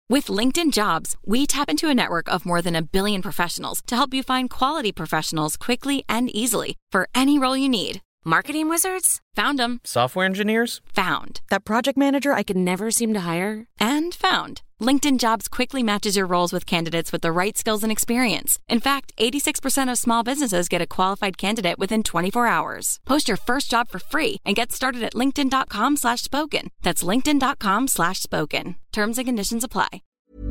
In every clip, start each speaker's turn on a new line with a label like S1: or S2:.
S1: With LinkedIn Jobs, we tap into a network of more than 1 billion professionals to help you find quality professionals quickly and easily for any role you need. Marketing wizards? Found them.
S2: Software engineers?
S1: Found. That project manager I could never seem to hire? And found. LinkedIn Jobs quickly matches your roles with candidates with the right skills and experience. In fact, 86% of small businesses get a qualified candidate within 24 hours. Post your first job for free and get started at linkedin.com/spoken. That's linkedin.com/spoken. Terms and conditions apply.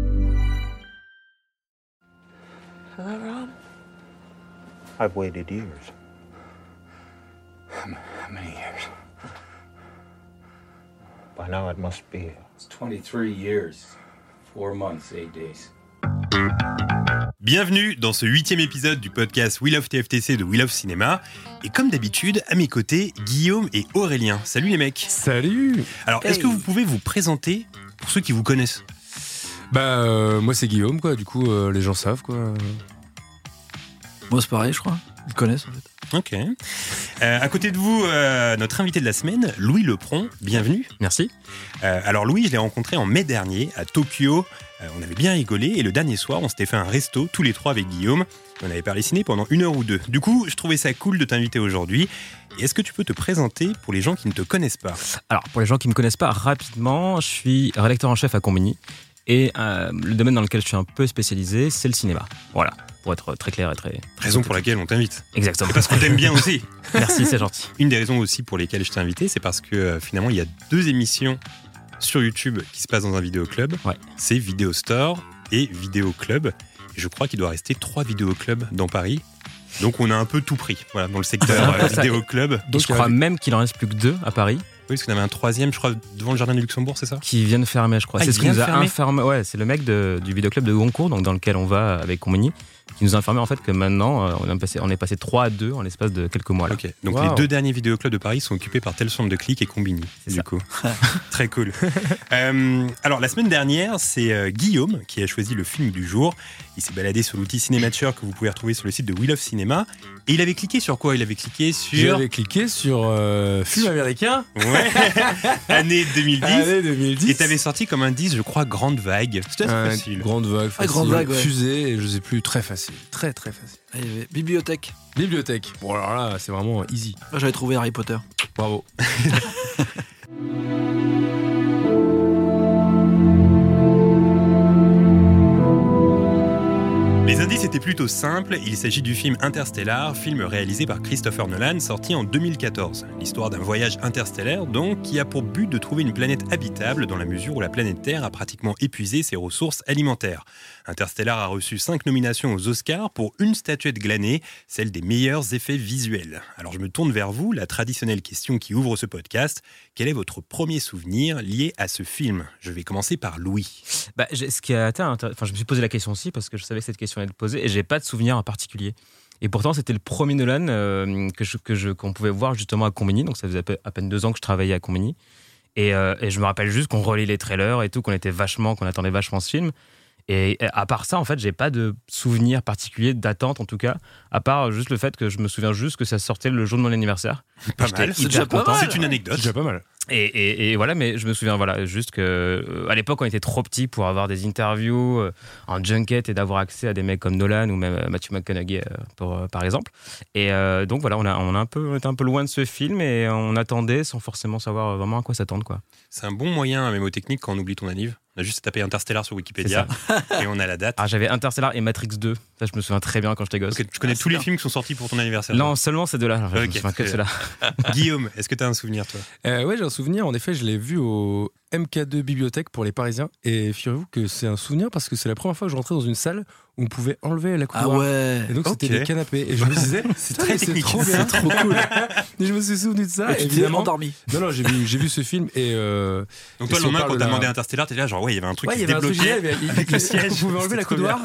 S3: Hello, Rob?
S4: I've waited years.
S3: How many years?
S4: By now it must be.
S5: It's 23 years, 4 months, 8 days.
S6: Bienvenue dans ce 8e épisode du podcast We Love TFTC de We Love Cinéma. Et comme d'habitude, à mes côtés, Guillaume et Aurélien. Salut les mecs.
S7: Salut.
S6: Alors, est-ce que vous pouvez vous présenter pour ceux qui vous connaissent ?
S7: Moi c'est Guillaume, quoi. Du coup, les gens savent, quoi.
S2: Moi c'est pareil, je crois. Ils connaissent en fait.
S6: Ok. À côté de vous, notre invité de la semaine, Louis Lepron. Bienvenue.
S7: Merci.
S6: Alors Louis, je l'ai rencontré en mai dernier à Tokyo. On avait bien rigolé et le dernier soir, on s'était fait un resto tous les trois avec Guillaume. On avait parlé ciné pendant 1 heure ou 2. Du coup, je trouvais ça cool de t'inviter aujourd'hui. Et est-ce que tu peux te présenter pour les gens qui ne te connaissent pas ?
S7: Alors, pour les gens qui ne me connaissent pas, rapidement, je suis rédacteur en chef à Combini. Et le domaine dans lequel je suis un peu spécialisé, c'est le cinéma. Voilà, pour être très clair et très...
S6: Raison pour laquelle on t'invite.
S7: Exactement.
S6: Et parce qu'on t'aime bien aussi.
S7: Merci, c'est gentil.
S6: Une des raisons aussi pour lesquelles je t'ai invité, c'est parce que finalement, il y a 2 émissions sur YouTube qui se passent dans un vidéoclub.
S7: Ouais.
S6: C'est Vidéo Store et Vidéo Club. Et je crois qu'il doit rester 3 vidéoclubs dans Paris. Donc on a un peu tout pris, voilà, dans le secteur Vidéo Club.
S7: Donc je crois même qu'il en reste plus que 2 à Paris.
S6: Oui, parce qu'on avait un 3e, je crois, devant le jardin du Luxembourg, c'est ça ?
S7: Qui vient de fermer, je crois.
S6: Ah,
S7: c'est ce qui nous a informé. Ouais, c'est le mec du vidéoclub de Goncourt, donc dans lequel on va avec Combini, qui nous a informé en fait que maintenant on est passé 3 à 2 en l'espace de quelques mois. Là.
S6: Ok, donc les 2 derniers vidéoclubs de Paris sont occupés par Telle Chambre de Clic et Combini,
S7: c'est
S6: du
S7: ça.
S6: coup. Très cool. Alors la semaine dernière, c'est Guillaume qui a choisi le film du jour. Il s'est baladé sur l'outil Cinémature que vous pouvez retrouver sur le site de We Love Cinéma. Et il avait cliqué sur quoi ? Il avait cliqué sur...
S7: J'avais cliqué sur film américain.
S6: Ouais. Année 2010.
S7: Année 2010.
S6: Et t'avais sorti comme indice, je crois, Grande Vague. C'était assez facile.
S7: Grande Vague, facile.
S2: Grande Vague, ouais.
S7: Fusée, et je sais plus, très facile. Très très facile.
S2: Allez, bibliothèque.
S7: Bibliothèque. Bon alors là, c'est vraiment easy.
S2: Moi j'avais trouvé Harry Potter.
S7: Bravo.
S6: Les indices étaient plutôt simples. Il s'agit du film Interstellar, film réalisé par Christopher Nolan, sorti en 2014. L'histoire d'un voyage interstellaire, donc, qui a pour but de trouver une planète habitable dans la mesure où la planète Terre a pratiquement épuisé ses ressources alimentaires. Interstellar a reçu 5 nominations aux Oscars pour une statuette glanée, celle des meilleurs effets visuels. Alors je me tourne vers vous, la traditionnelle question qui ouvre ce podcast. Quel est votre premier souvenir lié à ce film ? Je vais commencer par Louis.
S7: Ce qui a atteint, je me suis posé la question aussi parce que je savais que cette question allait être posée et j'ai pas de souvenir en particulier. Et pourtant, c'était le premier Nolan qu'on pouvait voir justement à Combini. Donc ça faisait à peine 2 ans que je travaillais à Combini. Et je me rappelle juste qu'on relit les trailers et tout, qu'on attendait vachement ce film. Et à part ça, en fait, j'ai pas de souvenir particulier d'attente, en tout cas, à part juste le fait que je me souviens juste que ça sortait le jour de mon anniversaire.
S6: Pas mal,
S7: c'est déjà
S6: content. C'est une anecdote.
S7: C'est déjà pas mal. Et voilà, mais je me souviens, voilà, juste que à l'époque, on était trop petits pour avoir des interviews en junket et d'avoir accès à des mecs comme Nolan ou même Matthew McConaughey, par exemple. Et donc voilà, on était un peu loin de ce film et on attendait sans forcément savoir vraiment à quoi s'attendre, quoi.
S6: C'est un bon moyen mémotechnique quand on oublie ton anniv. On a juste tapé Interstellar sur Wikipédia et on a la date.
S7: Ah, j'avais Interstellar et Matrix 2. Ça, je me souviens très bien quand j'étais gosse.
S6: Okay, tu connais tous les films qui sont sortis pour ton anniversaire?
S7: Non, seulement ces 2-là. Je me souviens que ceux-là.
S6: Guillaume, est-ce que tu as un souvenir, toi?
S8: Ouais, j'ai un souvenir. En effet, je l'ai vu au MK2 Bibliothèque pour les Parisiens. Et figurez-vous que c'est un souvenir parce que c'est la première fois que je rentrais dans une salle où on pouvait enlever la couloir.
S2: Ah ouais.
S8: Et donc, c'était des canapés. Et je me disais,
S6: c'est très technique.
S8: Trop bien, c'est trop cool. Et je me suis souvenu de ça.
S2: Et évidemment, endormi.
S8: Non, j'ai vu ce film. Et
S6: donc, toi, le lendemain, quand t'as demandé Interstellar, t'es là, genre, ouais, il y avait un truc qui se débloquait.
S8: Avec le siège. On pouvait enlever la couloir.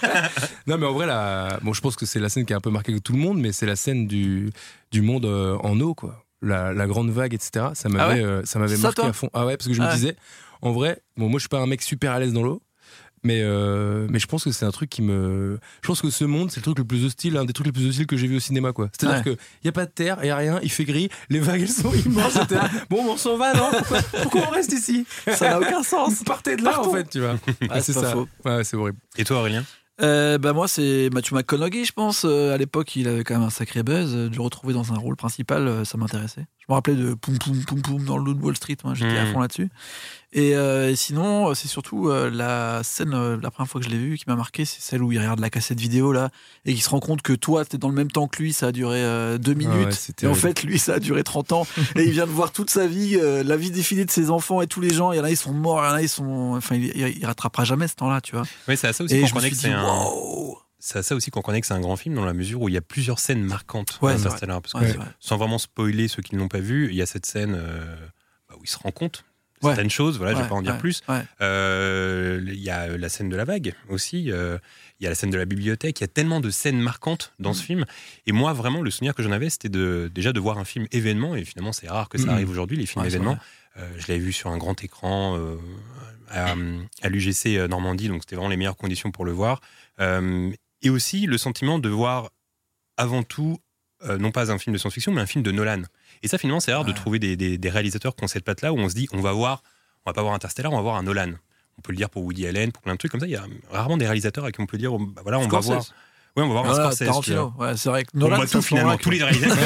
S8: Non, mais en vrai, je pense que c'est la scène qui a un peu marqué tout le monde, mais c'est la scène du monde en eau, quoi. La grande vague, etc. Ça m'avait marqué à fond. Ah ouais, parce que je me disais, en vrai, moi je suis pas un mec super à l'aise dans l'eau, Mais je pense que c'est un truc qui me. Je pense que ce monde, c'est le truc le plus hostile, un des trucs les plus hostiles que j'ai vu au cinéma, quoi. C'est-à-dire qu'il n'y a pas de terre, il n'y a rien, il fait gris, les vagues, elles sont immenses. Bon, on s'en va, non pourquoi on reste ici?
S9: Ça n'a aucun sens.
S8: Partez de là,
S9: Partons.
S8: en fait, tu vois. C'est
S9: pas
S8: ça.
S9: faux.
S8: Ouais, c'est horrible.
S6: Et toi, Aurélien?
S9: Moi, c'est Matthew McConaughey, je pense. À l'époque, il avait quand même un sacré buzz. De le retrouver dans un rôle principal, ça m'intéressait. Je me rappelais de Poum Poum Poum Poum dans le Loup de Wall Street. Moi, j'étais à fond là-dessus. Et sinon, c'est surtout la scène, la première fois que je l'ai vue, qui m'a marqué, c'est celle où il regarde la cassette vidéo là, et qu'il se rend compte que toi, t'es dans le même temps que lui, ça a duré 2 minutes. Et en fait, lui, ça a duré 30 ans. Et il vient de voir toute sa vie, la vie défilée de ses enfants et tous les gens. Il y en a, ils sont morts, il y en a, ils sont. Enfin, il rattrapera jamais ce temps-là, tu vois.
S6: Oui, c'est à ça aussi
S9: Et
S6: qu'on
S9: je me
S6: connaît
S9: suis
S6: que c'est
S9: dit,
S6: un.
S9: wow.
S6: C'est à ça aussi qu'on connaît que c'est un grand film dans la mesure où il y a plusieurs scènes marquantes
S9: Ouais,
S6: dans
S9: c'est
S6: Interstellar. Parce que,
S9: Ouais, c'est vrai.
S6: sans vraiment spoiler ceux qui ne l'ont pas vu, il y a cette scène où il se rend compte de
S9: Ouais.
S6: certaines choses. Voilà, je ne vais pas en dire
S9: Ouais,
S6: plus.
S9: ouais.
S6: Il y a la scène de la vague aussi. Il y a la scène de la bibliothèque. Il y a tellement de scènes marquantes dans ce film. Et moi, vraiment, le souvenir que j'en avais, c'était déjà de voir un film événement. Et finalement, c'est rare que ça arrive aujourd'hui, les films
S9: Ouais, c'est
S6: événements. Je l'avais vu sur un grand écran à l'UGC Normandie. Donc, c'était vraiment les meilleures conditions pour le voir. Et aussi le sentiment de voir avant tout, non pas un film de science-fiction, mais un film de Nolan. Et ça, finalement, c'est rare de trouver des réalisateurs qui ont cette patte-là où on se dit, on va pas voir Interstellar, on va voir un Nolan. On peut le dire pour Woody Allen, pour plein de trucs comme ça. Il y a rarement des réalisateurs à qui on peut dire, bah voilà, on va voir. Ouais, on va voir un Scorsese.
S9: Tarantino. Ouais, c'est vrai que
S6: On
S9: Nolan,
S6: voit tout finalement, tous les réalisateurs.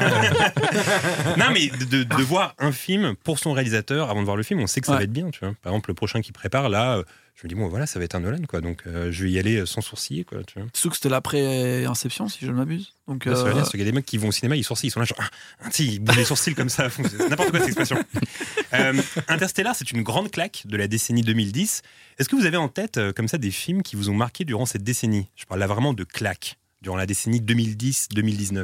S6: Non, mais de voir un film pour son réalisateur avant de voir le film, on sait que ça va être bien. Tu vois. Par exemple, le prochain qui prépare, là, je me dis, bon, voilà, ça va être un Nolan, quoi. Donc, je vais y aller sans sourciller, quoi. Tu vois.
S9: Surtout que c'était l'après-Inception, si je ne m'abuse. Donc,
S6: Ça veut dire qu'il y a des mecs qui vont au cinéma, ils sourcillent, ils sont là, genre, ils bougent les sourcils comme ça. C'est n'importe quoi cette expression. Interstellar, c'est une grande claque de la décennie 2010. Est-ce que vous avez en tête, comme ça, des films qui vous ont marqué durant cette décennie? Je parle là vraiment de claques, durant la décennie 2010-2019.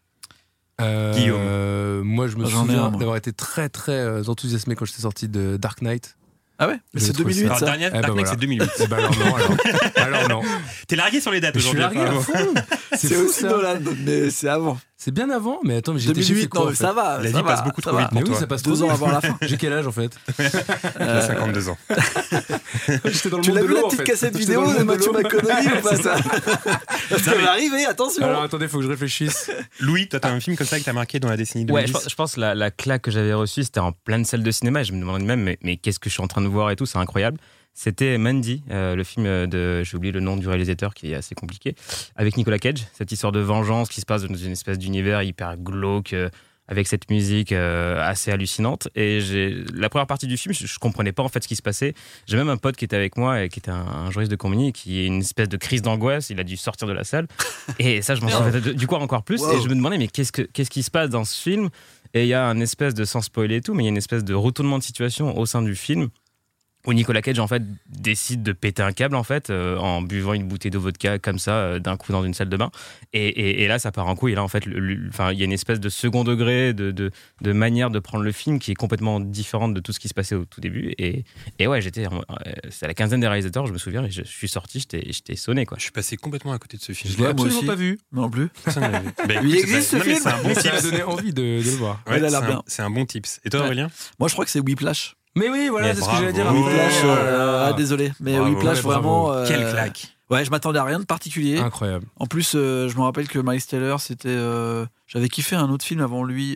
S6: Guillaume.
S8: Moi, je me souviens d'avoir été très, très enthousiasmé quand j'étais sorti de Dark Knight.
S9: Ah ouais? Mais c'est 2008,
S6: Alors,
S9: ça.
S6: Dark Knight, c'est 2008.
S8: Alors non, alors non.
S6: T'es largué sur les dates
S8: Je suis
S6: aujourd'hui.
S8: largué à fond.
S9: C'est
S8: fou,
S9: aussi
S8: ça.
S9: Nolan, mais c'est avant.
S8: C'est bien avant, mais attends, mais j'ai
S9: 2008, non, mais ça va.
S6: La
S9: ça
S6: vie
S9: va,
S6: passe beaucoup
S9: ça
S6: trop
S9: va.
S6: vite pour
S8: Mais oui,
S6: toi.
S8: ça passe trop
S9: 2 ans
S8: vite.
S9: avant la fin.
S8: J'ai quel âge en fait?
S6: T'as 52 ans.
S8: J'étais dans le
S9: Tu
S8: monde
S9: l'as
S8: de
S9: vu la
S8: l'eau, en
S9: petite
S8: fait.
S9: cassette
S8: J'étais dans
S9: vidéo
S8: le
S9: de
S8: monde
S9: Matthew
S8: l'eau.
S9: McConaughey ou pas ça? Parce qu'elle va arriver, attention.
S8: Alors attendez, faut que je réfléchisse.
S6: Louis, toi, t'as un film comme ça qui t'a marqué dans la décennie 2010?
S7: Ouais, je pense que la claque que j'avais reçue, c'était en pleine salle de cinéma. Et je me demandais même, mais qu'est-ce que je suis en train de voir et tout, c'est incroyable. C'était Mandy, le film j'ai oublié le nom du réalisateur qui est assez compliqué, avec Nicolas Cage. Cette histoire de vengeance qui se passe dans une espèce d'univers hyper glauque, avec cette musique assez hallucinante. Et la première partie du film, je comprenais pas en fait ce qui se passait. J'ai même un pote qui était avec moi, qui était un juriste de Combini, qui a une espèce de crise d'angoisse. Il a dû sortir de la salle. Et ça, je m'en souviens du coup encore plus.
S9: Wow.
S7: Et je me demandais, mais qu'est-ce qui se passe dans ce film? Et il y a un espèce de, sans spoiler et tout, mais il y a une espèce de retournement de situation au sein du film, où Nicolas Cage en fait décide de péter un câble en fait en buvant une bouteille de vodka comme ça d'un coup dans une salle de bain et là ça part en couille. Et là en fait il y a une espèce de second degré de manière de prendre le film qui est complètement différente de tout ce qui se passait au tout début et ouais c'est à la quinzaine des réalisateurs, je me souviens, et je suis sorti, j'étais sonné quoi.
S6: Je suis passé complètement à côté de ce film.
S8: Je l'ai
S9: moi
S8: absolument
S9: aussi.
S8: pas vu.
S9: Non plus.
S6: Personne ne l'a vu. Bah,
S9: Il
S6: écoute,
S9: existe
S6: c'est
S9: ce
S6: pas- non, mais
S9: film
S6: c'est un bon
S8: Ça m'a
S6: tips.
S8: donné envie de le voir.
S6: Ouais,
S9: Il a l'air bien.
S6: c'est un bon tips. Et toi,
S9: Ouais.
S6: Aurélien?
S9: Moi, je crois que c'est Whiplash.
S8: Mais oui, voilà,
S6: Mais
S8: c'est ce que j'allais dire.
S6: bravo.
S9: Whiplash,
S8: Oh.
S9: désolé, mais
S6: Bravo.
S9: Whiplash
S8: Ouais, bravo.
S9: vraiment.
S6: Quelle claque!
S9: Ouais, je m'attendais à rien de particulier.
S8: Incroyable.
S9: En plus, je me rappelle que Miles Teller, c'était. J'avais kiffé un autre film avant de lui,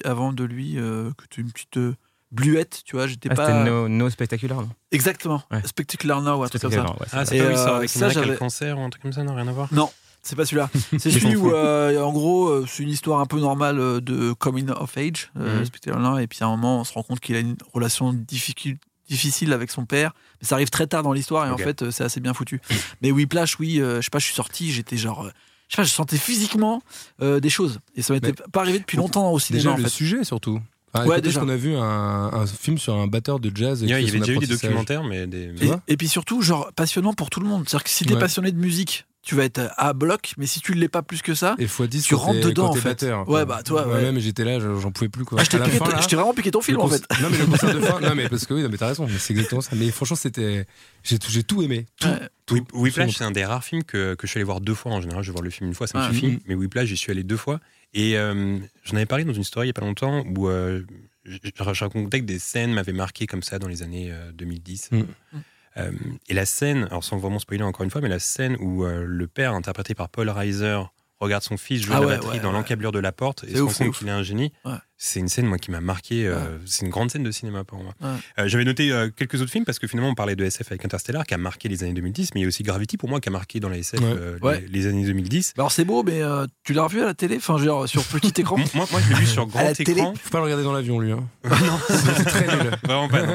S9: que c'était une petite bluette, tu vois. J'étais pas.
S7: C'était no Spectacular, non?
S9: Exactement.
S7: Ouais.
S9: Spectacular Now, un truc comme ça.
S7: Spectacular, ouais, c'est
S6: Ah,
S7: ça.
S6: c'est
S9: Et,
S6: pas lui, ça, avec
S9: ça,
S6: une nana qui a le
S9: j'avais-
S6: cancer ou un truc comme ça, non, rien à voir?
S9: Non, c'est pas celui-là. C'est celui où, en gros, c'est une histoire un peu normale de coming of age, Spectacular Now, et puis à un moment, on se rend compte qu'il a une relation difficile avec son père, mais ça arrive très tard dans l'histoire et
S6: Ok.
S9: en fait c'est assez bien foutu. Mais Whiplash, oui, je sais pas, je suis sorti, j'étais genre, je sais pas, je sentais physiquement des choses et ça m'était pas arrivé depuis longtemps au cinéma
S8: Déjà
S9: en
S8: le
S9: fait.
S8: sujet surtout.
S9: Ouais,
S8: Ouais,
S9: déjà.
S8: déjà. On a vu un film sur un batteur de jazz.
S6: Il y
S8: qui fait
S6: avait
S8: son
S6: déjà eu des
S8: apprentissage.
S6: documentaires, mais des.
S8: Tu vois
S9: Et puis surtout, genre passionnant pour tout le monde. C'est-à-dire que si t'es
S8: Ouais.
S9: passionné de musique, tu vas être à bloc, mais si tu l'es pas plus que ça,
S8: Et x10
S9: Tu rentres dedans,
S8: quand
S9: en
S8: t'es
S9: fait.
S8: batteur.
S9: Ouais, bah, toi, ouais.
S8: Même j'étais là, j'en pouvais plus quoi.
S9: je t'ai
S8: À la fin, là,
S9: vraiment piqué ton film
S8: le
S9: en
S8: conce-
S9: fait.
S8: Non mais le concert de fin, non mais parce que oui, non, mais t'as raison, mais c'est exactement ça. Mais franchement, j'ai tout aimé. Tout.
S9: Ouais.
S6: Whiplash, c'est un des rares films que je suis allé voir 2 fois. En général, je vais voir le film une fois, ça me
S9: Ouais.
S6: suffit. Mais Whiplash, j'y suis allé 2 fois. Et j'en avais parlé dans une story il y a pas longtemps où je racontais que des scènes m'avaient marqué comme ça dans les années 2010. Et la scène, alors sans vraiment spoiler encore une fois, mais la scène où le père, interprété par Paul Reiser, regarde son fils jouer la batterie dans l'encablure de la porte et se rend compte qu'il est un génie. Ouais. C'est une scène moi qui m'a marqué. C'est une grande scène de cinéma pour moi. Ouais. J'avais noté quelques autres films parce que finalement on parlait de SF avec Interstellar qui a marqué les années 2010, mais il y a aussi Gravity pour moi qui a marqué dans la SF les années 2010.
S9: Alors c'est beau, mais tu l'as revu à la télé, enfin genre sur petit écran.
S6: moi je l'ai vu sur grand écran.
S8: Faut pas le regarder dans l'avion lui. Hein.
S6: Non, c'est très nul. Vraiment pas.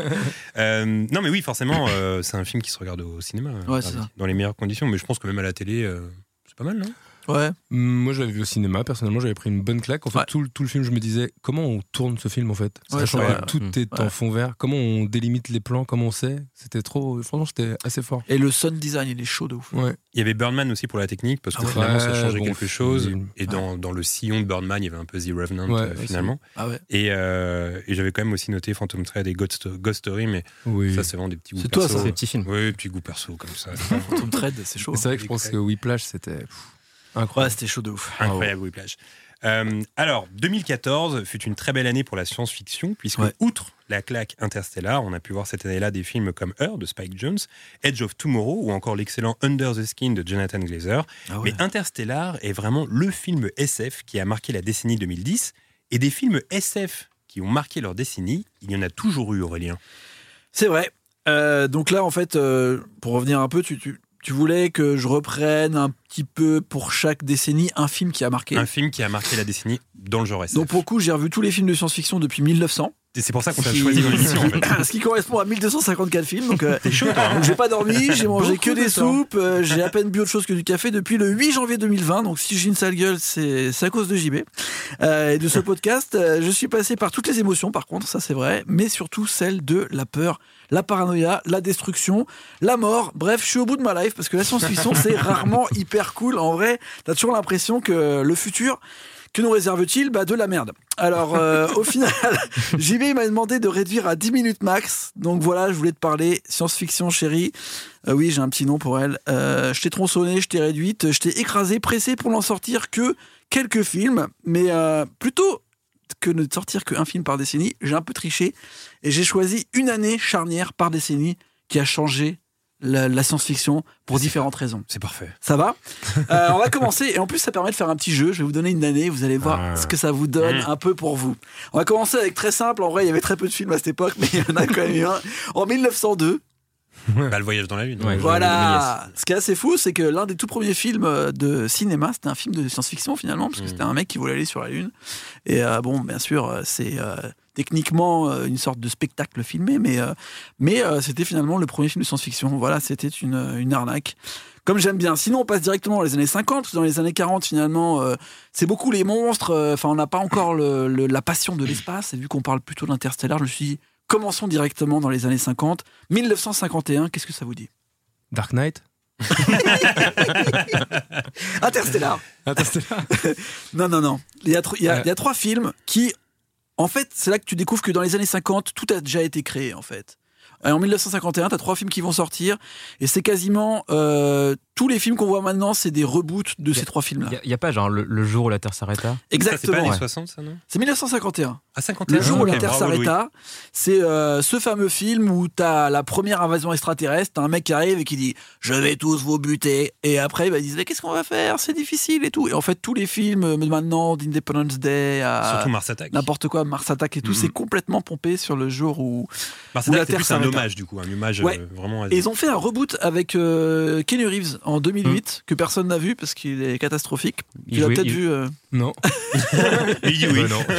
S6: Non mais oui forcément c'est un film qui se regarde au cinéma.
S9: C'est ça.
S6: Dans les meilleures conditions, mais je pense que même à la télé c'est pas mal, non?
S9: Ouais.
S8: Moi, je l'avais vu au cinéma. Personnellement, j'avais pris une bonne claque. En fait, tout le film, je me disais, comment on tourne ce film en fait, sachant que tout est en fond vert. Comment on délimite les plans, comment on sait. C'était trop. Franchement, c'était assez fort.
S9: Et le sound design, il est chaud de ouf.
S8: Ouais.
S6: Il y avait Birdman aussi pour la technique parce que finalement, ça changeait quelque chose. Et dans le sillon de Birdman, il y avait un peu The Revenant finalement. Et j'avais quand même aussi noté Phantom Thread et Ghost Story, mais ça, c'est vraiment des petits goûts perso.
S7: C'est toi, ça, des petits films.
S6: Oui, petits goûts perso comme ça.
S9: Phantom Thread, c'est chaud.
S8: C'est vrai que je pense que Whiplash, c'était.
S9: Incroyable, c'était chaud de ouf.
S6: Incroyable Whiplash. Alors, 2014 fut une très belle année pour la science-fiction, puisque outre la claque Interstellar, on a pu voir cette année-là des films comme Her de Spike Jonze, Edge of Tomorrow ou encore l'excellent Under the Skin de Jonathan Glazer. Mais Interstellar est vraiment le film SF qui a marqué la décennie 2010. Et des films SF qui ont marqué leur décennie, il y en a toujours eu, Aurélien.
S9: C'est vrai. Donc là, en fait, pour revenir un peu, tu voulais que je reprenne un petit peu pour chaque décennie un film qui a marqué.
S6: Un film qui a marqué la décennie dans le genre SF.
S9: Donc pour le coup, j'ai revu tous les films de science-fiction depuis 1900.
S6: Et c'est pour ça qu'on t'a choisi dans l'émission. En fait.
S9: Ce qui correspond à 1254 films. Donc, t'es chaud, toi, hein. Donc j'ai pas dormi, j'ai mangé que des soupes, j'ai à peine bu autre chose que du café depuis le 8 janvier 2020. Donc si j'ai une sale gueule, c'est à cause de JB. Et de ce podcast, je suis passé par toutes les émotions, par contre, ça c'est vrai, mais surtout celle de la peur, la paranoïa, la destruction, la mort. Bref, je suis au bout de ma life parce que la science-fiction, c'est rarement hyper cool. En vrai, t'as toujours l'impression que le futur, que nous réserve-t-il ? De la merde. Alors, au final, JB m'a demandé de réduire à 10 minutes max. Donc voilà, je voulais te parler science-fiction, chérie. Oui, j'ai un petit nom pour elle. Je t'ai tronçonné, je t'ai réduite, je t'ai écrasé, pressé pour n'en sortir que quelques films. Mais plutôt que de sortir qu'un film par décennie, j'ai un peu triché. Et j'ai choisi une année charnière par décennie qui a changé la science-fiction pour différentes raisons.
S6: C'est parfait.
S9: Ça va ? On va commencer, et en plus ça permet de faire un petit jeu. Je vais vous donner une année, vous allez voir ce que ça vous donne un peu pour vous. On va commencer avec très simple. En vrai, il y avait très peu de films à cette époque, mais il y en a quand même eu un. En 1902.
S6: Le voyage dans la lune.
S9: Voilà. Ce qui est assez fou, c'est que l'un des tout premiers films de cinéma, c'était un film de science-fiction finalement, parce que c'était un mec qui voulait aller sur la lune. Et bien sûr, c'est techniquement une sorte de spectacle filmé, mais c'était finalement le premier film de science-fiction. Voilà, c'était une arnaque. Comme j'aime bien. Sinon, on passe directement dans les années 50, parce que dans les années 40, finalement, c'est beaucoup les monstres. Enfin, on n'a pas encore la passion de l'espace. Et vu qu'on parle plutôt d'Interstellar, je me suis dit, commençons directement dans les années 50. 1951, qu'est-ce que ça vous dit ?
S8: Dark Knight.
S9: Interstellar. Non. Il y a 3 films qui, en fait, c'est là que tu découvres que dans les années 50, tout a déjà été créé, en fait. En 1951, t'as 3 films qui vont sortir, et c'est quasiment tous les films qu'on voit maintenant, c'est des reboots de ces 3 films-là.
S7: Il n'y a pas genre le jour où la Terre s'arrêta ?
S9: Exactement.
S6: C'est pas les 60, ça, non ?
S9: C'est 1951.
S6: Ah, 51.
S9: Le jour où la Terre s'arrêta, c'est ce fameux film où t'as la première invasion extraterrestre, t'as un mec qui arrive et qui dit « Je vais tous vous buter ». Et après, ils disent « Mais qu'est-ce qu'on va faire ? C'est difficile et tout ». Et en fait, tous les films maintenant, d'Independence Day à...
S6: Surtout Mars Attack.
S9: N'importe quoi, Mars Attack et tout, c'est complètement pompé sur le jour où
S6: la Terre s'arrêta. Un hommage, du coup, un hommage vraiment...
S9: Et ils ont fait un reboot avec Keanu Reeves en 2008, que personne n'a vu parce qu'il est catastrophique. Tu l'as peut-être vu
S8: Non.
S6: Il dit oui.
S8: Non.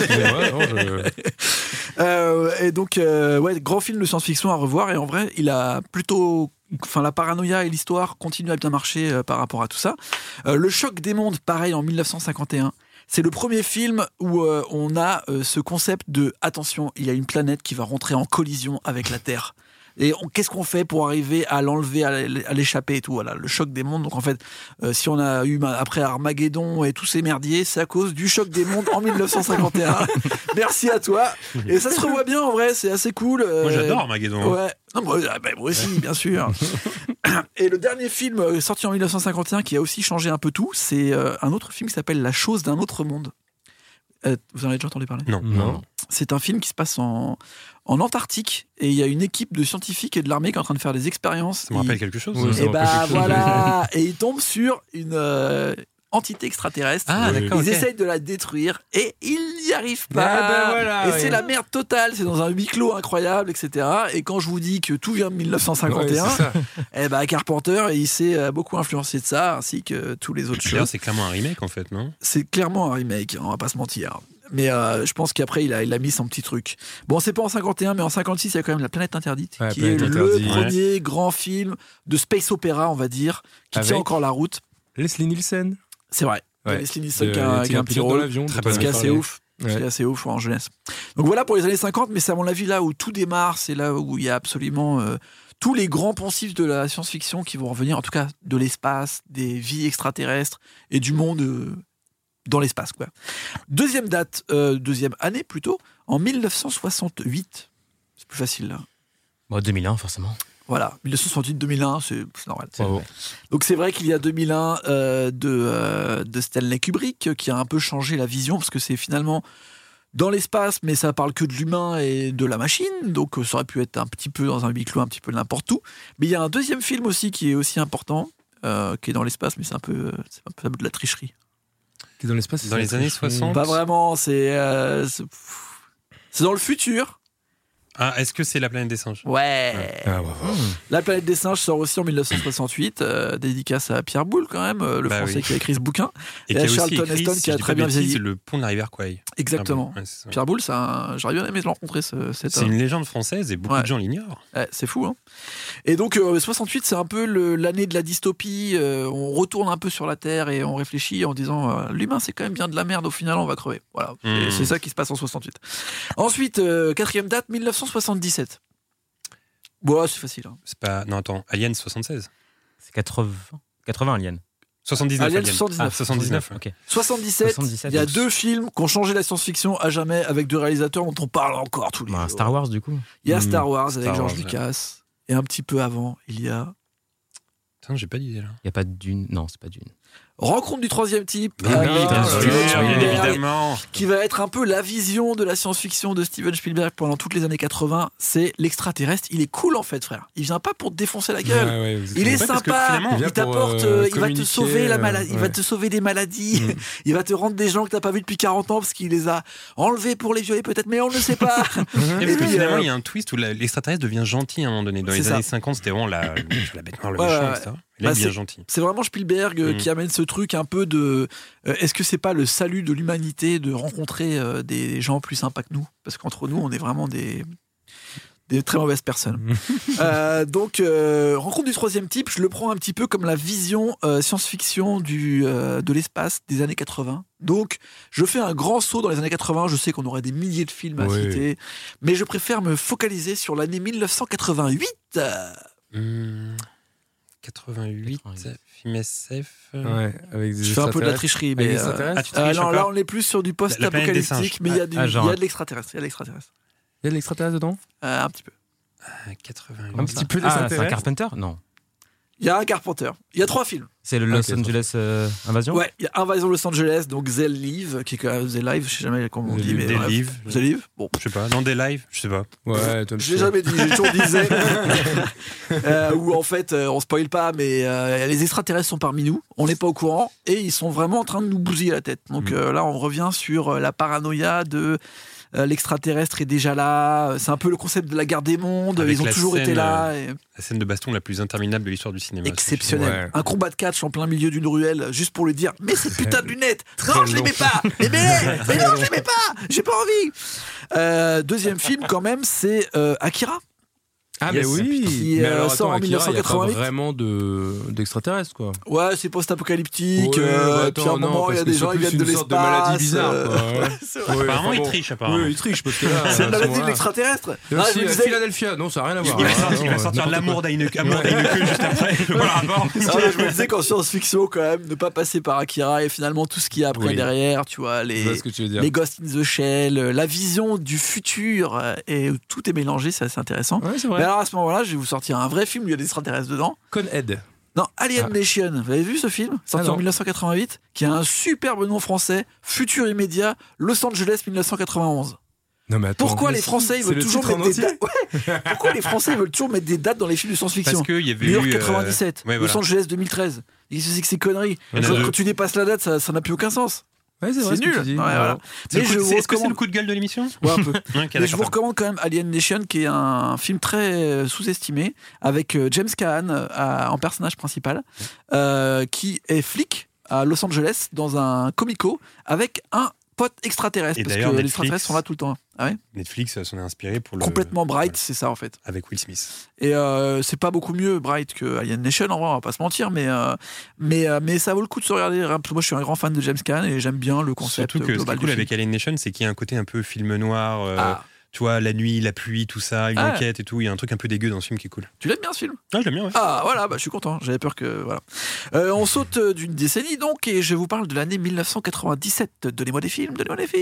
S9: Et donc, grand film de science-fiction à revoir. Et en vrai, il a plutôt... Enfin, la paranoïa et l'histoire continuent à bien marcher par rapport à tout ça. Le choc des mondes, pareil, en 1951. C'est le premier film où on a ce concept de « Attention, il y a une planète qui va rentrer en collision avec la Terre ». Et qu'est-ce qu'on fait pour arriver à l'enlever, à l'échapper et tout, voilà, le choc des mondes. Donc en fait, si on a eu après Armageddon et tous ces merdiers, c'est à cause du choc des mondes en 1951. Merci à toi. Et ça se revoit bien en vrai, c'est assez cool.
S6: Moi j'adore Armageddon.
S9: Ouais. Non, moi aussi, bien sûr. Et le dernier film sorti en 1951 qui a aussi changé un peu tout, c'est un autre film qui s'appelle La chose d'un autre monde. Vous en avez déjà entendu parler ?
S6: Non.
S9: C'est un film qui se passe en Antarctique et il y a une équipe de scientifiques et de l'armée qui est en train de faire des expériences.
S6: Ça me rappelle quelque chose.
S8: Oui, ça
S9: Et
S8: me rappelle quelque chose.
S9: voilà, et ils tombent sur une entité extraterrestre.
S6: Ah,
S9: Ils
S6: d'accord, ok.
S9: essayent de la détruire et ils n'y arrivent
S8: Ah,
S9: pas.
S8: ben voilà,
S9: et
S8: ouais.
S9: c'est la merde totale. C'est dans un huis clos incroyable, etc. Et quand je vous dis que tout vient de
S8: Ouais,
S9: 1951,
S8: c'est ça.
S9: eh ben Carpenter, il s'est beaucoup influencé de ça, ainsi que tous les autres
S6: D'ailleurs,
S9: choses.
S6: c'est clairement un remake en fait, non?
S9: C'est clairement un remake, on va pas se mentir. Mais je pense qu'après, il a mis son petit truc. Bon, c'est pas en 51, mais en 56, il y a quand même La Planète Interdite,
S8: Ouais,
S9: qui
S8: Planète
S9: est
S8: Interdite.
S9: le premier grand film de space opéra, on va dire, qui
S8: Avec
S9: tient encore la route.
S8: Leslie Nielsen.
S9: C'est vrai.
S8: Ouais.
S9: Leslie Nielsen qui a un petit
S8: pilote dans
S9: rôle.
S8: l'avion.
S6: Très
S8: dont
S6: bonne
S8: on
S9: Ce qui est
S8: a
S9: assez
S8: parlé.
S9: ouf. Ce qui
S8: Ouais.
S9: est assez ouf en jeunesse. Donc voilà pour les années 50, mais c'est à mon avis là où tout démarre, c'est là où il y a absolument tous les grands poncifs de la science-fiction qui vont revenir, en tout cas de l'espace, des vies extraterrestres et du monde dans l'espace, quoi. Deuxième date, deuxième année plutôt, en 1968. C'est plus facile là.
S7: Bon, 2001, forcément.
S9: Voilà, 1968-2001, c'est normal.
S8: Bravo.
S9: Donc c'est vrai qu'il y a 2001 de Stanley Kubrick qui a un peu changé la vision parce que c'est finalement dans l'espace, mais ça parle que de l'humain et de la machine, donc ça aurait pu être un petit peu dans un huis clos, un petit peu n'importe où. Mais il y a un deuxième film aussi qui est aussi important, qui est dans l'espace, mais c'est un peu de la tricherie.
S8: Qui est dans l'espace.
S6: Dans les années 60.
S9: Pas vraiment, c'est dans le futur.
S6: Ah, est-ce que c'est La Planète des Singes?
S9: Ouais.
S8: Ah, bravo.
S9: La planète des singes sort aussi en 1968, dédicace à Pierre Boulle quand même, le
S6: Bah
S9: français
S6: oui.
S9: qui a écrit ce bouquin.
S6: Et
S9: Et
S6: qui a aussi
S9: Charlton
S6: écrit,
S9: Heston
S6: si
S9: qui a
S6: je dis
S9: très
S6: pas de
S9: bien
S6: bêtises,
S9: vieilli.
S6: Le Pont de la rivière Kwai.
S9: Exactement.
S6: Ouais, c'est ça.
S9: Pierre Boulle, j'aurais bien aimé le rencontrer.
S6: C'est une légende française et beaucoup
S9: Ouais.
S6: de gens l'ignorent.
S9: Ouais, c'est fou, hein. Et donc 68, c'est un peu l'année de la dystopie. On retourne un peu sur la Terre et on réfléchit en disant l'humain c'est quand même bien de la merde. Au final, on va crever. Voilà, c'est ça qui se passe en 68. Ensuite, quatrième date, 1977. Bon, c'est facile. Hein.
S6: C'est pas. Non, attends, Alien 76.
S7: C'est 80 Alien.
S6: 79.
S9: Alien
S6: Alien.
S9: 79.
S6: Ah, 79.
S7: Ok.
S9: 77,
S7: 77,
S9: il y a
S7: donc.
S9: 2 films qui ont changé la science-fiction à jamais avec 2 réalisateurs dont on parle encore tous les
S7: Bah,
S9: jours.
S7: Star Wars, du coup.
S9: Il y a Star Wars avec
S6: Star
S9: George
S6: Wars,
S9: Lucas. Et un petit peu avant, il y a
S6: Putain, j'ai pas d'idée là.
S7: Il n'y a pas de Dune. Non, c'est pas Dune.
S9: Rencontre du troisième type.
S6: Mais
S9: avec,
S6: oui, bien sûr,
S9: Steven
S6: bien
S9: Spielberg,
S6: évidemment.
S9: qui va être un peu la vision de la science-fiction de Steven Spielberg pendant toutes les années 80. C'est l'extraterrestre. Il est cool en fait, frère. Il vient pas pour te défoncer la gueule.
S8: Ouais, ouais, vous êtes
S9: Il est
S6: Ouais, parce que
S9: sympa,
S6: finalement,
S8: il vient
S9: il t'apporte,
S8: pour,
S9: il va te
S8: communiquer,
S9: sauver la maladie, il va
S8: ouais.
S9: te sauver des maladies, il va te rendre des gens que t'as pas vu depuis 40 ans parce qu'il les a enlevés pour les violer peut-être, mais on ne le sait pas.
S6: Et parce que
S9: puis,
S6: finalement, il y a un twist où l'extraterrestre devient gentil à un moment donné. Dans
S9: C'est
S6: les
S9: ça.
S6: années 50, c'était vraiment la bête noire, le
S9: Ouais,
S6: méchant,
S9: ouais,
S6: etc. Et là,
S9: Bah,
S6: il devient gentil.
S9: C'est vraiment Spielberg qui amène ce truc un peu de est-ce que c'est pas le salut de l'humanité de rencontrer des gens plus sympas que nous, parce qu'entre nous on est vraiment des très mauvaises personnes. Donc rencontre du troisième type, je le prends un petit peu comme la vision science-fiction de l'espace des années 80. Donc je fais un grand saut dans les années 80, je sais qu'on aurait des milliers de films à
S8: Oui.
S9: citer, mais je préfère me focaliser sur l'année 1988.
S6: 88, film SF.
S8: Ouais, avec des
S9: Je fais un peu de la
S8: extraterrestres.
S9: tricherie,
S8: Avec
S9: mais
S8: des extraterrestres
S6: Ah, tu triches
S9: non, là
S6: encore
S9: on est plus sur du
S6: La planète des
S9: post-apocalyptique,
S6: singes.
S9: mais il y a il
S7: genre.
S9: y a de l'extraterrestre. Il y a de l'extraterrestre.
S8: Il y a de l'extraterrestre dedans.
S9: Un petit peu.
S6: 88.
S8: Un petit peu
S7: Ah, c'est un
S8: d'extraterrestre.
S7: Carpenter? Non.
S9: Il y a un Carpenter. Il y a 3 films.
S7: C'est le Los
S8: Ok,
S7: Angeles Invasion?
S9: Ouais, il y a Invasion Los Angeles, donc The Live, qui est quand même The Live, je sais jamais comment on
S8: The
S9: dit, mais
S6: Des
S9: bref.
S6: livres.
S9: The Live. Bon,
S6: Je sais pas. Non, des lives, je sais pas.
S8: Ouais, toi,
S9: je l'ai jamais dit, j'ai toujours dit The. Où en fait, on spoil pas, mais les extraterrestres sont parmi nous, on n'est pas au courant, et ils sont vraiment en train de nous bousiller la tête. Donc là, on revient sur la paranoïa de l'extraterrestre est déjà là. C'est un peu le concept de la guerre des mondes.
S6: Avec
S9: Ils ont
S6: la
S9: toujours été
S6: scène,
S9: là. Et...
S6: La scène de baston la plus interminable de l'histoire du cinéma.
S9: Exceptionnel.
S8: Ouais.
S9: Un combat de catch en plein milieu d'une ruelle, juste pour lui dire mais ces putains de lunettes, non,
S8: Très
S9: je les
S8: long.
S9: mets pas, mais non, je les mets pas, j'ai pas envie. Deuxième film, quand même, c'est Akira.
S8: Ah,
S6: Yes.
S8: mais oui!
S9: Qui,
S8: Mais alors,
S9: sort
S8: attends,
S9: en
S8: Akira, il y a pas
S9: 1988.
S8: vraiment d'extraterrestres, quoi.
S9: Ouais, c'est post-apocalyptique.
S8: Ouais, bah,
S9: Puis à un
S8: attends, non,
S9: moment, il y a
S8: parce que
S9: des gens
S8: c'est
S9: qui
S8: plus
S9: viennent de
S8: une sorte de maladie
S9: l'espace.
S8: bizarre, quoi. Ouais.
S9: C'est vrai.
S8: Ouais,
S6: Apparemment,
S8: enfin
S6: il
S8: bon.
S6: triche, apparemment.
S8: Oui, il triche, parce que là.
S9: C'est
S8: à
S9: une
S8: ce
S9: maladie de
S8: moment-là.
S9: l'extraterrestre.
S8: Et
S9: Ah,
S8: aussi,
S9: je me disais-
S8: Philadelphia, non, ça n'a rien à voir.
S6: Il va
S8: hein.
S6: sortir,
S8: Non,
S6: sortir
S8: n'importe
S6: l'amour d'Heineken juste après. Je vois le rapport.
S9: Ah, je me disais qu'en science-fiction, quand même, ne pas passer par Akira et finalement tout ce qu'il y a après
S8: Oui.
S9: derrière, tu vois,
S8: Je vois ce que tu veux dire.
S9: les Ghost in the Shell, la vision du futur, et où tout est mélangé, c'est assez intéressant.
S8: Ouais, c'est
S9: Mais
S8: vrai.
S9: alors à ce moment-là, je vais vous sortir un vrai film où il y a des extraterrestres dedans.
S8: Conhead.
S9: Non, Alien Nation. Vous avez vu ce film sorti
S8: Ah
S9: en
S8: non.
S9: 1988, qui a un superbe nom français, Futur immédiat, Los Angeles 1991.
S8: Non, mais attends.
S9: Pourquoi les Français ils
S8: c'est
S9: veulent
S8: le
S9: toujours
S8: titre
S9: mettre
S8: en
S9: des dates Pourquoi les Français veulent toujours mettre des dates dans les films de science-fiction?
S6: Parce qu'il y avait
S9: New York
S6: eu,
S9: 97,
S6: ouais,
S9: Los
S6: voilà.
S9: Angeles 2013. Qu'est-ce que c'est que ces conneries?
S6: Il y en a deux.
S9: Quand tu dépasses la date, ça n'a plus aucun sens.
S8: Ouais, c'est vrai
S9: C'est
S8: ce que
S9: nul.
S8: tu dis.
S9: Ouais, voilà.
S6: C'est
S9: Mais
S6: le coup-
S9: je vous
S6: Est-ce que c'est
S9: recommande-
S6: le coup de gueule de l'émission?
S9: Ouais, un peu.
S6: Ok,
S9: Mais je
S6: d'accord.
S9: vous recommande quand même Alien Nation, qui est un film très sous-estimé, avec James Caan en personnage principal, qui est flic à Los Angeles dans un comico avec un pote extraterrestre,
S6: Et
S9: parce que
S6: d'ailleurs,
S9: les
S6: Netflix-
S9: extraterrestres sont là tout le temps. Ah ouais,
S6: Netflix s'en est inspiré pour le.
S9: complètement Bright,
S6: Voilà,
S9: c'est ça en fait.
S6: avec Will Smith.
S9: Et c'est pas beaucoup mieux Bright que Alien Nation, en vrai, on va pas se mentir, mais ça vaut le coup de se regarder. Parce que moi, je suis un grand fan de James Caan et j'aime bien le concept
S6: Surtout que ce qui
S9: global
S6: est
S9: du
S6: cool
S9: film.
S6: avec Alien Nation, c'est qu'il y a un côté un peu film noir.
S9: Ah.
S6: Tu vois, la nuit, la pluie, tout ça, une
S9: Ah.
S6: enquête et tout. Il y a un truc un peu dégueu dans ce film qui est cool.
S9: Tu l'aimes bien ce film?
S6: Ah, je l'aime bien, ouais.
S9: Ah voilà, bah, je suis content, j'avais peur que... Voilà. On saute d'une décennie donc, et je vous parle de l'année 1997. Donnez-moi des films.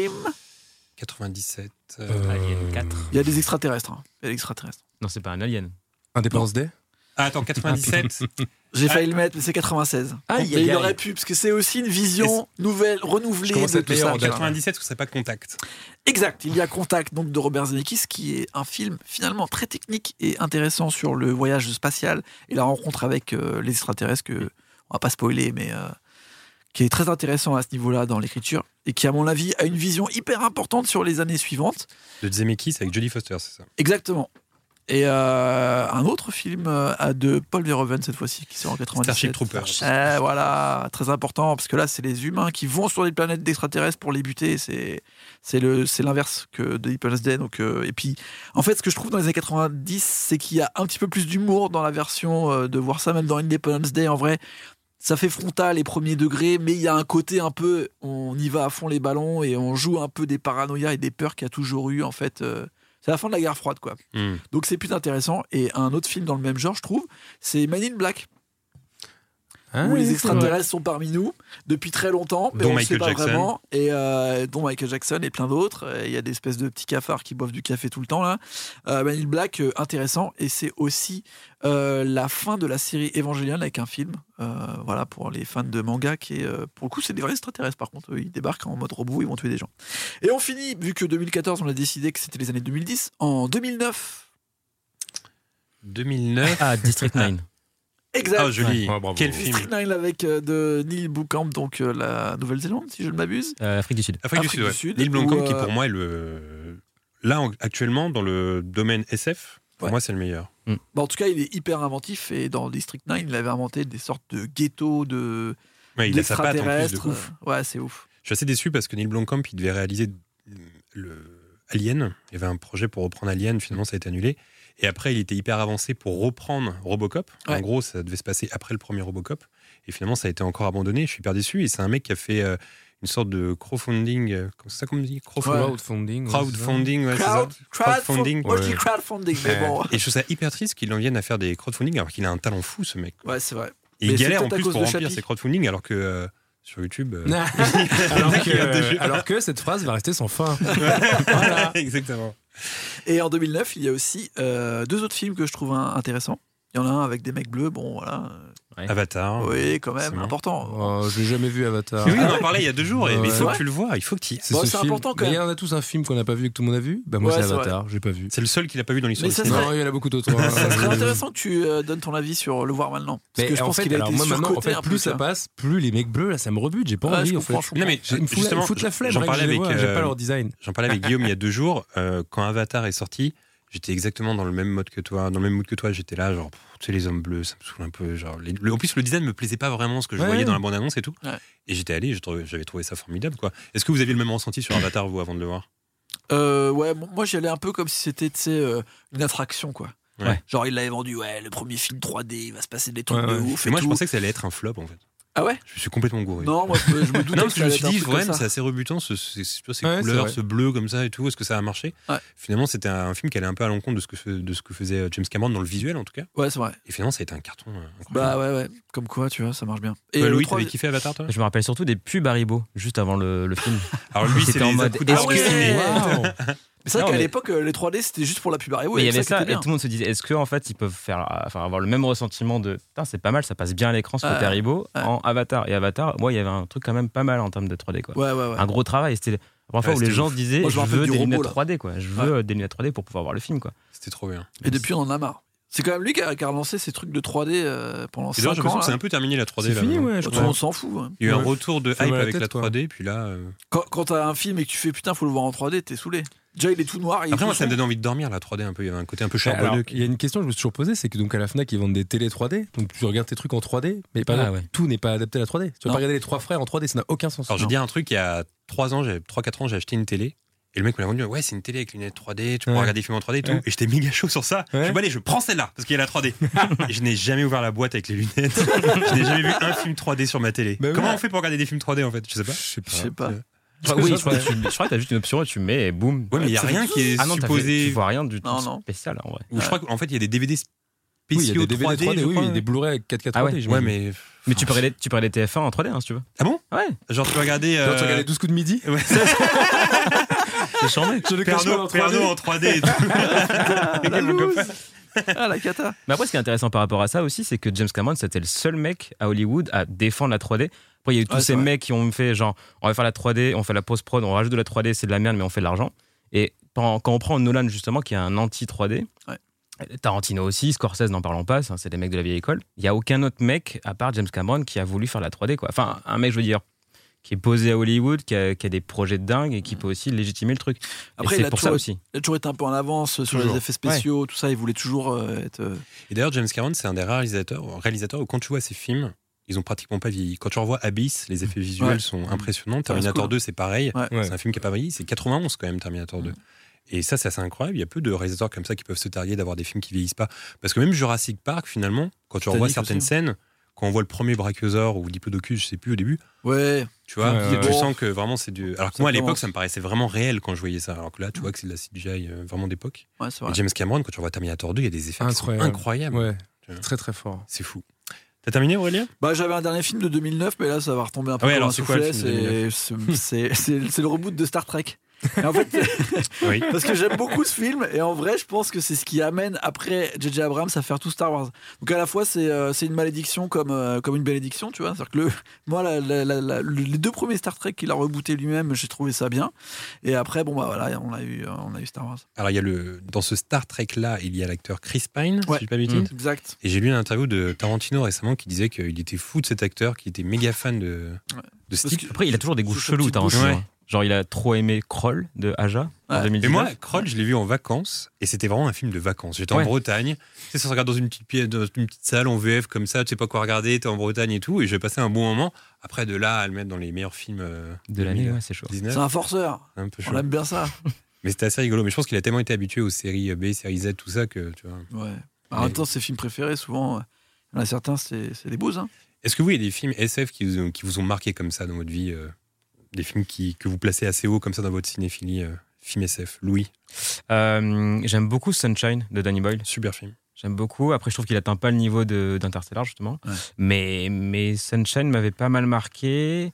S6: 97.
S7: Alien 4.
S9: Il y a des extraterrestres. Il y a des extraterrestres.
S7: Non, c'est pas un alien.
S8: Indépendance Day.
S6: Ah, attends, 97.
S9: J'ai failli le mettre, mais c'est 96.
S8: Aïe,
S9: Mais
S8: aïe,
S9: il
S8: aïe.
S9: aurait pu, parce que c'est aussi une vision nouvelle, renouvelée
S8: Je commence à
S9: de
S8: être
S9: tout
S8: meilleur
S9: ça.
S8: en date.
S6: 97, ce serait pas Contact.
S9: Exact, il y a Contact donc de Robert Zemeckis, qui est un film finalement très technique et intéressant sur le voyage spatial et la rencontre avec les extraterrestres, que on va pas spoiler, mais qui est très intéressant à ce niveau-là dans l'écriture et qui, à mon avis, a une vision hyper importante sur les années suivantes.
S6: De Zemeckis avec Jodie Foster, c'est ça.
S9: Exactement. Et un autre film de Paul Verhoeven cette fois-ci, qui sort en 97.
S6: Starship Troopers.
S9: Voilà, très important, parce que là, c'est les humains qui vont sur des planètes d'extraterrestres pour les buter. C'est l'inverse que de Independence Day. Donc, et puis, en fait, ce que je trouve dans les années 90, c'est qu'il y a un petit peu plus d'humour dans la version de voir ça, même dans Independence Day. En vrai, ça fait frontal et premier degré, mais il y a un côté un peu, on y va à fond les ballons et on joue un peu des paranoïas et des peurs qu'il y a toujours eu, en fait. C'est la fin de la guerre froide, quoi. Donc c'est plus intéressant. Et un autre film dans le même genre, je trouve, c'est Man in Black, où les extraterrestres sont parmi nous depuis très longtemps, mais
S6: Dont
S9: on ne
S6: Michael
S9: sait pas
S6: Jackson.
S9: vraiment. Et dont Michael Jackson et plein d'autres. Il y a des espèces de petits cafards qui boivent du café tout le temps là. Man in Black, intéressant. Et c'est aussi la fin de la série Evangelion avec un film. Voilà, pour les fans de manga, qui est pour le coup c'est des vrais extraterrestres. Par contre, eux, ils débarquent en mode robot, ils vont tuer des gens. Et on finit, vu que 2014 on a décidé que c'était les années 2010, en 2009.
S6: 2009.
S7: Ah, District 9.
S9: Exact.
S6: Oh, joli.
S8: Ouais, bravo.
S6: Quel film.
S9: District 9 avec de Neil Blomkamp, donc la Nouvelle-Zélande, si je ne m'abuse.
S7: Afrique du Sud.
S6: Afrique
S9: Afrique
S6: du
S9: du
S6: Sud.
S9: Sud,
S6: Neil Blomkamp,
S9: où,
S6: qui pour moi est le. Là, actuellement, dans le domaine SF, pour
S9: Ouais.
S6: moi, c'est le meilleur.
S9: Bah, en tout cas, il est hyper inventif, et dans District 9, il avait inventé des sortes de ghettos
S6: Ouais, il a sa patte en plus de
S9: d'extraterrestres.
S6: ouf.
S9: Ouais, c'est ouf.
S6: Je suis assez déçu parce que Neil Blomkamp, il devait réaliser Alien. Il y avait un projet pour reprendre Alien, finalement, ça a été annulé. Et après, il était hyper avancé pour reprendre Robocop. En
S9: Ouais.
S6: gros, ça devait se passer après le premier Robocop. Et finalement, ça a été encore abandonné. Je suis hyper déçu. Et c'est un mec qui a fait une sorte de crowdfunding. C'est ça qu'on dit
S8: Crowdfunding.
S6: Crowdfunding, ouais, c'est ça. Crowdfunding.
S9: Moi, je dis
S8: Ouais.
S9: crowdfunding, mais bon.
S6: Et je trouve ça hyper triste qu'il en vienne à faire des crowdfunding alors qu'il a un talent fou, ce mec.
S9: Ouais, c'est vrai.
S6: Et
S9: Mais
S6: il
S9: c'est
S6: galère en
S9: peut-être à
S6: plus
S9: cause
S6: pour
S9: de
S6: remplir
S9: Chappie.
S6: ses crowdfunding alors que sur YouTube.
S8: alors que cette phrase va rester sans fin.
S6: Voilà, exactement.
S9: Et en 2009, il y a aussi deux autres films que je trouve intéressants. Il y en a un avec des mecs bleus, bon, voilà.
S6: Avatar.
S9: Oui, quand même,
S6: c'est bon.
S9: important.
S8: Oh, je l'ai jamais vu Avatar.
S6: Oui, on en parlait il y a 2 jours, mais il faut
S8: Ouais.
S6: que tu le vois, il faut que tu y...
S8: C'est
S9: Bon,
S8: ce
S9: c'est
S8: film.
S9: important quand
S8: Mais il y
S9: même.
S8: en a tous un film qu'on n'a pas vu et que tout le monde a vu. Bah moi
S9: Ouais,
S8: c'est
S9: c'est
S8: Avatar, j'ai pas vu.
S6: C'est le seul qu'il a pas vu dans l'histoire
S9: Mais
S6: du
S9: ça
S6: cinéma.
S9: serait-
S8: Non, il y en a beaucoup d'autres. hein.
S9: Ça serait intéressant que tu donnes ton avis sur le voir maintenant. Parce
S8: Mais
S9: que je
S8: en
S9: pense
S8: fait,
S9: qu'il a
S8: alors
S9: été
S8: moi maintenant, en
S9: surcoté
S8: fait,
S9: un peu,
S8: plus ça
S9: ça.
S8: passe, plus les mecs bleus là, ça me rebute. J'ai pas
S9: Ouais,
S8: envie
S9: je
S8: en fait.
S9: comprends, je comprends.
S6: Non, mais
S8: Ils me
S6: justement,
S8: foutent la flemme.
S6: j'en
S8: rien que
S6: parlais
S8: je les
S6: avec,
S8: vois, j'aime pas leur design.
S6: j'en parlais avec Guillaume il y a 2 jours. Quand Avatar est sorti, j'étais exactement dans le même mode que toi, dans le même mood que toi. J'étais là, genre, tu sais, les hommes bleus, ça me saoule un peu. Genre, en plus, le design me plaisait pas vraiment, ce que je
S8: Ouais.
S6: voyais dans la bande-annonce et tout.
S9: Ouais.
S6: Et j'étais allé, j'avais trouvé ça formidable, quoi. Est-ce que vous aviez le même ressenti sur Avatar, vous, avant de le voir?
S9: Ouais, moi j'y allais un peu comme si c'était, tu sais, une attraction, quoi.
S6: Ouais.
S9: Genre, il l'avait vendu, ouais, le premier film 3D, il va se passer des trucs
S8: Ouais,
S9: de
S8: ouais.
S9: ouf.
S6: Et
S9: Et
S6: moi, je
S9: tout.
S6: pensais que ça allait être un flop, en fait.
S9: Ah ouais?
S6: Je suis complètement gouré.
S9: Non, moi je me doutais
S6: Non,
S9: que
S6: parce que
S9: ça
S6: je me
S9: allait
S6: suis
S9: être un
S6: dit,
S9: truc comme
S6: vraiment,
S9: ça.
S6: c'est assez rebutant, ces
S8: Ouais, c'est
S6: couleurs,
S8: vrai.
S6: ce bleu comme ça et tout. Est-ce que ça a marché?
S9: Ouais.
S6: Finalement, c'était un film qui allait un peu à l'encontre de ce que faisait James Cameron dans le visuel, en tout cas.
S9: Ouais, c'est vrai.
S6: Et finalement, ça a été un carton incroyable.
S9: Bah ouais, comme quoi, tu vois, ça marche bien. Et
S6: Louis,
S9: le
S6: t'avais
S9: troisième-
S6: kiffé Avatar, toi?
S7: Je me rappelle surtout des pubs Haribo, juste avant le film.
S6: Alors lui, c'est
S7: C'était en
S6: les
S7: mode,
S6: à-coups de
S7: est-ce
S6: barbe
S7: que-
S6: dessinée.
S8: Waouh.
S9: Mais c'est vrai
S7: Non,
S9: qu'à
S7: mais-
S9: l'époque, les 3D c'était juste pour la pub Haribo.
S7: Mais il y
S9: et
S7: avait
S9: ça
S7: ça,
S9: qui
S7: et
S9: était bien.
S7: tout le monde se disait, est-ce qu'en fait ils peuvent avoir le même ressentiment de putain, c'est pas mal, ça passe bien à l'écran ce côté
S9: Ouais,
S7: Haribo
S9: ouais.
S7: en Avatar. Et Avatar, moi, il y avait un truc quand même pas mal en termes de 3D, quoi.
S9: Ouais.
S7: Un gros travail. C'était première fois où les
S6: c'était
S7: gens
S6: ouf.
S7: disaient
S9: Moi, je
S7: je
S9: me rappelle
S7: veux
S9: du
S7: des
S9: robot,
S7: lunettes
S9: là.
S7: 3D, quoi. Je veux des lunettes 3D pour pouvoir voir le film, quoi.
S6: C'était trop bien.
S9: Et depuis, on en a marre. C'est quand même lui qui a relancé ces trucs de 3D pendant
S6: Et d'ailleurs,
S9: 5
S6: j'ai
S9: ans.
S6: l'impression que c'est
S9: là.
S6: un peu terminé la 3D.
S8: C'est
S6: là,
S8: fini,
S6: maintenant.
S8: ouais, je
S9: Tout
S8: crois.
S9: le monde s'en fout. Ouais.
S6: Il y a eu un
S8: Ouais.
S6: retour de
S8: Ça fait
S6: hype
S8: mal à la
S6: avec la
S8: tête, quoi.
S6: 3D, puis là.
S9: Quand t'as un film et que tu fais putain, faut le voir en 3D, t'es saoulé. Déjà, il est tout noir. il est
S6: Après,
S9: tout
S6: moi, ça me
S9: sombre.
S6: donne envie de dormir, la 3D un peu. Il y a un côté un peu
S8: Alors,
S6: charbonneux.
S8: il y a une question que je me suis toujours posée, c'est que donc à la Fnac ils vendent des télé 3D, donc tu regardes tes trucs en 3D, mais par exemple, tout n'est pas adapté à la 3D. Tu vas
S9: Non.
S8: pas regarder les trois frères en 3D, ça n'a aucun sens.
S6: Alors, je vais dire un truc, il y a 3-4 ans, j'ai acheté une télé. Et le mec me l'a vendu, ouais, c'est une télé avec lunettes 3D, tu pourras
S8: Ouais.
S6: regarder des films en 3D et tout.
S8: Ouais.
S6: Et j'étais méga chaud sur ça.
S8: Ouais.
S6: Je suis allez, je prends celle-là, parce qu'il y a la 3D. Et je n'ai jamais ouvert la boîte avec les lunettes. Je n'ai jamais vu un film 3D sur ma télé.
S8: Bah oui.
S6: Comment on fait pour regarder des films 3D en fait? Je sais pas.
S9: Je sais pas.
S7: Je crois que t'as juste une option et tu mets et boum.
S6: Ouais, mais il n'y a
S9: Ça
S6: rien
S9: fait-
S6: qui est
S7: Ah non,
S6: supposé.
S7: tu vois rien du tout
S9: Non, non.
S7: spécial en vrai.
S6: Ou je crois qu'en fait, il y a des DVD
S8: Oui, il y a
S6: spéciaux
S8: des DVD 3D,
S6: je
S8: oui,
S6: crois.
S8: il y a des Blu-ray avec 4K 3D.
S7: Ah ouais.
S6: Ouais,
S8: j'imagine.
S6: mais.
S7: Mais tu peux regarder les TF1 en 3D hein, si tu veux.
S6: Ah bon?
S7: Ouais.
S6: Genre, tu peux regarder.
S8: Genre, tu regardes les 12 coups de midi.
S6: Ouais,
S7: C'est chambé.
S8: Je le cache pas en 3D.
S6: Pernod en 3D et tout.
S9: La loose. Ah, la cata.
S7: Mais après, ce qui est intéressant par rapport à ça aussi, c'est que James Cameron, c'était le seul mec à Hollywood à défendre la 3D. Après, il y a eu tous
S9: Ouais,
S7: ces
S9: c'est vrai.
S7: mecs qui ont fait genre, on va faire la 3D, on fait la post-prod, on rajoute de la 3D, c'est de la merde, mais on fait de l'argent. Et quand on prend Nolan, justement, qui est un anti-3D,
S9: Ouais.
S7: Tarantino aussi, Scorsese, n'en parlons pas, c'est des mecs de la vieille école. Il n'y a aucun autre mec, à part James Cameron, qui a voulu faire la 3D, quoi. Enfin, un mec, je veux dire, qui est posé à Hollywood, qui a des projets de dingue et qui peut aussi légitimer le truc.
S9: Après,
S7: et
S9: il
S7: c'est
S9: a
S7: pour ça
S9: toujours-
S7: aussi.
S9: Il a toujours été un peu en avance sur
S6: Toujours.
S9: les effets spéciaux, tout ça. Il voulait toujours être.
S6: Et d'ailleurs, James Cameron, c'est un des réalisateurs où quand tu vois ses films, ils ont pratiquement pas vieilli. Quand tu revois Abyss, les effets visuels
S9: Ouais.
S6: sont impressionnants.
S9: c'est
S6: Terminator
S9: cool.
S6: 2, c'est pareil.
S9: Ouais.
S8: Ouais.
S6: C'est un film qui n'a pas vieilli. C'est 91 quand même, Terminator 2. Et ça, c'est assez incroyable. Il y a peu de réalisateurs comme ça qui peuvent se targuer d'avoir des films qui vieillissent pas. Parce que même Jurassic Park, finalement, quand tu revois
S9: Titanic
S6: certaines
S9: aussi.
S6: scènes, quand on voit le premier brachiosaure ou Diplodocus, je sais plus au début,
S9: Ouais.
S6: tu vois,
S8: Ouais,
S6: tu
S9: ouais.
S6: sens que vraiment c'est du. Alors que
S9: Ça
S6: moi, à l'époque,
S9: commence.
S6: ça me paraissait vraiment réel quand je voyais ça. Alors que là, tu vois que c'est de la CGI vraiment d'époque.
S9: Ouais, c'est
S6: Et
S9: vrai.
S6: James Cameron, quand tu revois Terminator 2, il y a des effets qui sont incroyables.
S8: Ouais,
S6: Tu vois.
S8: très très fort.
S6: C'est fou. T'as terminé, Aurélien?
S9: Bah, j'avais un dernier film de 2009, mais là, ça va retomber un peu
S6: Ah ouais,
S9: comme
S6: alors
S9: un
S6: c'est quoi le
S9: soufflet.
S6: film de
S9: C'est le reboot de Star Trek. Et en fait,
S6: Oui.
S9: parce que j'aime beaucoup ce film, et en vrai, je pense que c'est ce qui amène après J.J. Abrams à faire tout Star Wars. Donc à la fois, c'est une malédiction comme une bénédiction, tu vois. C'est-à-dire que moi, les deux premiers Star Trek qu'il a rebooté lui-même, j'ai trouvé ça bien. Et après, bon bah voilà, on a eu Star Wars.
S6: Alors, il y a dans ce Star Trek-là, il y a l'acteur Chris Pine,
S9: Ouais.
S6: si je dis pas de bêtises.
S9: Exact.
S6: Et j'ai lu une interview de Tarantino récemment qui disait qu'il était fou de cet acteur, qu'il était méga fan de ce
S9: Parce
S6: type.
S9: que-
S7: Après, il a toujours des goûts
S9: Sous sa
S7: chelous,
S9: petite
S7: Tarantino.
S6: bouche.
S7: hein. Genre, il a trop aimé Kroll de Aja en
S9: Ouais.
S7: 2019.
S6: Et moi, Kroll, je l'ai vu en vacances et c'était vraiment un film de vacances. J'étais en
S7: Ouais.
S6: Bretagne, tu sais, ça se regarde dans une petite pièce, dans une petite salle en VF comme ça, tu sais pas quoi regarder, t'es en Bretagne et tout, et j'ai passé un bon moment. Après, de là à le mettre dans les meilleurs films
S7: de l'année, ouais, c'est chaud.
S6: 2019,
S9: C'est un forceur.
S6: un peu chaud.
S9: On aime bien ça.
S6: Mais c'était assez rigolo. Mais je pense qu'il a tellement été habitué aux séries B, séries Z, tout ça que tu vois.
S9: Ouais. En même temps, ses films préférés, souvent, il y en a certains, c'est des bouses. Hein.
S6: Est-ce que vous, il y a des films SF qui vous ont marqué comme ça dans votre vie des films que vous placez assez haut comme ça dans votre cinéphilie film SF? Louis,
S7: J'aime beaucoup Sunshine de Danny Boyle.
S6: super film.
S7: J'aime beaucoup. Après, je trouve qu'il atteint pas le niveau d'Interstellar, justement.
S9: Ouais.
S7: Mais Sunshine m'avait pas mal marqué.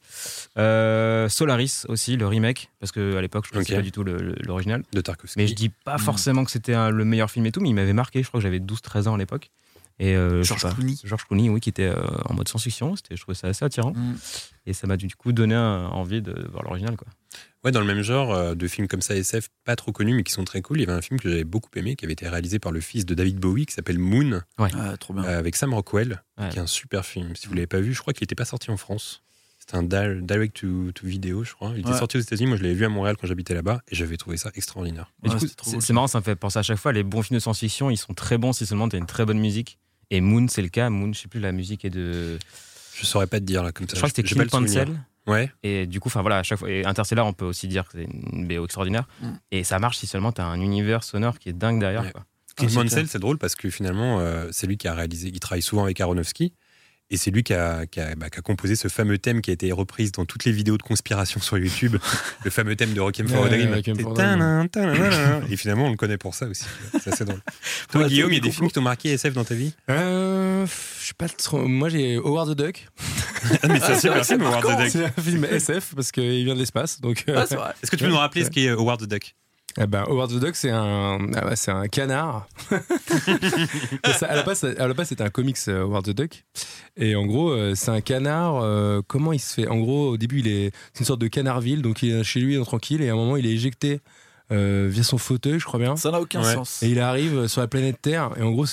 S7: Solaris aussi, le remake, parce qu'à l'époque, je connaissais
S6: Ok.
S7: pas du tout l'original.
S6: De Tarkovsky.
S7: Mais je dis pas forcément que c'était le meilleur film et tout, mais il m'avait marqué. Je crois que j'avais 12-13 ans à l'époque. Et je sais
S9: George
S7: pas,
S9: Clooney.
S7: George Clooney, oui, qui était en mode science-fiction. Je trouvais ça assez attirant.
S9: Mm.
S7: Et ça m'a du coup donné envie de voir l'original, quoi.
S6: Ouais, dans le même genre de films comme ça SF, pas trop connus mais qui sont très cool, il y avait un film que j'avais beaucoup aimé qui avait été réalisé par le fils de David Bowie qui s'appelle Moon
S9: Ah, trop bien.
S6: avec Sam Rockwell,
S7: Ouais.
S6: qui est un super film. Si vous l'avez pas vu, je crois qu'il n'était pas sorti en France. C'était un direct to vidéo, je crois. Il était
S9: Ouais.
S6: sorti aux États-Unis. Moi, je l'avais vu à Montréal quand j'habitais là-bas et j'avais trouvé ça extraordinaire.
S7: Et
S9: Ouais,
S7: du coup,
S9: c'était trop
S7: c'est
S9: cool,
S7: c'est marrant, ça me fait penser à chaque fois, les bons films de science-fiction, ils sont très bons si seulement tu as une très bonne musique. Et Moon, c'est le cas. Moon, je sais plus, la musique est de.
S6: Je saurais pas te dire là comme ça.
S7: Je crois que c'était
S6: J'ai pas
S7: Clint
S6: le souvenir.
S7: Mansell.
S6: Ouais.
S7: Et du coup, enfin voilà, à chaque fois. Et Interstellar, on peut aussi dire que c'est une BO extraordinaire.
S9: Mm.
S7: Et ça marche si seulement tu as un univers sonore qui est dingue derrière.
S6: Ouais.
S7: Quoi.
S6: Clint
S9: c'est
S6: Mansell,
S9: clair.
S6: c'est drôle parce que finalement, c'est lui qui a réalisé. Il travaille souvent avec Aronofsky. Et c'est lui qui a composé ce fameux thème qui a été repris dans toutes les vidéos de conspiration sur YouTube, le fameux thème de Requiem for a
S8: Ouais,
S6: Dream.
S8: Requiem for a
S6: C'est
S8: Dream.
S6: ta-na, et finalement, on le connaît pour ça aussi. C'est assez drôle. Toi,
S9: Ouais,
S6: Guillaume, il y a des
S9: complot.
S6: films qui t'ont marqué SF dans ta vie?
S8: Je sais pas trop. Moi j'ai Howard the Duck.
S6: Ah, mais c'est un super
S9: c'est
S6: film, Howard the
S9: marquant.
S6: Duck.
S8: C'est un film SF parce qu'il vient de l'espace. Donc,
S9: Ouais, c'est vrai.
S6: Est-ce que tu peux nous rappeler ce qu'est Howard the Duck?
S8: Eh ben, Howard the Duck, c'est un canard. À la base, c'était un comics, Howard the Duck. Et en gros, c'est un canard. Comment il se fait ? En gros, au début, c'est une sorte de canardville. Donc, il est chez lui, tranquille. Et à un moment, il est éjecté via son fauteuil, je crois bien.
S9: Ça n'a aucun sens.
S8: Et il arrive sur la planète Terre. Et en gros,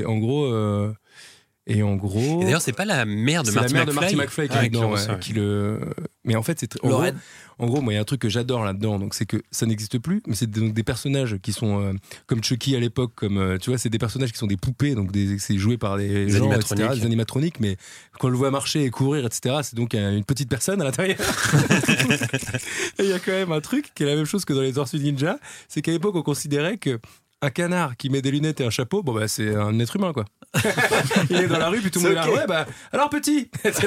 S8: Et
S6: d'ailleurs, c'est pas la mère de Marty McFly
S8: qui est dedans, qui le. Mais en fait, c'est en gros, moi, il y a un truc que j'adore là-dedans, donc c'est que ça n'existe plus, mais c'est donc des personnages qui sont comme Chucky à l'époque, comme tu vois, c'est des personnages qui sont des poupées, donc c'est joué par des gens, etc., des animatroniques, mais quand on le voit marcher et courir, etc., c'est donc une petite personne à l'intérieur. Et il y a quand même un truc qui est la même chose que dans les Tortues Ninja, c'est qu'à l'époque, on considérait que un canard qui met des lunettes et un chapeau, bon bah c'est un être humain quoi. Il est dans la rue puis tout le monde est là, ouais bah alors petit.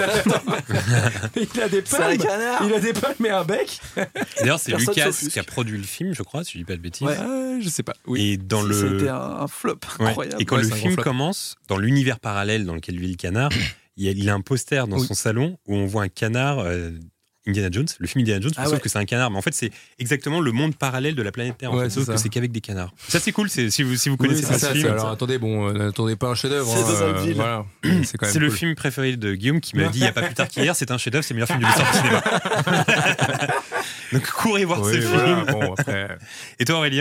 S8: Il a des palmes, et un bec.
S6: D'ailleurs c'est Lucas qui a produit le film, je crois, si je dis pas de bêtises.
S8: Ouais, je sais pas. Oui.
S6: Et dans
S9: c'était un flop incroyable.
S6: Et quand le film commence, dans l'univers parallèle dans lequel vit le canard, il a un poster dans son salon où on voit un canard. Indiana Jones, le film Indiana Jones, sauf que c'est un canard, mais en fait c'est exactement le monde parallèle de la planète Terre, sauf que c'est qu'avec des canards. Ça c'est cool, si vous connaissez pas ce film.
S8: Alors attendez, n'attendez pas un chef-d'œuvre.
S9: C'est dans un ville.
S8: Voilà. C'est quand même
S6: le film préféré de Guillaume qui m'a dit il n'y a pas plus tard qu'hier, c'est un chef-d'œuvre, c'est le meilleur film de l'histoire du cinéma. Donc courez voir ce film.
S8: Bon, après...
S6: Et toi Aurélien ?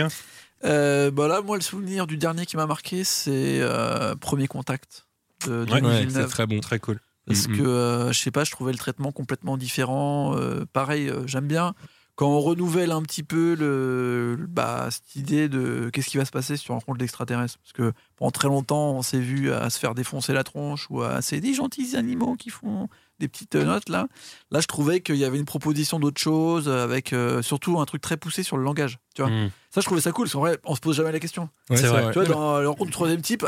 S9: Là, moi le souvenir du dernier qui m'a marqué, c'est Premier Contact de 2019.
S8: C'est très bon,
S6: très cool.
S9: Parce que, je sais pas, je trouvais le traitement complètement différent. Pareil, j'aime bien quand on renouvelle un petit peu cette idée de qu'est-ce qui va se passer si tu rencontres l'extraterrestre. Parce que pendant très longtemps, on s'est vu à se faire défoncer la tronche ou à c'est des gentils animaux qui font des petites notes là. Là, je trouvais qu'il y avait une proposition d'autre chose avec surtout un truc très poussé sur le langage. Tu vois. Ça, je trouvais ça cool parce qu'en vrai, on se pose jamais la question.
S8: Ouais, c'est vrai.
S9: Tu vois, dans le rencontre du troisième type,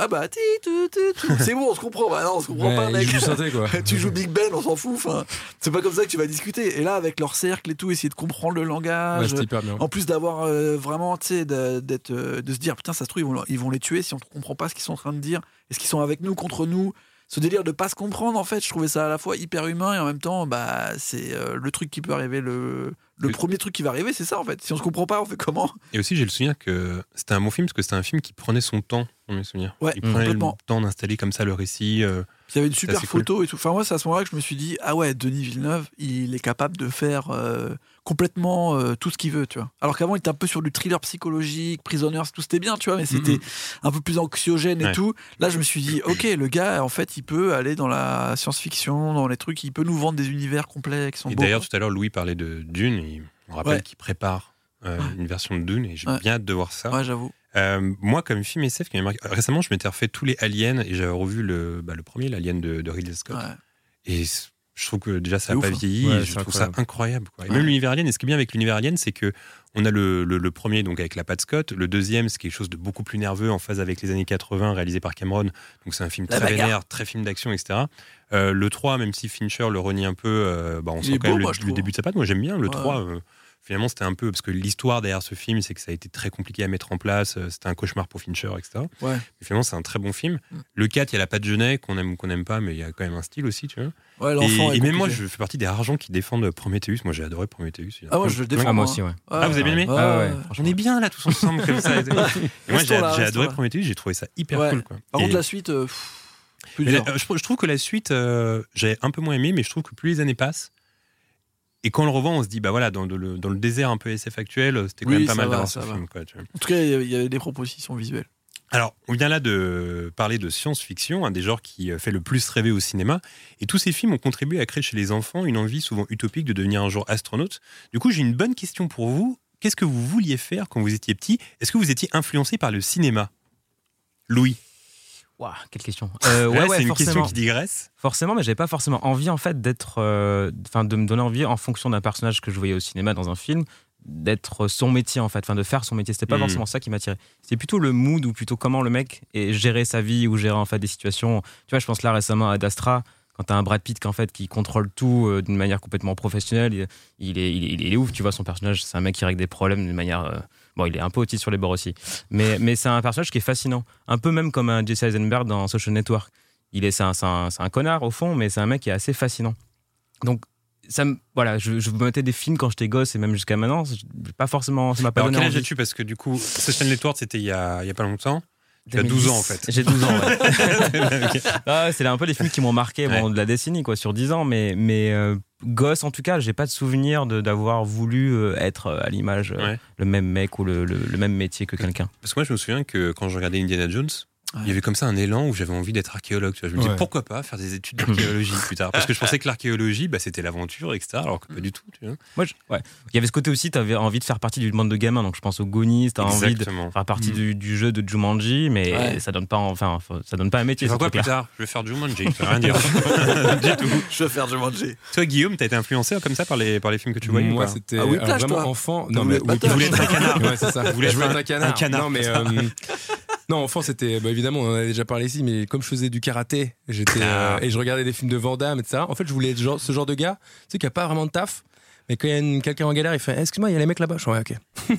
S9: c'est bon, on se comprend. Bah non, on se comprend pas, mec. Tu joues Big Ben, on s'en fout. Enfin, c'est pas comme ça que tu vas discuter. Et là, avec leur cercle et tout, essayer de comprendre le langage.
S8: Ouais, hyper bien.
S9: En plus d'avoir vraiment, tu sais, de se dire, putain, ça se trouve, ils vont les tuer si on ne comprend pas ce qu'ils sont en train de dire. Est-ce qu'ils sont avec nous, contre nous? Ce délire de pas se comprendre, en fait, je trouvais ça à la fois hyper humain et en même temps, c'est le truc qui peut arriver, le premier truc qui va arriver, c'est ça en fait. Si on se comprend pas, on fait comment? Et
S6: aussi, j'ai le souvenir que c'était un bon film parce que c'était un film qui prenait son temps, dans mes souvenirs.
S9: Ouais,
S6: il prenait le temps d'installer comme ça le récit.
S9: Il y avait une super photo et tout. Enfin, moi, c'est à ce moment-là que je me suis dit, ah ouais, Denis Villeneuve, il est capable de faire complètement tout ce qu'il veut, tu vois. Alors qu'avant, il était un peu sur du thriller psychologique, Prisoners, tout c'était bien, tu vois, mais c'était un peu plus anxiogène et tout. Là, je me suis dit, ok, le gars, en fait, il peut aller dans la science-fiction, dans les trucs, il peut nous vendre des univers complets qui sont beaux. Et
S6: d'ailleurs, tout à l'heure, Louis parlait de Dune. On rappelle qu'il prépare une version de Dune et j'ai bien hâte de voir ça.
S9: Ouais, j'avoue.
S6: Moi, comme film SF, récemment, je m'étais refait tous les Aliens et j'avais revu le premier, l'Alien de Ridley Scott. Ouais. Et je trouve que déjà, ça n'a pas vieilli. Et je trouve ça incroyable. Quoi. Et même l'univers Alien, et ce qui est bien avec l'univers Alien, c'est que on a le premier, donc avec la patte Scott. Le deuxième, c'est quelque chose de beaucoup plus nerveux, en phase avec les années 80, réalisé par Cameron. Donc c'est un film très vénère, très film d'action, etc. Le 3, même si Fincher le renie un peu, on sent quand même le début de sa patte. Moi, j'aime bien le 3. Finalement, c'était un peu... Parce que l'histoire derrière ce film, c'est que ça a été très compliqué à mettre en place. C'était un cauchemar pour Fincher, etc.
S9: Ouais.
S6: Mais finalement, c'est un très bon film. Le 4, il y a la patte Jeunet, qu'on aime ou qu'on n'aime pas, mais il y a quand même un style aussi, tu vois.
S9: Ouais, l'enfant
S6: et même moi, je fais partie des rares gens qui défendent Prometheus. Moi, j'ai adoré Prometheus.
S9: Ah ouais, je le défends.
S7: Moi aussi, ouais.
S6: Ah, vous avez bien aimé? On est bien là, tous ensemble, comme ça. Et moi, j'ai adoré Prometheus. J'ai trouvé ça hyper cool, quoi.
S9: Par contre, la suite...
S6: je trouve que la suite, j'ai un peu moins aimé, mais je trouve que plus les années passent, et quand on le revoit, on se dit, bah voilà, dans le désert un peu SF actuel, c'était quand même pas mal d'avoir ce film. Quoi, tu vois.
S9: En tout cas, il y a des propositions visuelles.
S6: Alors, on vient là de parler de science-fiction, un des genres qui fait le plus rêver au cinéma. Et tous ces films ont contribué à créer chez les enfants une envie souvent utopique de devenir un jour astronaute. Du coup, j'ai une bonne question pour vous. Qu'est-ce que vous vouliez faire quand vous étiez petit? Est-ce que vous étiez influencé par le cinéma? Louis?
S7: Waouh, quelle question.
S6: C'est une question qui digresse.
S7: Forcément, mais j'avais pas forcément envie en fait d'être, de me donner envie en fonction d'un personnage que je voyais au cinéma dans un film, d'être son métier en fait, de faire son métier. C'était pas forcément ça qui m'attirait. C'était plutôt le mood ou plutôt comment le mec gérait sa vie ou gérait en fait des situations. Tu vois, je pense là récemment à Ad Astra. Quand t'as un Brad Pitt qui contrôle tout d'une manière complètement professionnelle, il est ouf, tu vois, son personnage, c'est un mec qui règle des problèmes d'une manière... il est un peu autiste sur les bords aussi. Mais c'est un personnage qui est fascinant. Un peu même comme un Jesse Eisenberg dans Social Network. C'est un connard au fond, mais c'est un mec qui est assez fascinant. Donc, voilà, je me mettais des films quand j'étais gosse et même jusqu'à maintenant, pas forcément, ça m'a pas
S6: Alors,
S7: donné
S6: quel âge
S7: envie.
S6: as-tu? Parce que du coup, Social Network, c'était il y a pas longtemps. Tu as 12 ans en fait.
S7: J'ai 12 ans, ouais.
S6: Ok.
S7: Ah, c'est un peu les films qui m'ont marqué de la décennie, quoi, sur 10 ans. Mais gosse, en tout cas, j'ai pas de souvenir d'avoir voulu être à l'image le même mec ou le même métier que quelqu'un.
S6: Parce que moi, je me souviens que quand je regardais Indiana Jones, il y avait comme ça un élan où j'avais envie d'être archéologue. Tu vois. Je me disais pourquoi pas faire des études d'archéologie plus tard. Parce que je pensais que l'archéologie, c'était l'aventure, etc. Alors que pas du tout. Tu vois.
S7: Moi, il y avait ce côté aussi, t'avais envie de faire partie du monde de gamins. Donc je pense aux Goonies, t'as envie de faire partie du jeu de Jumanji, mais ça donne pas, ça donne pas un métier.
S6: Tu vas quoi plus tard? Je vais faire Jumanji. Ça veut rien dire. Du tout.
S9: Je vais faire Jumanji.
S6: Toi, Guillaume, t'as été influencé comme ça par les films que tu voyais?
S8: Moi, c'était
S9: Whiplash,
S8: vraiment
S9: toi.
S8: enfant.
S9: Non, mais
S6: Tu voulais être un canard.
S8: Ouais, c'est ça.
S6: Vous voulez
S8: Je voulais être
S6: un canard.
S8: Non, mais non, enfant, c'était évidemment, on en avait déjà parlé ici, mais comme je faisais du karaté, et je regardais des films de Van Damme, etc. En fait, je voulais être ce genre de gars, tu sais, qui a pas vraiment de taf. Mais quand il y a quelqu'un en galère, il fait excuse-moi, il y a les mecs là-bas. Je fais ouais, ok.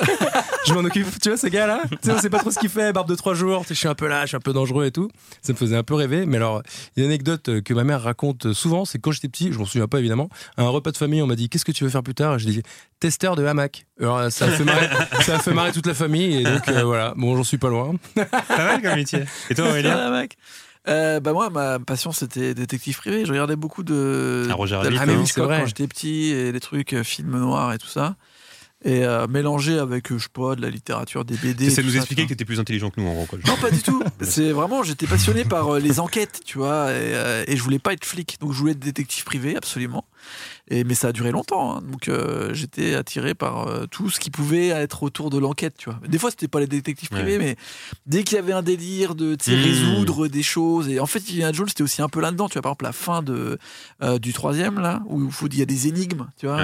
S8: Je m'en occupe, tu vois, ce gars-là. Tu sais, on sait pas trop ce qu'il fait, barbe de 3 jours. Je suis un peu là, je suis un peu dangereux et tout. Ça me faisait un peu rêver. Mais alors, une anecdote que ma mère raconte souvent, c'est que quand j'étais petit, je m'en souviens pas évidemment, à un repas de famille, on m'a dit qu'est-ce que tu veux faire plus tard? Et je dis testeur de hamac. Alors, ça a fait marrer toute la famille. Et donc, voilà. Bon, j'en suis pas loin.
S6: Pas mal comme métier. Et toi, Aurélien?
S9: Moi, ma passion, c'était détective privé. Je regardais beaucoup de
S6: Roger Rabbit,
S9: Hitchcock quand j'étais petit, et les trucs, films noirs et tout ça. Et mélangé avec, je sais pas, de la littérature, des BD.
S6: Tu essaies de nous expliquer que t'étais plus intelligent que nous, en gros. Quoi.
S9: Non, pas du tout. C'est vraiment, j'étais passionné par les enquêtes, tu vois, et je voulais pas être flic. Donc, je voulais être détective privé, absolument. Mais ça a duré longtemps. Hein. Donc, j'étais attiré par tout ce qui pouvait être autour de l'enquête, tu vois. Des fois, c'était pas les détectives privés, mais dès qu'il y avait un délire de résoudre des choses. Et en fait, Indiana Jones, c'était aussi un peu là-dedans. Tu vois, par exemple, la fin du 3e, là, où il y a des énigmes, tu vois.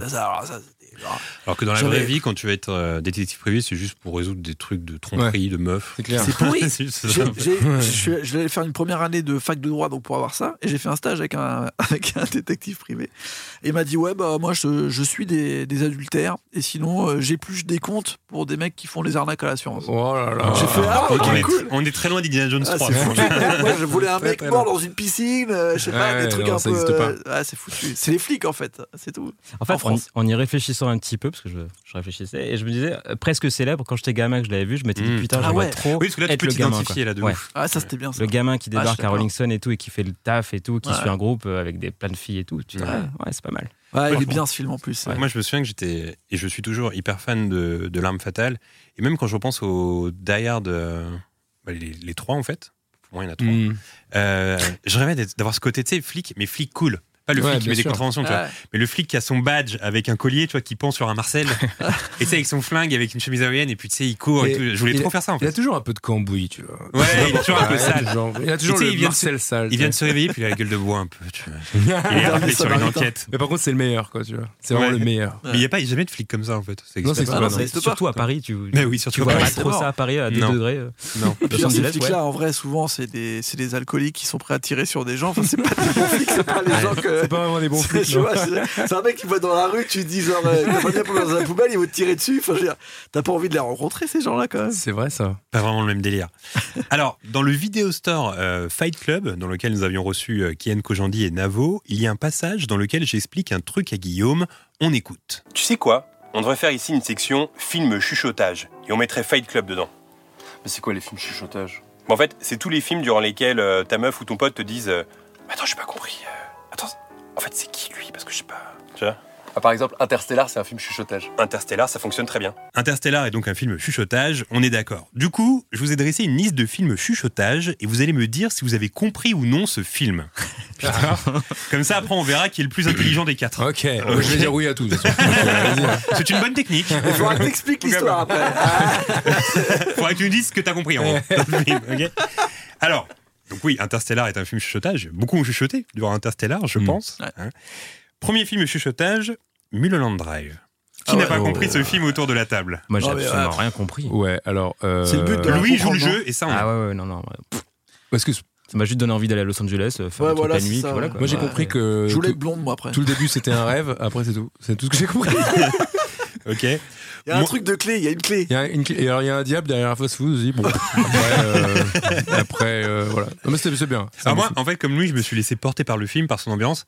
S6: Alors que dans la vraie vie, quand tu vas être détective privé, c'est juste pour résoudre des trucs de tromperie, de meufs.
S8: C'est clair.
S9: C'est pourri. Je vais faire une première année de fac de droit donc pour avoir ça, et j'ai fait un stage avec un détective privé. Et il m'a dit moi je suis des adultères, et sinon j'épluche des comptes pour des mecs qui font des arnaques à l'assurance.
S8: Oh là là.
S9: J'ai fait ok, cool.
S6: On est très loin d'Indiana Jones 3.
S9: C'est foutu. Moi je voulais un mec mort dans une piscine, je sais pas, des trucs un peu. C'est foutu. C'est les flics en fait, c'est tout.
S7: En fait, en y réfléchissant un petit peu, parce que je réfléchissais et je me disais presque célèbre quand j'étais gamin que je l'avais vu, je m'étais dit putain, j'aimerais trop.
S6: Oui, parce que là tu peux t'identifier là de ouf.
S9: Ah, ça c'était bien ça.
S7: Le gamin qui débarque à Rolling Stone et tout, et qui fait le taf et tout, qui suit un groupe avec plein de filles et tout. Tu dis, ouais, c'est pas mal.
S9: Ouais, il est bien ce film en plus.
S6: Moi je me souviens que j'étais, et je suis toujours hyper fan de L'Arme Fatale, et même quand je repense au Die Hard, les 3 en fait, pour moi il y en a 3, je rêvais d'avoir ce côté, tu sais, flic, mais flic cool. Pas le flic qui met des contraventions, tu vois, mais le flic qui a son badge avec un collier, tu vois, qui pend sur un Marcel, et tu sais, avec son flingue, avec une chemise hawaïenne, et puis tu sais, il court et tout. Je voulais trop faire ça en fait.
S8: Il a toujours un peu de cambouis, tu vois.
S6: Ouais, il est toujours un peu sale.
S8: Il a toujours le Marcel sale.
S6: Il vient de se réveiller, puis il a la gueule de bois un peu, tu vois. Il est rappelé sur une enquête.
S8: Mais par contre, c'est le meilleur, quoi, tu vois. C'est vraiment le meilleur.
S6: Mais il n'y a jamais de flic comme ça en fait.
S8: Non, c'est
S7: surtout à Paris,
S6: Mais oui, surtout
S7: tu vois pas trop ça à Paris à des degrés.
S6: Non.
S9: Et puis ces flics-là, en vrai, souvent, c'est des alcooliques qui sont prêts à tirer sur des gens. Enfin, c'est pas des bons flics, c'est pas les gens que.
S8: C'est pas vraiment des bons flics.
S9: C'est un mec qui va dans la rue, tu te dis genre, t'as pas bien pour dans la poubelle, il va te tirer dessus. Enfin, je veux dire, t'as pas envie de les rencontrer, ces gens-là, quand même.
S8: C'est vrai, ça.
S6: Pas vraiment le même délire. Alors, dans le vidéo store Fight Club, dans lequel nous avions reçu Kian Kojandi et Navo, il y a un passage dans lequel j'explique un truc à Guillaume. On écoute.
S10: Tu sais quoi ? On devrait faire ici une section film chuchotage, et on mettrait Fight Club dedans.
S11: Mais c'est quoi les films chuchotage ?
S10: En fait, c'est tous les films durant lesquels ta meuf ou ton pote te disent attends, j'ai pas compris. Attends, en fait, c'est qui lui ? Parce que je sais pas. Tu vois ?
S11: Par exemple, Interstellar, c'est un film chuchotage.
S10: Interstellar, ça fonctionne très bien.
S6: Interstellar est donc un film chuchotage, on est d'accord. Du coup, je vous ai dressé une liste de films chuchotage et vous allez me dire si vous avez compris ou non ce film. Putain. Comme ça, après, on verra qui est le plus intelligent des 4.
S8: Ok. Je vais dire oui à tout.
S6: C'est une bonne technique.
S9: Il faudra que t'expliques l'histoire après.
S6: Faudra que tu nous dises ce que t'as compris en gros. Okay. Alors, donc oui, Interstellar est un film chuchotage. Beaucoup ont chuchoté durant Interstellar, je pense. Hein. Premier film chuchotage, Mulholland Drive. Qui n'a pas compris ce film autour de la table ?
S7: Moi, j'ai absolument rien compris.
S8: Ouais, alors.
S9: C'est le but de
S6: Louis joue le jeu et ça, on...
S7: Ah ouais, non.
S8: Parce que
S7: ça m'a juste donné envie d'aller à Los Angeles, faire un truc la nuit.
S9: Ça,
S7: voilà, quoi.
S8: Moi, j'ai compris que.
S9: Je voulais être blonde, moi, après.
S8: Tout le début, c'était un rêve. Après, c'est tout. C'est tout ce que j'ai compris.
S6: Ok.
S9: Il y a un truc de clé, il y a une clé.
S8: Il y a une clé. Et alors, il y a un diable derrière un fast-food aussi. Bon. Après, voilà. Non, mais c'est bien.
S6: Alors moi, en fait, comme lui, je me suis laissé porter par le film, par son ambiance.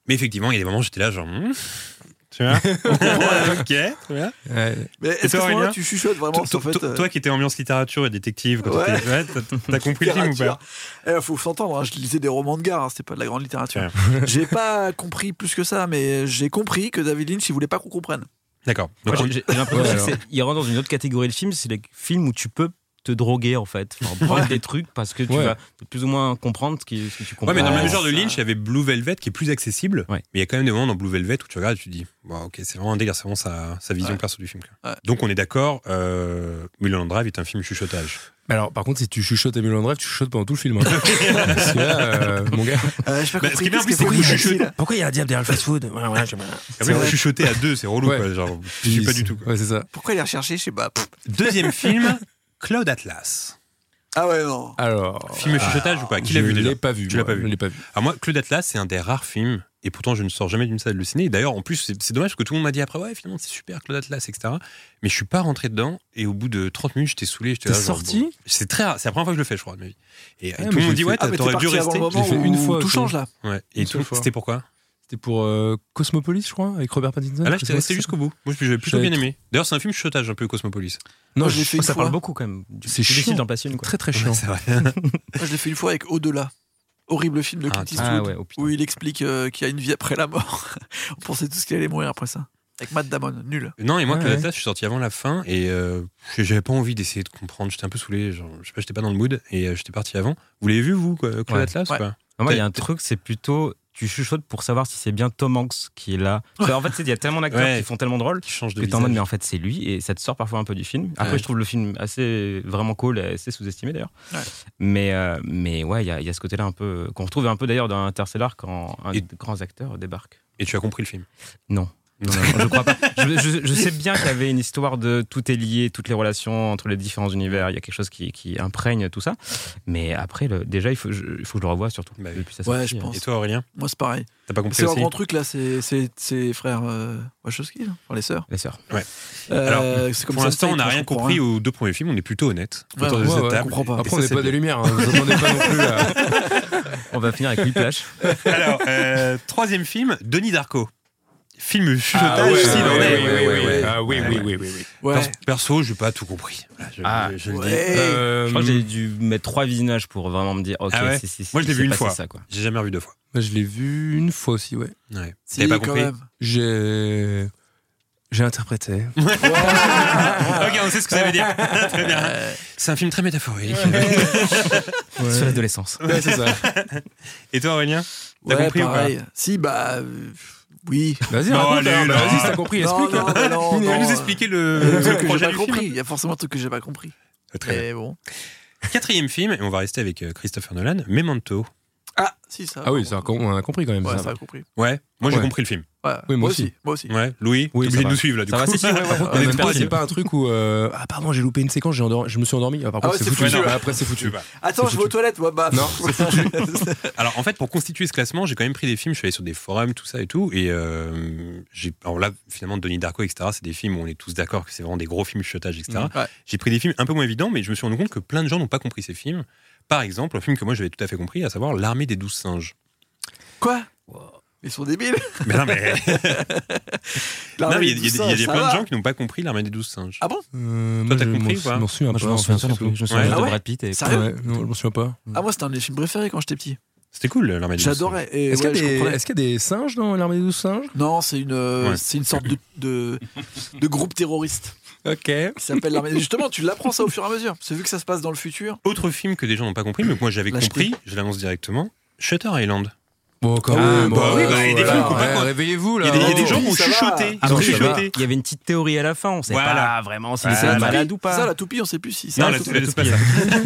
S6: Mais effectivement, il y a des moments où j'étais là, genre. Tu vois. Ok, très bien.
S9: Mais est-ce que
S6: Aurélien,
S9: tu chuchotes vraiment en fait,
S6: toi qui étais ambiance littérature et détective, quand
S9: Ouais.
S6: t'as compris le film ou pas?
S9: Faut s'entendre, hein, je lisais des romans de gare, hein, c'était pas de la grande littérature. J'ai pas compris plus que ça, mais j'ai compris que David Lynch, il voulait pas qu'on comprenne.
S6: D'accord.
S7: Moi,
S6: Donc,
S7: j'ai l'impression qu'il rentre dans une autre catégorie de films, c'est les films où tu peux te droguer en fait, enfin, prendre des trucs parce que tu vas plus ou moins comprendre ce que tu comprends.
S6: ouais, mais dans le même genre de Lynch, il y avait Blue Velvet qui est plus accessible,
S7: Ouais.
S6: mais il y a quand même des moments dans Blue Velvet où tu regardes et tu te dis, bon, ok, c'est vraiment un délire, c'est vraiment sa vision perso du film.
S9: Ouais.
S6: Donc on est d'accord, Mulholland Drive est un film chuchotage.
S8: Alors, par contre, si tu chuchotes à Mulholland Drive, tu chuchotes pendant tout le film. Hein. Parce que là, mon gars.
S9: J'ai pas
S6: Bah, ce qui est bien,
S9: compris,
S6: c'est que vous chuchotez.
S8: Pourquoi il y a un diable derrière le fast-food
S6: Après, vous chuchotez à deux, c'est relou,
S8: Ouais.
S6: quoi. Genre, je suis pas du tout. Quoi.
S8: Ouais, c'est ça.
S9: Pourquoi il a recherché, je sais pas.
S6: Deuxième film, Cloud Atlas.
S9: Ah ouais, non.
S8: Alors.
S6: Film chuchotage ou pas? Qui l'a vu
S8: Je
S6: déjà?
S8: l'ai pas vu.
S6: Tu l'as pas vu?
S8: Je l'ai pas vu.
S6: Alors moi, Cloud Atlas, c'est un des rares films, et pourtant je ne sors jamais d'une salle de ciné. Et d'ailleurs, en plus, c'est dommage parce que tout le monde m'a dit après, ouais, finalement, c'est super, Cloud Atlas, etc. Mais je suis pas rentré dedans, et au bout de 30 minutes, j'étais saoulé.
S8: T'es sorti?
S6: Bon, c'est très rare, c'est la première fois que je le fais, je crois, de ma vie. Et tout
S8: mais
S6: le monde
S8: je
S6: me dit,
S8: l'ai
S6: ouais,
S8: fait.
S9: mais
S6: t'aurais
S9: t'es
S6: dû
S9: parti avant
S6: rester.
S9: le moment
S8: Je l'ai fait
S9: où
S8: une fois
S9: tout
S8: aussi.
S9: change là.
S6: Ouais. Et
S8: Une seule
S6: tout,
S8: fois.
S6: c'était pourquoi?
S8: C'était pour Cosmopolis, je crois, avec Robert Pattinson.
S6: Ah là, j'étais resté jusqu'au bout. Moi, j'avais plutôt bien aimé. D'ailleurs, c'est un film chuchotage un peu, Cosmopolis.
S8: Non,
S9: Moi, je l'ai fait une
S7: Ça
S9: fois.
S7: parle beaucoup quand même.
S8: C'est
S7: difficile
S8: chiant.
S7: d'en placer une. Quoi.
S8: Très très chiant.
S6: C'est vrai.
S9: Moi, je l'ai fait une fois avec Au-delà. Horrible film de Clint Eastwood,
S7: Ah ouais, oh putain.
S9: où il explique qu'il y a une vie après la mort. On pensait tous qu'il allait mourir après ça. Avec Matt Damon, nul.
S6: Non, et moi,
S8: Ouais,
S6: Cloud
S8: ouais.
S6: Atlas, je suis sorti avant la fin et j'avais pas envie d'essayer de comprendre. J'étais un peu saoulé. Genre, je sais pas, j'étais pas dans le mood et j'étais parti avant. Vous l'avez vu, vous, Cloud
S7: Ouais.
S6: Atlas ou
S9: Ouais.
S6: pas?
S7: Moi, il y a un truc, c'est plutôt. Tu chuchotes pour savoir si c'est bien Tom Hanks qui est là. En fait, il y a tellement d'acteurs
S6: Ouais.
S7: qui font tellement de rôles
S6: Qui change de
S7: que t'es en mode,
S6: visage.
S7: mais en fait, c'est lui, et ça te sort parfois un peu du film. Après,
S9: Ouais.
S7: je trouve le film assez vraiment cool et assez sous-estimé d'ailleurs.
S9: Ouais.
S7: Mais ouais, il y a ce côté-là un peu qu'on retrouve un peu d'ailleurs dans Interstellar quand un
S6: Et-
S7: des grands acteurs débarque.
S6: Et tu as compris le film?
S7: Non. Non, je crois pas. Je sais bien qu'il y avait une histoire de tout est lié, toutes les relations entre les différents univers. Il y a quelque chose qui imprègne tout ça. Mais après, déjà, il faut que je le revoie surtout.
S6: Bah oui.
S7: Depuis sa
S9: Ouais,
S7: sortie.
S9: je pense.
S6: Et toi, Aurélien?
S9: Moi, c'est pareil.
S6: T'as pas compris
S9: C'est leur
S6: aussi?
S9: grand truc là, c'est frères Wachowski, là, enfin les sœurs.
S7: Les sœurs.
S6: Alors,
S9: c'est comme
S6: Pour
S9: ça,
S6: l'instant, on n'a
S9: je
S6: rien
S9: comprends
S6: compris
S9: rien.
S6: aux deux premiers films. On est plutôt honnête
S9: Ouais,
S6: autour de
S9: ouais,
S6: cette
S9: ouais,
S6: table.
S9: je comprends pas.
S6: Et
S8: Après,
S6: ça,
S8: on n'est
S6: c'est
S8: pas des
S6: bien.
S8: lumières. Hein. Vous attendez pas non plus là.
S7: On va finir avec Whiplash.
S6: Alors, troisième film, Denis Darko. Film chuchotage,
S8: ouais,
S6: s'il en est.
S9: ouais.
S8: Ah oui.
S9: Ouais.
S6: Perso, j'ai pas tout compris. Voilà, je le dis.
S9: Ouais.
S7: Je crois que j'ai dû mettre 3 visionnages pour vraiment me dire, ok,
S6: Ah ouais
S7: c'est
S6: Moi, je l'ai vu une
S7: passé
S6: fois.
S7: Ça, quoi.
S6: J'ai jamais revu deux fois.
S8: Moi, je l'ai vu une fois aussi, ouais.
S6: Ouais.
S9: Si,
S6: T'avais pas
S9: quand
S6: compris?
S9: même.
S8: J'ai interprété.
S6: Ok, on sait ce que ça veut dire. Très bien. C'est un film très métaphorique.
S7: Sur l'adolescence.
S8: Ouais, c'est ça.
S6: Et toi, Aurélien? T'as
S9: Ouais,
S6: compris
S9: pareil. Si, bah. Oui.
S8: Vas-y,
S6: Non,
S8: raconte,
S6: allez,
S8: hein.
S6: non.
S8: Vas-y, si t'as compris,
S9: Non,
S8: explique.
S9: non, mais non,
S6: Tu veux
S9: non.
S6: nous expliquer
S9: Le
S6: le
S9: truc que j'ai
S6: projet
S9: pas
S6: du
S9: compris.
S6: film?
S9: Il y a forcément un truc que j'ai pas compris.
S6: Très bien.
S9: Mais bon.
S6: Quatrième film, et on va rester avec Christopher Nolan, Memento.
S9: Ah, si, ça.
S8: Ah oui, ça, on a compris quand même.
S9: Ouais,
S8: ça.
S9: ça a compris.
S6: Ouais, moi j'ai
S8: Ouais.
S6: compris le film.
S9: Ouais,
S8: Oui, moi
S9: moi
S8: aussi.
S9: aussi. Moi aussi.
S6: Ouais, Louis,
S8: Oui,
S6: t'es
S8: ça
S6: obligé de
S8: va.
S6: nous suivre là. Du
S7: Ça
S6: coup.
S7: va, si, ouais, ouais.
S8: En même temps,
S7: Merci.
S8: c'est pas un truc où ah pardon, j'ai loupé une séquence, je me suis endormi. Ah, par
S9: Ah
S8: contre,
S9: ouais,
S8: c'est
S9: c'est
S8: foutu.
S9: foutu, ouais.
S8: Après, c'est
S6: Je sais
S8: foutu.
S6: pas.
S9: Attends, je vais aux toilettes, moi. Bah.
S8: Non, c'est foutu.
S6: Alors en fait, pour constituer ce classement, j'ai quand même pris des films. Je suis allé sur des forums, tout ça et tout. Et alors là, finalement, Denis Darko, etc. C'est des films où on est tous d'accord que c'est vraiment des gros films chuchotage, etc.
S9: Ouais.
S6: J'ai pris des films un peu moins évidents, mais je me suis rendu compte que plein de gens n'ont pas compris ces films. Par exemple, un film que moi j'avais tout à fait compris, à savoir L'Armée des 12 singes.
S9: Quoi? Ils sont débiles.
S6: Mais non, mais non, mais il y a
S9: Ça
S6: plein
S9: va.
S6: de gens qui n'ont pas compris L'Armée des 12 singes.
S9: Ah bon?
S6: Toi, t'as compris ou pas?
S8: Je m'en souviens
S7: Moi,
S8: pas.
S7: je m'en souviens pas non
S8: surtout.
S7: plus. Je me souviens
S6: Ouais.
S7: juste
S9: Ah
S7: de
S9: ouais
S7: Brad Pitt. Et...
S9: Sérieux?
S8: Ouais, non, je m'en souviens pas.
S9: Ah, moi, c'était un de mes films préférés quand j'étais petit.
S6: C'était cool, L'Armée des 12 singes.
S9: J'adorais. Et
S8: Est-ce
S9: ouais,
S8: qu'il
S9: je comprenais.
S8: y a des singes dans l'armée des 12 singes?
S9: Non, c'est une sorte de groupe terroriste
S8: Ok.
S9: qui s'appelle l'armée. Justement, tu l'apprends ça au fur et à mesure. C'est vu que ça se passe dans le futur.
S6: Autre film que des gens n'ont pas compris, mais que moi j'avais
S9: Lâcheté.
S6: compris, je l'annonce directement, Shutter Island.
S8: Bon, quand
S9: Ah,
S8: même.
S6: bah oui, bah, il y a des films qu'on peut
S8: ouais,
S6: pas-
S8: réveillez-vous là.
S6: Il y a des
S8: Oh.
S6: gens qui ont
S9: ça va.
S6: chuchoté.
S9: Ah
S6: Ils ont
S9: non, ça
S6: chuchoté.
S7: Il y avait une petite théorie à la fin, on sait
S6: Voilà.
S7: pas vraiment si
S6: Voilà.
S7: c'est
S6: La
S7: malade ou
S9: C'est ça,
S7: pas.
S9: la toupie, on sait plus si c'est.
S6: Non,
S9: un
S6: la
S9: toupie.
S6: c'est pas ça.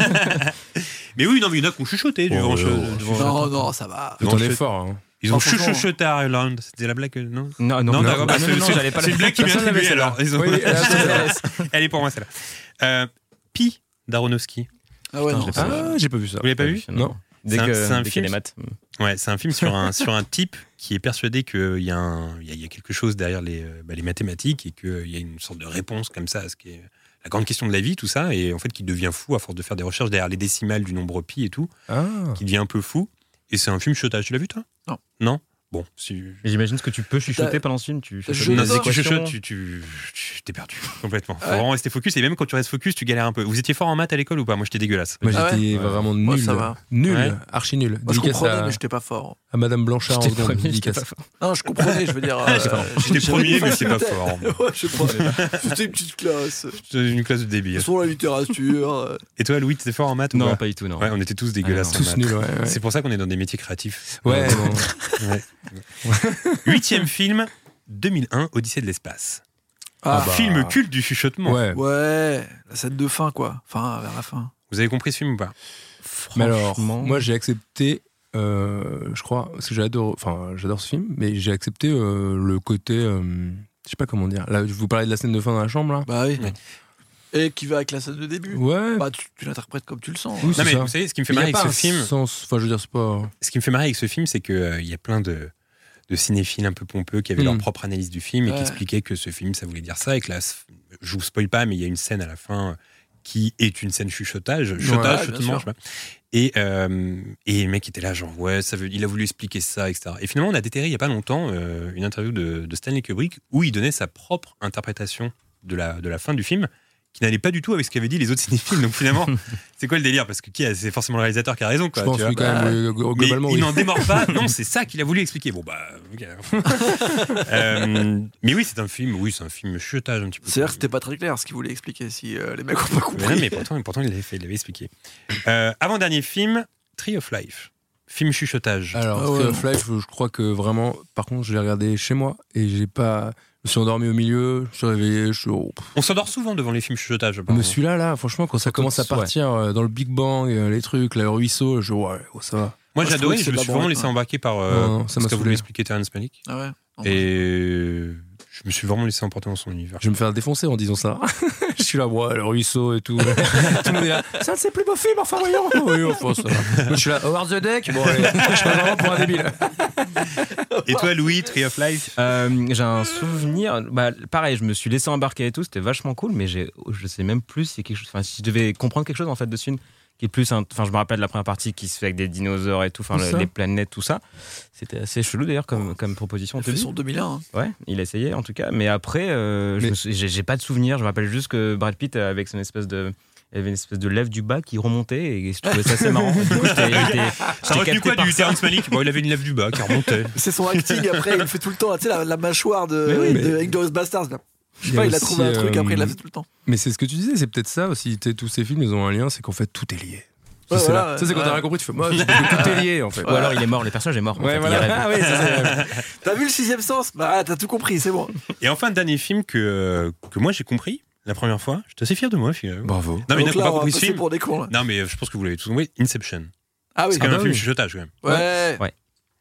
S6: Mais oui, non, mais il y en a qui ont chuchoté devant
S9: Non, ça va.
S8: C'est un effort. Hein.
S6: Ils ont
S9: Franchement.
S6: chuchoté à Island. C'était la blague, non?
S7: Non,
S6: Non, d'accord, bah,
S7: non, j'allais pas
S6: c'est une blague qui m'est
S8: Personne l'avait,
S6: attribuée alors. Ils ont-
S8: Oui,
S6: Elle est pour moi celle-là. Pi d'Aronofsky.
S9: Ah ouais, non.
S7: je l'ai pas vu.
S8: Ah, j'ai pas vu ça.
S6: Vous l'avez pas vu?
S8: Non.
S7: Dès
S6: C'est un-
S7: que
S6: c'est un
S7: dès qu'il y a
S6: film-
S7: des maths.
S6: Ouais, c'est un film sur un type qui est persuadé qu'il y a quelque chose derrière les mathématiques et qu'il y a une sorte de réponse comme ça à ce qui est la grande question de la vie, tout ça, et en fait qui devient fou à force de faire des recherches derrière les décimales du nombre pi et tout,
S8: Ah.
S6: qui devient un peu fou. Et c'est un film chuchotage. Tu l'as vu toi?
S9: Non.
S6: Non? bon,
S7: Mais j'imagine ce que tu peux chuchoter pendant ce film. Tu chuchotes
S6: non,
S7: des
S6: dès que tu
S7: équations.
S6: chuchotes, tu t'es perdu complètement. Faut vraiment rester focus et même quand tu restes focus, tu galères un peu. Vous étiez fort en maths à l'école ou pas? Moi, j'étais dégueulasse.
S8: Moi,
S9: Ah
S8: j'étais vraiment
S9: Moi,
S8: nul.
S9: ça va.
S8: Nul,
S6: Ouais.
S8: archi nul.
S9: Moi, je
S8: Dédicace
S9: comprenais, mais j'étais pas fort.
S8: à Madame Blanchard en
S7: J'étais
S8: seconde.
S7: premier, j'étais
S8: Dédicace.
S7: pas fort.
S9: Non, je comprenais, je veux dire.
S6: J'étais premier, mais c'est pas fort.
S9: Ouais, je sais pas. C'était une petite classe.
S6: C'était une classe de débile.
S9: Sur la littérature.
S6: Et toi, Louis, t'étais fort en maths ou
S7: Non,
S6: pas
S7: pas du tout, non.
S6: Ouais, on était tous dégueulasses
S7: Ah
S6: en
S8: Tous
S6: maths.
S8: nuls, ouais.
S6: C'est pour ça qu'on est dans des métiers créatifs.
S8: Ouais, non.
S6: Ouais. 8e film, 2001, Odyssée de l'espace.
S9: Ah,
S6: Film culte du chuchotement.
S8: Ouais.
S9: Ouais, la scène de fin, quoi. Enfin, vers la fin.
S6: Vous avez compris ce film ou pas?
S8: Mais alors,
S7: Franchement,
S8: moi j'ai accepté, je crois, parce que j'adore ce film, mais j'ai accepté le côté, je sais pas comment dire. Là, je vous parlais de la scène de fin dans la chambre, là.
S9: Bah oui.
S6: Ouais.
S9: Et qui va avec la scène de début.
S8: Ouais.
S9: Bah, tu l'interprètes comme tu le sens.
S8: Oui,
S6: Non
S8: c'est
S6: mais
S8: ça.
S6: vous savez, ce qui me fait
S8: Mais
S6: marrer
S8: y a
S6: avec
S8: pas
S6: ce film,
S8: enfin, je veux dire, c'est pas.
S6: ce qui me fait marrer avec ce film, c'est que il y a plein de cinéphiles un peu pompeux qui avaient leur propre analyse du film et qui
S9: Ouais.
S6: expliquaient que ce film, ça voulait dire ça et que là, je vous spoil pas, mais il y a une scène à la fin qui est une scène chuchotage,
S9: bien
S6: chuchotement,
S9: sûr.
S6: je sais pas. Et le mec était là, genre, ouais, il a voulu expliquer ça, etc. Et finalement, on a déterré il y a pas longtemps une interview de Stanley Kubrick où il donnait sa propre interprétation de la fin du film, qui n'allait pas du tout avec ce qu'avaient dit les autres cinéphiles. Donc finalement, c'est quoi le délire? Parce que c'est forcément le réalisateur qui a raison, quoi.
S8: Je pense
S6: tu vois.
S8: oui, quand même,
S6: Mais
S8: globalement.
S6: il
S8: oui.
S6: n'en démord pas. Non, c'est ça qu'il a voulu expliquer. Bon, bah. Ok. Mais oui, c'est un film chuchotage un petit peu.
S9: C'est-à-dire que c'était pas très clair ce qu'il voulait expliquer si les mecs ont pas compris.
S6: Mais non, mais pourtant il l'avait fait, il l'avait expliqué. Avant-dernier film, Tree of Life. Film chuchotage.
S8: Alors,
S9: Ah
S8: Tree
S9: ouais.
S8: of Life, je crois que vraiment, par contre, je l'ai regardé chez moi et j'ai pas. Je me suis endormi au milieu, je suis réveillé, je suis.
S6: On s'endort souvent devant les films chuchotage.
S8: Mais
S6: apparemment.
S8: celui-là, franchement, quand ça commence à partir dans le Big Bang, les trucs, le ruisseau, ouais, ça va.
S6: Moi,
S9: je
S6: j'ai adoré,
S9: trouve que
S6: je me
S9: c'est
S6: suis
S9: de la
S6: vraiment
S9: branle,
S6: laissé
S9: ouais.
S6: embarquer par
S8: Non, ça
S6: ce
S8: m'a
S6: qu'a voulu
S8: saoulé.
S6: expliquer Terrence Malick.
S9: Ah ouais.
S6: Et je me suis vraiment laissé emporter dans son univers.
S8: Je vais me faire défoncer en disant ça. Je suis là, ouais, le ruisseau et tout. Tout le monde est là. C'est un de ses plus beaux films, enfin voyons. Oui, enfin ça. Moi, je suis là, Howard the Deck. Bon, allez, je suis vraiment pour un débile.
S6: Et toi, Louis, Tree of Life?
S7: j'ai un souvenir. Bah, pareil, je me suis laissé embarquer et tout. C'était vachement cool, mais je sais même plus si quelque chose. Enfin, si je devais comprendre quelque chose en fait de ce film, qui est plus. Enfin, je me rappelle de la première partie qui se fait avec des dinosaures et tout. Enfin,
S8: C'est ça.
S7: les planètes, tout ça. C'était assez chelou d'ailleurs comme proposition.
S9: Il
S7: on te
S9: fait
S7: dit.
S9: son 2001. Hein.
S7: Ouais, il a essayé en tout cas. Mais après, j'ai pas de souvenir. Je me rappelle juste que Brad Pitt, avec son espèce de. Il y avait une espèce de lèvre du bas qui remontait et je trouvais ça assez marrant. Du coup,
S6: T'as
S7: j'étais
S6: retenu
S7: capté
S6: quoi
S7: par
S6: du
S7: ça.
S6: Terrence Malick? Bon, il avait une lèvre du bas qui remontait.
S9: C'est son acting après, il le fait tout le temps. Tu sais, la mâchoire
S8: Mais
S9: de
S8: oui, mais-
S9: Inglourious Basterds. Là. Je sais
S8: Il y a
S9: pas, il a
S8: aussi,
S9: trouvé un truc, après il l'a fait tout le temps.
S8: Mais c'est ce que tu disais, c'est peut-être ça aussi. Tous ces films, ils ont un lien, c'est qu'en fait, tout est lié.
S9: Ouais,
S8: c'est
S9: voilà,
S8: là. Ça, c'est quand
S9: ouais.
S8: t'as rien compris, tu fais, moi, je pense que tout est lié, en fait.
S7: Ou alors il est mort, le personnage est mort. en
S8: Ouais,
S7: fait,
S8: voilà.
S7: il rêve.
S8: Ah, oui, c'est ça.
S9: T'as vu le 6ème sens? Bah, t'as tout compris, c'est bon.
S6: Et enfin, dernier film que moi j'ai compris la première fois. J'étais assez fier de moi, finalement.
S8: Bravo.
S6: Non, mais
S9: Donc
S6: n'a
S9: là,
S6: pas
S9: on va
S6: compris ce
S9: passer
S6: film.
S9: pour des cons. Là.
S6: Non, mais je pense que vous l'avez tous compris. Inception.
S9: Ah oui,
S6: C'est quand même un film
S8: oui.
S6: chuchotage, quand même.
S9: Ouais.
S7: Ouais.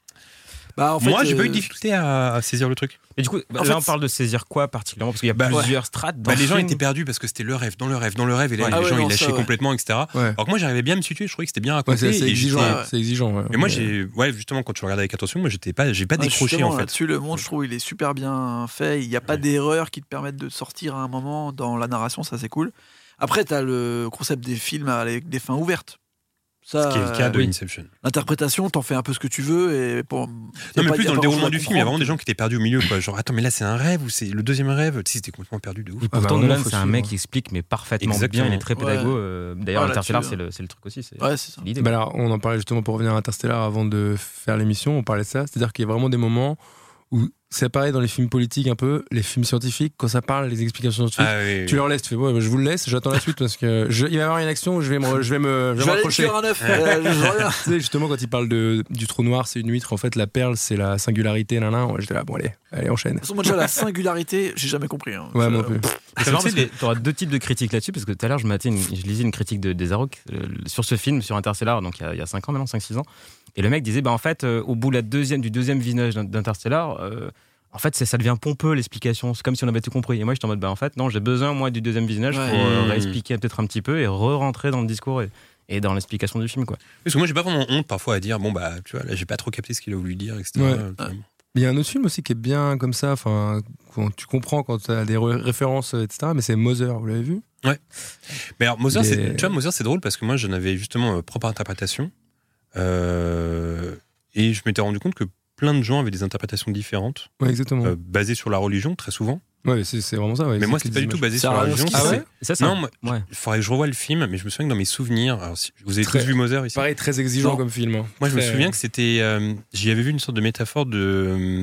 S9: Bah, en fait,
S6: Moi, j'ai pas eu de difficulté à saisir le truc.
S7: Et du coup,
S9: En
S7: là,
S9: fait,
S7: on parle de saisir quoi particulièrement? Parce qu'il y a plusieurs strates dans
S6: Bah,
S7: le
S6: les gens
S7: film.
S6: étaient perdus parce que c'était le rêve, dans le rêve, et là,
S9: Ouais.
S6: les
S9: Ah ouais,
S6: gens
S9: non,
S6: ils
S9: ça,
S6: lâchaient
S9: ouais.
S6: complètement, etc.
S8: Ouais.
S6: Alors que moi, j'arrivais bien à me situer, je trouvais que c'était bien
S8: Ouais,
S6: raconté.
S8: c'est assez
S6: et
S8: exigeant.
S6: j'étais-
S9: ouais.
S8: C'est exigeant. Ouais.
S6: Mais moi, justement, quand tu regardais avec attention, moi, j'ai pas décroché,
S9: justement,
S6: en fait.
S9: Là-dessus, le monde, je trouve, il est super bien fait. Il n'y a pas d'erreurs qui te permettent de sortir à un moment dans la narration, ça c'est cool. Après, t'as le concept des films avec des fins ouvertes. Ça,
S6: Ce qui est le cas de
S9: oui.
S6: Inception.
S9: L'interprétation, t'en fais un peu ce que tu veux. Et pour,
S6: Non, mais plus dans le déroulement du film, il y a vraiment des gens qui étaient perdus au milieu, quoi. Genre, attends, mais là, c'est un rêve ou c'est le deuxième rêve? Tu sais, c'était complètement perdu de ouf.
S7: Et pourtant,
S8: bah,
S7: Nolan,
S8: faut
S7: c'est un
S8: suivre.
S7: mec qui explique mais parfaitement
S6: Exactement.
S7: bien. Il est très pédago. D'ailleurs,
S9: Ouais,
S7: Interstellar,
S9: là-dessus,
S7: c'est le truc aussi. C'est
S9: Ouais, c'est ça.
S7: l'idée.
S8: Bah alors, on en parlait justement pour revenir à Interstellar avant de faire l'émission, on parlait de ça. C'est-à-dire qu'il y a vraiment des moments où c'est pareil dans les films politiques un peu, les films scientifiques, quand ça parle, les explications scientifiques,
S6: Ah, oui,
S8: tu leur laisses, tu fais, ouais, bah, je vous le laisse, j'attends la suite parce que il va y avoir une action où je vais me
S9: Je vais aller
S8: raccrocher.
S9: cuire un œuf. Je reviens.
S8: Tu sais, justement, quand il parle du trou noir, c'est une huître, en fait, la perle, c'est la singularité, j'étais là, bon, allez, enchaîne.
S9: De toute façon, moi, déjà, la singularité, j'ai jamais compris. Hein.
S8: Ouais,
S9: Je-
S8: moi non plus.
S7: C'est marrant parce que tu auras deux types de critiques là-dessus, parce que tout à l'heure, je lisais une critique des Arocs sur ce film, sur Interstellar, donc il y a 5 ans maintenant, 5-6 ans. Et le mec disait, bah, en fait, au bout du deuxième visionnage d'Interstellar, en fait, ça devient pompeux l'explication. C'est comme si on avait tout compris. Et moi, j'étais en mode, bah, en fait, non, j'ai besoin, moi, du deuxième visionnage
S9: Ouais.
S7: pour réexpliquer peut-être un petit peu et re-rentrer dans le discours et dans l'explication du film, quoi.
S6: Parce que moi, j'ai pas vraiment honte parfois à dire, bon, bah, tu vois, là, j'ai pas trop capté ce qu'il a voulu dire, etc.
S8: Ouais. Il y a un autre film aussi qui est bien comme ça, enfin, quand tu comprends quand tu as des références, etc. Mais c'est Mother, vous l'avez vu?
S6: Mais alors, Mother,
S8: Les-
S6: tu vois, Mother, c'est drôle parce que moi, j'en avais justement propre interprétation. Et je m'étais rendu compte que plein de gens avaient des interprétations différentes,
S8: Ouais, exactement.
S6: basées sur la religion, très souvent.
S8: Ouais, c'est vraiment ça. Ouais,
S6: Mais moi, c'est pas du tout basé
S9: C'est
S6: sur la
S9: un
S6: religion.
S9: Aronofsky,
S8: Ah ouais
S7: Ça,
S6: Non, moi, il faudrait que je revoie le film, mais je me souviens que dans mes souvenirs, alors, vous avez
S8: Très-
S6: tous vu Mother ici.
S8: Pareil, très exigeant
S9: Non.
S8: comme film. Hein.
S6: Moi, je me
S8: Très-
S6: souviens que c'était. J'y avais vu une sorte de métaphore de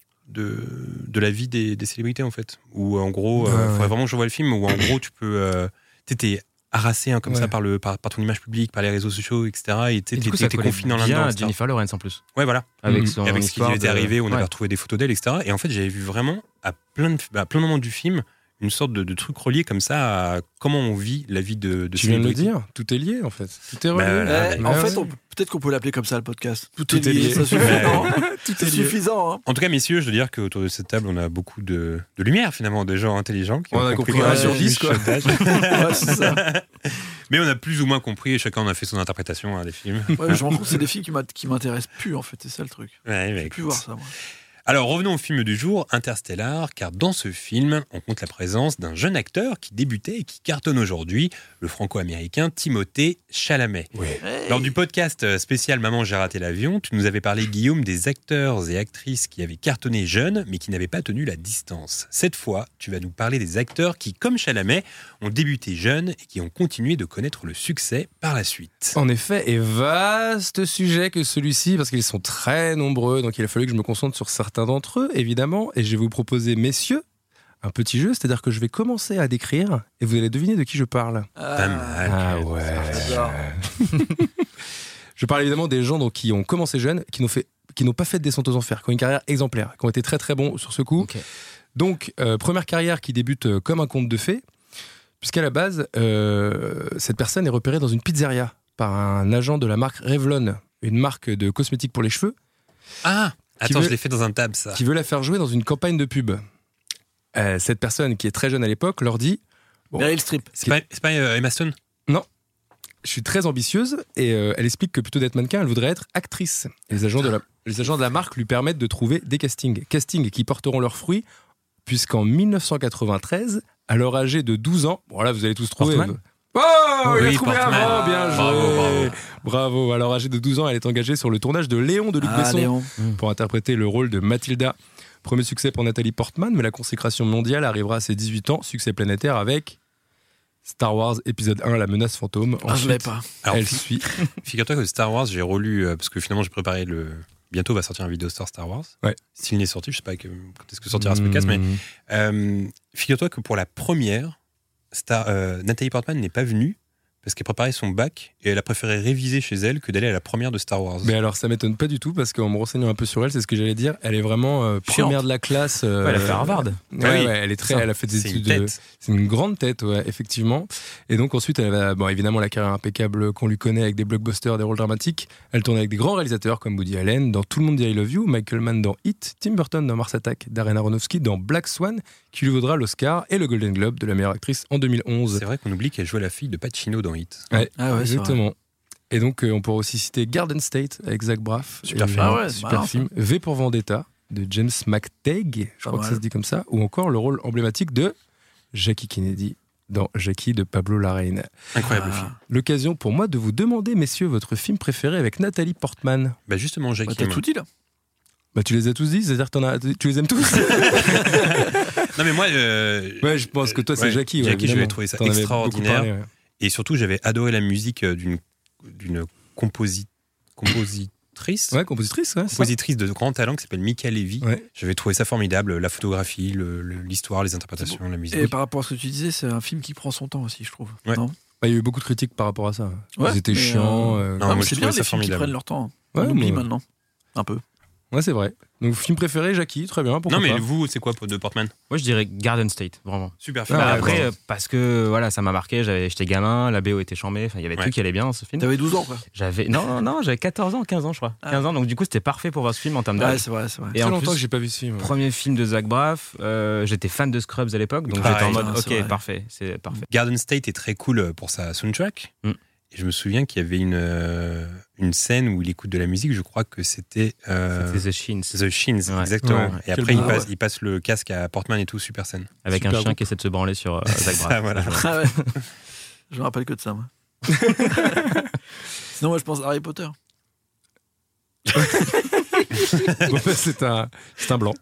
S6: la vie des célébrités, en fait. Où, en gros,
S8: Ouais,
S6: faudrait
S8: ouais.
S6: vraiment que je revoie le film, où, en gros, tu peux. T'es harassé comme
S8: Ouais.
S6: ça par ton image publique, par les réseaux sociaux, etc. Et
S7: Et
S6: t'es
S7: du coup, ça
S6: t'es
S7: collait
S6: confiné dans
S7: bien
S6: là-dedans.
S7: à
S6: etc.
S7: Jennifer Lawrence en plus.
S6: Ouais, voilà.
S7: Avec
S8: Mhm.
S7: son
S6: Et avec ce qui
S7: histoire
S6: lui était
S7: de-
S6: arrivé, on
S7: Ouais.
S6: avait retrouvé des photos d'elle, etc. Et en fait, j'avais vu vraiment, à plein de moments du film, une sorte de truc relié comme ça à comment on vit la vie de
S8: Tu viens de le
S6: célébrité.
S8: dire, tout est lié en fait. Tout est relié.
S6: Bah,
S9: En
S8: Ouais,
S9: fait,
S8: ouais.
S9: peut-être qu'on peut l'appeler comme ça le podcast. Tout
S8: Tout
S9: est
S8: est
S9: lié.
S8: lié.
S9: Ça suffit,
S6: Ouais.
S9: non
S8: Tout
S9: C'est
S8: est lié.
S9: suffisant. Hein.
S6: En tout cas, messieurs, je dois dire qu'autour de cette table, on a beaucoup de lumière, finalement, de gens intelligents. Qui
S8: On
S6: ont
S8: a compris
S9: un
S6: le
S9: sur
S8: 10, quoi.
S6: chuchotage.
S9: Ouais, c'est ça.
S6: Mais on a plus ou moins compris, et chacun en a fait son interprétation des films.
S9: Ouais, je me rends compte que c'est des films qui m'intéressent plus, en fait. C'est ça le truc.
S6: Ouais,
S9: Je
S6: bah,
S9: peux plus
S6: écoute.
S9: voir ça, moi.
S6: Alors revenons au film du jour, Interstellar, car dans ce film, on compte la présence d'un jeune acteur qui débutait et qui cartonne aujourd'hui, le franco-américain Timothée Chalamet. Lors du podcast spécial Maman j'ai raté l'avion, tu nous avais parlé, Guillaume, des acteurs et actrices qui avaient cartonné jeunes mais qui n'avaient pas tenu la distance. Cette fois, tu vas nous parler des acteurs qui, comme Chalamet, ont débuté jeunes et qui ont continué de connaître le succès par la suite.
S8: En effet, et vaste sujet que celui-ci, parce qu'ils sont très nombreux, donc il a fallu que je me concentre sur certains d'entre eux, évidemment, et je vais vous proposer, messieurs, un petit jeu, c'est-à-dire que je vais commencer à décrire, et vous allez deviner de qui je parle.
S6: Pas mal.
S8: Ah ouais.
S9: J'adore.
S8: Je parle évidemment des gens donc, qui ont commencé jeunes, qui n'ont pas fait de descente aux enfers, qui ont une carrière exemplaire, qui ont été très très bons sur ce coup.
S7: Ok.
S8: Donc, première carrière qui débute comme un conte de fées, puisqu'à la base, cette personne est repérée dans une pizzeria par un agent de la marque Revlon, une marque de cosmétiques pour les cheveux,
S6: Ah,
S8: Qui
S6: attends,
S8: veut-
S6: je l'ai fait dans un tab, ça.
S8: qui veut la faire jouer dans une campagne de pub. Cette personne qui est très jeune à l'époque leur dit Bon.
S9: Meryl Streep.
S6: C'est pas Emma Stone?
S8: je suis très ambitieuse et elle explique que plutôt d'être mannequin, elle voudrait être actrice. Et les agents de la marque lui permettent de trouver des castings qui porteront leurs fruits, puisqu'en 1993, alors âgée de 12 ans, bon là vous allez tous trouver.
S7: Portman.
S8: Oh, il a
S6: Oui,
S8: trouvé
S6: Portman.
S8: avant, bien joué.
S6: Bravo.
S8: Bravo. Alors âgée de 12 ans, elle est engagée sur le tournage de Léon de Luc
S9: Ah,
S8: Besson
S9: Léon.
S8: pour interpréter le rôle de Mathilda. Premier succès pour Nathalie Portman, mais la consécration mondiale arrivera à ses 18 ans, succès planétaire avec Star Wars épisode 1, La menace fantôme.
S9: Ah, je l'ai pas.
S6: Alors,
S8: Elle suit.
S6: Figure-toi que Star Wars, j'ai relu, parce que finalement j'ai préparé bientôt va sortir un vidéo Star Wars.
S8: Ouais.
S6: S'il n'est sorti, je sais pas quand est-ce que sortira ce podcast, mais figure-toi que pour la première, Nathalie Portman n'est pas venue parce qu'elle préparait son bac et elle a préféré réviser chez elle que d'aller à la première de Star Wars.
S8: Mais alors ça m'étonne pas du tout parce qu'en me renseignant un peu sur elle, c'est ce que j'allais dire, elle est vraiment première de la classe.
S7: Ouais, elle a fait Harvard.
S8: Ouais,
S6: oui.
S8: ouais, elle est très,
S7: Ça,
S8: elle a fait des
S6: C'est une
S8: études.
S6: tête.
S8: C'est une grande tête, ouais, effectivement. Et donc ensuite, elle a, bon, évidemment, la carrière impeccable qu'on lui connaît avec des blockbusters, des rôles dramatiques. Elle tourne avec des grands réalisateurs comme Woody Allen dans Tout le monde dit I Love You, Michael Mann dans Hit, Tim Burton dans Mars Attack, Darren Aronofsky dans Black Swan, qui lui vaudra l'Oscar et le Golden Globe de la meilleure actrice en 2011.
S6: C'est vrai qu'on oublie qu'elle jouait la fille de Pacino dans Hit.
S8: Ouais,
S9: Ah ouais, c'est
S8: exactement. Et donc, on pourrait aussi citer Garden State avec Zach Braff.
S6: Super film.
S9: Ah ouais, c'est
S8: super
S9: marrant,
S8: film. V pour Vendetta de James McTagg, je crois que ça se dit comme ça, ou encore le rôle emblématique de Jackie Kennedy dans Jackie de Pablo Larraín.
S6: Incroyable
S9: Ah.
S6: film.
S8: L'occasion pour moi de vous demander, messieurs, votre film préféré avec Nathalie Portman.
S6: Bah justement, Jackie.
S9: Bah, t'as tout dit là.
S8: Bah, tu les as tous dit, c'est-à-dire que tu les aimes tous.
S6: Non mais moi,
S8: Ouais, je pense que toi, c'est
S6: ouais,
S8: Jackie. Ouais,
S6: Jackie,
S8: évidemment.
S6: j'avais trouvé ça
S8: T'en avais
S6: extraordinaire.
S8: beaucoup parlé, ouais.
S6: et surtout j'avais adoré la musique d'une compositrice.
S8: Ouais, compositrice, ouais. ça.
S6: Compositrice de grand talent qui s'appelle Mika Levy.
S8: Ouais.
S6: J'avais trouvé ça formidable, la photographie, l'histoire, les interprétations, la musique.
S9: Et par rapport à ce que tu disais, c'est un film qui prend son temps aussi, je trouve.
S6: Ouais.
S9: Non
S8: Bah, il y a eu beaucoup de critiques par rapport à ça.
S9: Ouais,
S8: Ils étaient
S9: mais,
S8: chiants.
S6: Non,
S9: Ah,
S6: moi,
S9: mais
S6: je
S9: c'est
S6: trouvais
S9: bien
S6: ça
S9: les films qui
S6: formidable.
S9: prennent leur temps.
S8: Ouais,
S9: On oublie
S8: moi-
S9: maintenant. Un peu.
S8: Ouais, c'est vrai. Donc, film préféré, Jackie, très bien. Pourquoi
S6: Non mais
S8: pas.
S6: vous, c'est quoi de Portman?
S7: Moi, je dirais Garden State, vraiment.
S6: Super
S8: Ah,
S6: film.
S8: ouais,
S7: Après,
S8: bon.
S7: parce que voilà, ça m'a marqué. J'étais gamin, la BO était chambée. Enfin, il y avait
S6: Ouais.
S7: tout qui allait bien dans ce film.
S9: T'avais 12 ans, quoi.
S7: Non, j'avais 14 ans, 15 ans, je crois.
S9: Ah.
S7: 15 ans, donc du coup, c'était parfait pour voir ce film en termes
S9: Ouais,
S7: d'âge.
S9: c'est vrai, c'est vrai.
S7: Et
S8: Très
S7: en
S8: longtemps
S7: plus,
S8: que j'ai pas vu ce film.
S7: premier film de Zach Braff, j'étais fan de Scrubs à l'époque, donc
S6: Pareil.
S7: j'étais en mode,
S9: Ah, c'est
S7: ok,
S9: vrai.
S7: parfait, c'est parfait.
S6: Garden State est très cool pour sa soundtrack.
S7: Mm.
S6: Et je me souviens qu'il y avait une scène où il écoute de la musique, je crois que c'était
S7: C'était The Shins,
S6: The Shins,
S7: Ouais.
S6: exactement.
S8: Ouais.
S6: Et
S8: Quel
S6: après,
S8: bon.
S6: il passe le casque à Portman et tout, super scène.
S7: avec
S8: Super
S7: un chien
S8: groupe.
S7: qui essaie de se branler sur Zach
S6: Ça,
S7: Braff.
S6: voilà.
S9: Ah ouais. Je me rappelle que de ça, moi. Sinon, moi, je pense à Harry Potter.
S8: Bon, c'est un blanc.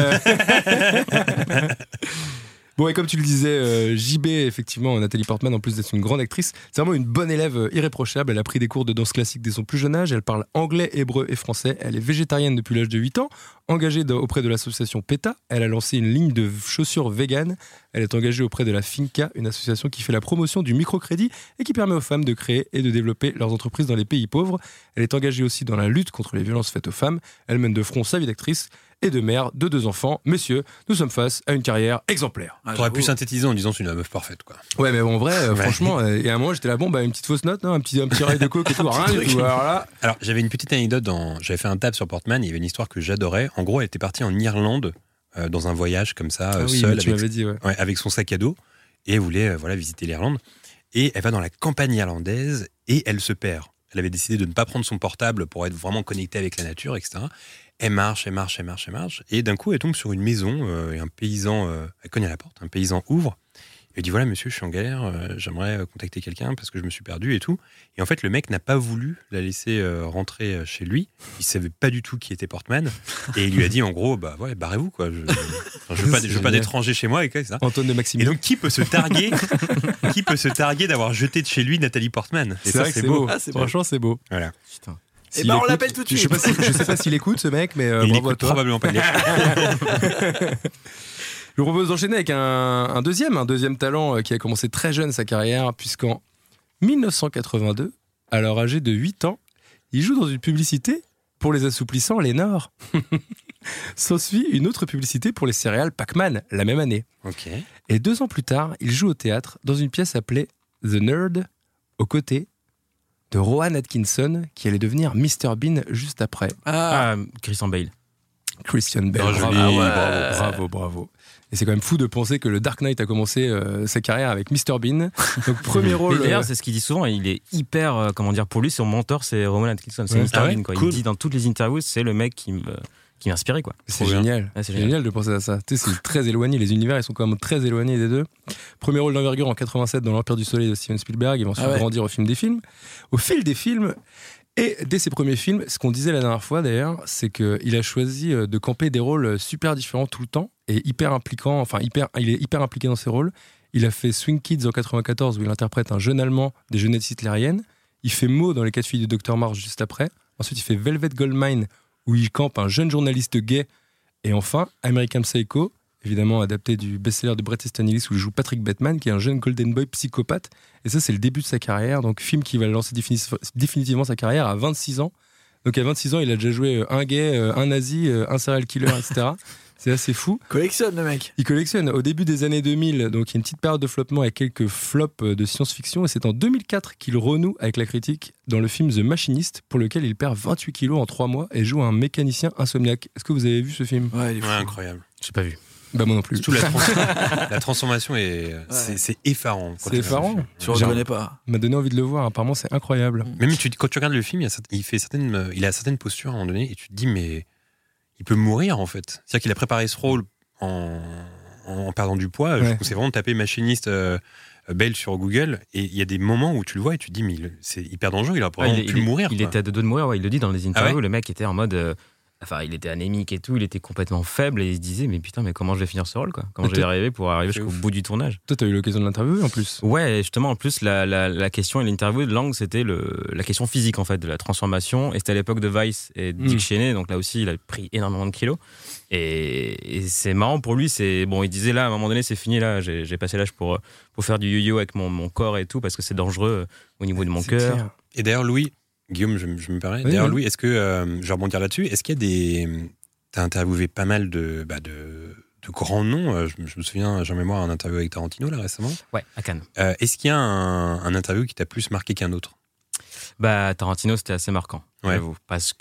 S8: Bon, et comme tu le disais, JB, effectivement, Nathalie Portman, en plus d'être une grande actrice, c'est vraiment une bonne élève irréprochable. Elle a pris des cours de danse classique dès son plus jeune âge. Elle parle anglais, hébreu et français. Elle est végétarienne depuis l'âge de 8 ans, engagée auprès de l'association PETA. Elle a lancé une ligne de chaussures véganes. Elle est engagée auprès de la Finca, une association qui fait la promotion du microcrédit et qui permet aux femmes de créer et de développer leurs entreprises dans les pays pauvres. Elle est engagée aussi dans la lutte contre les violences faites aux femmes. Elle mène de front sa vie d'actrice et de mère de 2 enfants. Messieurs, nous sommes face à une carrière exemplaire.
S6: T'aurais pu synthétiser en disant c'est une meuf parfaite, quoi.
S8: Ouais, mais bon, en vrai, franchement, et à un moment j'étais là, bon, bah, une petite fausse note, un petit rail de coke et tout, rien du tout. Alors
S6: j'avais une petite anecdote, j'avais fait un tab sur Portman, il y avait une histoire que j'adorais. En gros, elle était partie en Irlande dans un voyage comme ça, seule, avec son sac à dos, et elle voulait visiter l'Irlande. Et elle va dans la campagne irlandaise et elle se perd. Elle avait décidé de ne pas prendre son portable pour être vraiment connectée avec la nature, etc. Elle marche, et d'un coup, elle tombe sur une maison, et un paysan, elle cogne à la porte, un paysan ouvre, il lui dit, voilà, monsieur, je suis en galère, j'aimerais contacter quelqu'un parce que je me suis perdu et tout. Et en fait, le mec n'a pas voulu la laisser rentrer chez lui, il savait pas du tout qui était Portman, et il lui a dit, en gros, bah ouais, barrez-vous, quoi, je veux pas d'étrangers chez moi, et quoi, ça.
S8: Antoine de Maximilien.
S6: Et donc, qui peut se targuer d'avoir jeté de chez lui Nathalie Portman? Et
S8: c'est
S6: ça,
S8: vrai que c'est beau. Franchement, c'est beau.
S6: Voilà.
S9: Putain. On l'appelle tout de suite.
S8: Je sais pas s'il écoute, ce mec, mais bravo à toi.
S6: Probablement pas.
S8: Je vous propose d'enchaîner avec un deuxième talent qui a commencé très jeune sa carrière, puisqu'en 1982, alors âgé de 8 ans, il joue dans une publicité pour les assouplissants Lénore. S'ensuit une autre publicité pour les céréales Pac-Man, la même année.
S6: Okay.
S8: Et 2 ans plus tard, il joue au théâtre dans une pièce appelée The Nerd, aux côtés de Rowan Atkinson, qui allait devenir Mr. Bean juste après.
S7: Christian Bale.
S8: Christian Bale. Bravo. Et c'est quand même fou de penser que le Dark Knight a commencé sa carrière avec Mr. Bean. Donc premier rôle.
S7: D'ailleurs, c'est ce qu'il dit souvent. Il est hyper, pour lui, son mentor, c'est Rowan Atkinson. C'est Mr. Bean, quoi. Cool. Il dit dans toutes les interviews, c'est le mec qui m'a inspiré, quoi.
S8: C'est génial. Ouais, c'est génial de penser à ça. Tu sais, c'est très éloigné. Les univers, ils sont quand même très éloignés des deux. Premier rôle d'envergure en 87 dans L'Empire du Soleil de Steven Spielberg. Ils vont ensuite grandir au fil des films. Au fil des films. Et dès ses premiers films, ce qu'on disait la dernière fois d'ailleurs, c'est qu'il a choisi de camper des rôles super différents tout le temps et hyper impliquants. Il est hyper impliqué dans ses rôles. Il a fait Swing Kids en 94 où il interprète un jeune Allemand des jeunesses hitlériennes. Il fait Mo dans Les 4 filles du Dr Mars juste après. Ensuite, il fait Velvet Goldmine où il campe un jeune journaliste gay. Et enfin, American Psycho, évidemment adapté du best-seller de Bret Easton Ellis où il joue Patrick Bateman, qui est un jeune golden boy psychopathe. Et ça, c'est le début de sa carrière. Donc, film qui va lancer définitivement sa carrière à 26 ans. Donc, à 26 ans, il a déjà joué un gay, un nazi, un serial killer, etc. C'est assez fou.
S9: Collectionne, le mec.
S8: Il collectionne. Au début des années 2000, donc il y a une petite période de flottement avec quelques flops de science-fiction. Et c'est en 2004 qu'il renoue avec la critique dans le film The Machinist, pour lequel il perd 28 kilos en 3 mois et joue un mécanicien insomniaque. Est-ce que vous avez vu ce film ?
S9: Ouais, il est fou.
S6: Incroyable.
S7: J'ai pas vu.
S8: Bah moi non plus.
S6: Surtout la transformation c'est effarant.
S8: C'est effarant.
S9: Tu reconnais pas.
S8: Il m'a donné envie de le voir. Apparemment, c'est incroyable.
S6: Même quand tu regardes le film, il a certaines postures à un moment donné et tu te dis mais il peut mourir en fait. C'est-à-dire qu'il a préparé ce rôle en perdant du poids. Ouais. C'est vraiment taper machiniste Bale sur Google et il y a des moments où tu le vois et tu te dis mais c'est hyper dangereux. Il a probablement pu mourir.
S7: Il était à 2 doigts de mourir. Ouais, il le dit dans les interviews. Le mec était en mode. Il était anémique et tout, il était complètement faible et il se disait mais putain, mais comment je vais finir ce rôle, quoi ? Comment je vais y arriver pour arriver jusqu'au bout du tournage ?
S8: Toi, t'as eu l'occasion de l'interviewer en plus.
S7: Ouais, justement, en plus, la question et l'interview de Lang, c'était la question physique en fait, de la transformation. Et c'était à l'époque de Vice et Dick Cheney, donc là aussi, il a pris énormément de kilos. Et c'est marrant pour lui, il disait là, à un moment donné, c'est fini, là, j'ai passé l'âge pour faire du yo-yo avec mon corps et tout, parce que c'est dangereux au niveau de mon cœur.
S8: Clair.
S6: Et d'ailleurs, Louis. Guillaume, je me permets. D'ailleurs, Louis, est-ce que, je vais rebondir là-dessus, est-ce qu'il y a t'as interviewé pas mal de grands noms. Je me souviens, j'ai en mémoire un interview avec Tarantino, là, récemment.
S7: Ouais, à Cannes.
S6: Est-ce qu'il y a un interview qui t'a plus marqué qu'un autre ?
S7: Tarantino, c'était assez marquant, j'avoue. Parce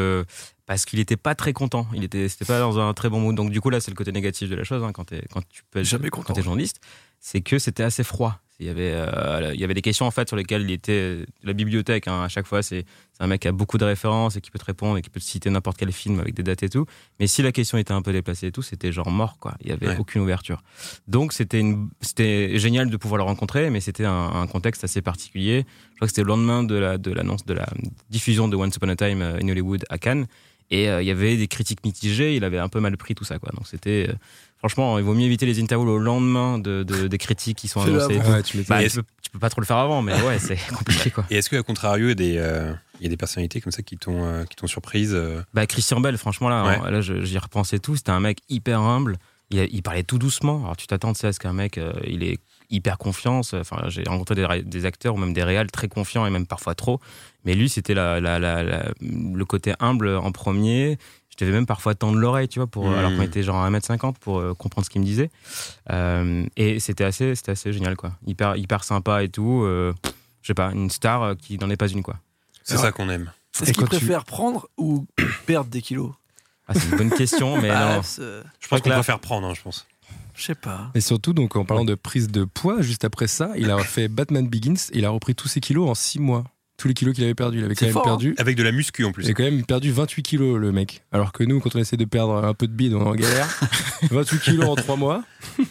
S7: qu'il était pas très content. C'était pas dans un très bon mood. Donc, du coup, là, c'est le côté négatif de la chose, quand t'es journaliste. C'est que c'était assez froid. Il y avait des questions en fait sur lesquelles il était la bibliothèque. À chaque fois, c'est un mec qui a beaucoup de références et qui peut te répondre et qui peut te citer n'importe quel film avec des dates et tout. Mais si la question était un peu déplacée et tout, c'était genre mort, quoi. Il y avait aucune ouverture. Donc c'était génial de pouvoir le rencontrer, mais c'était un contexte assez particulier. Je crois que c'était le lendemain de l'annonce de la diffusion de Once Upon a Time in Hollywood à Cannes. Et il y avait des critiques mitigées, il avait un peu mal pris tout ça, quoi. Donc c'était... franchement, il vaut mieux éviter les interviews au lendemain des critiques qui sont annoncées. Tu peux pas trop le faire avant, mais ouais, c'est compliqué, quoi.
S6: Et est-ce qu'à contrario, il y a des personnalités comme ça qui t'ont surprise
S7: Christian Bale, franchement, là j'y repensais tout. C'était un mec hyper humble. Il parlait tout doucement. Alors tu t'attends à ce qu'un mec, il est hyper confiant. Enfin, j'ai rencontré des acteurs ou même des réals très confiants et même parfois trop. Mais lui, c'était le côté humble en premier. Je devais même parfois tendre l'oreille, tu vois, alors qu'on était genre à 1m50 pour comprendre ce qu'il me disait. Et c'était assez génial, quoi. Hyper sympa et tout. Je sais pas, une star qui n'en est pas une, quoi.
S6: C'est ça qu'on aime.
S9: Est-ce qu'il préfère prendre ou perdre des kilos?
S7: C'est une bonne question, mais non.
S6: Je pense qu'on préfère prendre, je pense.
S9: Je sais pas.
S8: Et surtout, donc, en parlant de prise de poids, juste après ça, il a fait Batman Begins, il a repris tous ses kilos en 6 mois. Tous les kilos qu'il avait perdus, il avait quand même perdu.
S6: Avec de la muscu en plus.
S8: Il a quand même perdu 28 kilos, le mec. Alors que nous, quand on essaie de perdre un peu de bide, on est en galère. 28 kilos en 3 mois.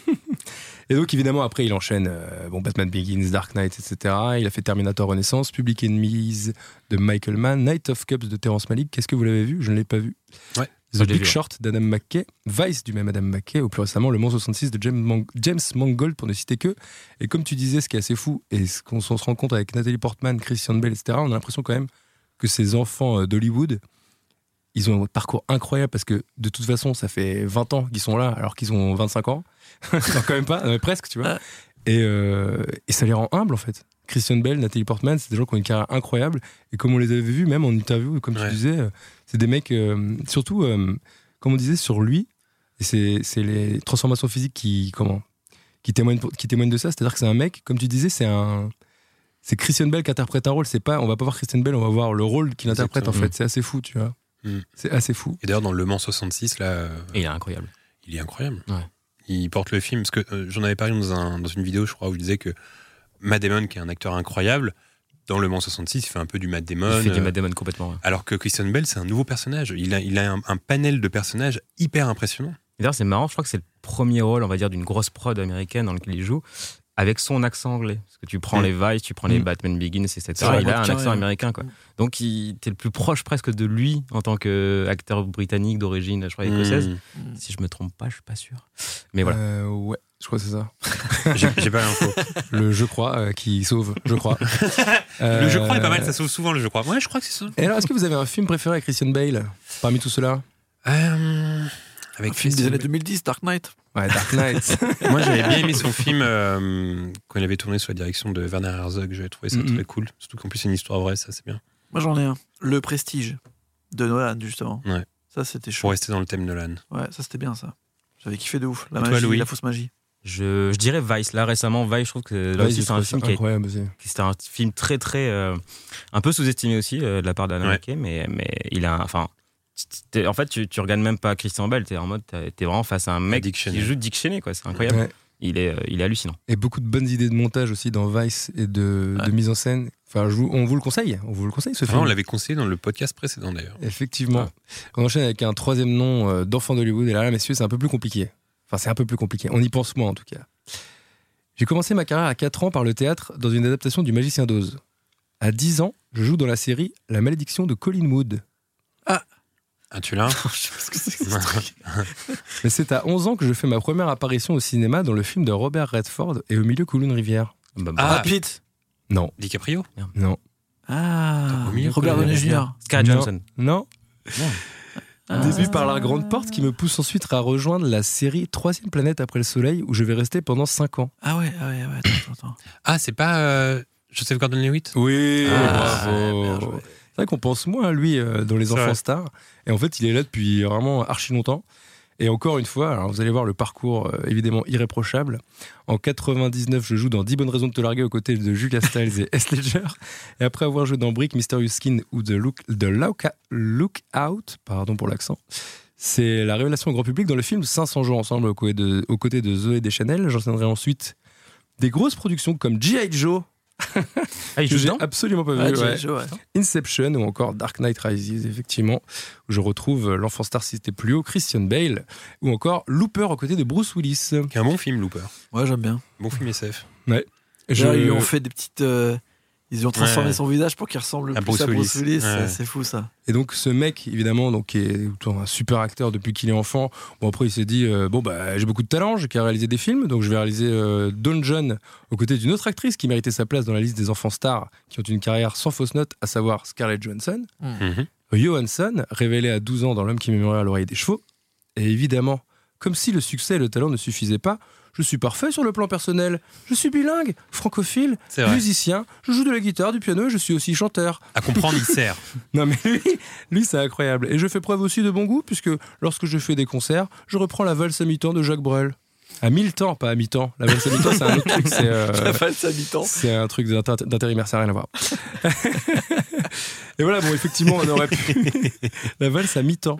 S8: Et donc, évidemment, après, il enchaîne Batman Begins, Dark Knight, etc. Il a fait Terminator Renaissance, Public Enemies de Michael Mann, Night of Cups de Terrence Malick. Qu'est-ce que vous l'avez vu? Je ne l'ai pas vu.
S6: Ouais.
S8: The Big Short d'Adam McKay, Vice du même Adam McKay, ou plus récemment Le Mans 66 de James Mangold, pour ne citer que. Et comme tu disais, ce qui est assez fou, et ce qu'on se rend compte avec Nathalie Portman, Christian Bale, etc., on a l'impression quand même que ces enfants d'Hollywood, ils ont un parcours incroyable parce que de toute façon, ça fait 20 ans qu'ils sont là alors qu'ils ont 25 ans. Non, quand même pas, mais presque, tu vois. Et ça les rend humbles en fait. Christian Bale, Nathalie Portman, c'est des gens qui ont une carrière incroyable. Et comme on les avait vus, même en interview, comme tu disais, c'est des mecs, surtout, comme on disait sur lui, et c'est les transformations physiques qui témoignent de ça. C'est-à-dire que c'est un mec, comme tu disais, c'est Christian Bale qui interprète un rôle. On va pas voir Christian Bale, on va voir le rôle qu'il interprète en fait. C'est assez fou, tu vois. C'est assez fou.
S6: Et d'ailleurs, dans Le Mans 66, là.
S7: Il est incroyable.
S6: Il est incroyable.
S7: Ouais.
S6: Il porte le film, parce que j'en avais parlé dans une vidéo, je crois, où je disais que Matt Damon, qui est un acteur incroyable, dans Le Mans 66, il fait un peu du Matt Damon.
S7: Il fait du Matt Damon complètement. Ouais.
S6: Alors que Christian Bale, c'est un nouveau personnage. Il a un panel de personnages hyper impressionnant.
S7: Et d'ailleurs, c'est marrant, je crois que c'est le premier rôle, on va dire, d'une grosse prod américaine dans lequel il joue, avec son accent anglais. Parce que tu prends les Vice, tu prends les Batman Begins, etc. Il a un accent américain, quoi. Donc, t'es le plus proche presque de lui en tant qu'acteur britannique d'origine, je crois, écossaise. Si je me trompe pas, je suis pas sûr. Mais voilà.
S8: Ouais, je crois que c'est ça.
S6: J'ai pas l'info.
S8: Le je crois qui sauve, je crois.
S6: Le je crois est pas mal, ça sauve souvent le je crois. Ouais, je crois que c'est ça.
S8: Et alors, est-ce que vous avez un film préféré avec Christian Bale parmi tout cela?
S9: Avec un film des années 2010, Dark Knight.
S8: Ouais, Dark Knight.
S6: Moi, j'avais bien aimé son film quand il avait tourné sous la direction de Werner Herzog. J'avais trouvé ça très cool. Surtout qu'en plus, c'est une histoire vraie, ça, c'est bien.
S9: Moi, j'en ai un. Le Prestige de Nolan, justement.
S6: Ouais.
S9: Ça, c'était chaud.
S6: Pour rester dans le thème Nolan.
S9: Ouais, ça, c'était bien, ça. J'avais kiffé de ouf. La
S6: Et
S9: magie,
S6: toi, Louis?
S9: la fausse magie.
S7: Je dirais Vice. Là, récemment, Vice, je trouve que là
S8: Vice,
S7: aussi, c'est un film c'était un film très, très. un peu sous-estimé aussi de la part d'Adam McKay, mais il a. Enfin. En fait, tu regardes même pas Christian Bale, t'es en mode, t'es vraiment face à un mec qui joue Dick Cheney, quoi. C'est incroyable.
S8: Ouais.
S7: Il est hallucinant.
S8: Et beaucoup de bonnes idées de montage aussi dans Vice et de mise en scène. Enfin, on vous le conseille. On vous le conseille, ce film.
S6: On l'avait conseillé dans le podcast précédent, d'ailleurs.
S8: Effectivement. On enchaîne avec un troisième nom d'enfant d'Hollywood. Et là, messieurs, c'est un peu plus compliqué. Enfin, c'est un peu plus compliqué. On y pense moins, en tout cas. J'ai commencé ma carrière à 4 ans par le théâtre dans une adaptation du Magicien d'Oz. À 10 ans, je joue dans la série La Malédiction de Colin Wood.
S6: Ah, tu l'as?
S9: Je sais pas ce que c'est que ce truc.
S8: Mais c'est à 11 ans que je fais ma première apparition au cinéma dans le film de Robert Redford et Au milieu coule une rivière.
S9: Brad Pitt.
S8: Non.
S6: DiCaprio?
S8: Non.
S9: Ah,
S6: Au milieu
S9: Robert Downey Jr.
S7: Scarlett Johansson.
S8: Non. Début par la grande porte qui me pousse ensuite à rejoindre la série Troisième planète après le soleil où je vais rester pendant 5 ans.
S9: Ah ouais, attends.
S6: Ah, c'est pas Joseph Gordon-Levitt?
S8: Oui, bravo.
S9: Bien joué.
S8: C'est vrai qu'on pense moins à lui dans Les Enfants Stars. Et en fait, il est là depuis vraiment archi longtemps. Et encore une fois, alors vous allez voir le parcours évidemment irréprochable. En 99, je joue dans 10 bonnes raisons de te larguer aux côtés de Julia Stiles et Heath Ledger. Et après avoir joué dans Brick, Mysterious Skin ou The Lookout, pardon pour l'accent, c'est la révélation au grand public dans le film 500 jours ensemble aux côtés de Zoé Deschanel. J'enchaînerai ensuite des grosses productions comme G.I. Joe.
S7: Il joue
S8: que j'ai
S7: dedans
S8: absolument pas vu. Inception ou encore Dark Knight Rises, effectivement, où je retrouve l'enfant star cité plus haut, Christian Bale, ou encore Looper aux côtés de Bruce Willis.
S6: Qui est un bon film, Looper.
S9: Ouais, j'aime bien.
S6: Bon film SF.
S8: Ouais.
S9: Ils lui ont fait des petites. Il Ils ont transformé son visage pour qu'il ressemble
S6: à
S9: plus à Bruce Willis.
S6: Ouais.
S9: C'est fou ça.
S8: Et donc ce mec, évidemment, donc, qui est un super acteur depuis qu'il est enfant, bon après il s'est dit, j'ai beaucoup de talent, j'ai qu'à réaliser des films, donc je vais réaliser Don John aux côtés d'une autre actrice qui méritait sa place dans la liste des enfants stars qui ont une carrière sans fausse note, à savoir Scarlett Johansson. Johansson, révélé à 12 ans dans L'homme qui murmurait à l'oreille des chevaux. Et évidemment, comme si le succès et le talent ne suffisaient pas, je suis parfait sur le plan personnel. Je suis bilingue, francophile, musicien, je joue de la guitare, du piano et je suis aussi chanteur.
S6: À comprendre, il sert.
S8: Non mais lui c'est incroyable. Et je fais preuve aussi de bon goût puisque lorsque je fais des concerts, je reprends la valse à mi-temps de Jacques Brel. À 1000 temps, pas à mi-temps. La valse à mi-temps, c'est un autre truc.
S9: La valse à mi-temps.
S8: C'est un truc d'intérimaire, ça n'a rien à voir. Et voilà, bon, effectivement, on aurait pu... La valse à mi-temps.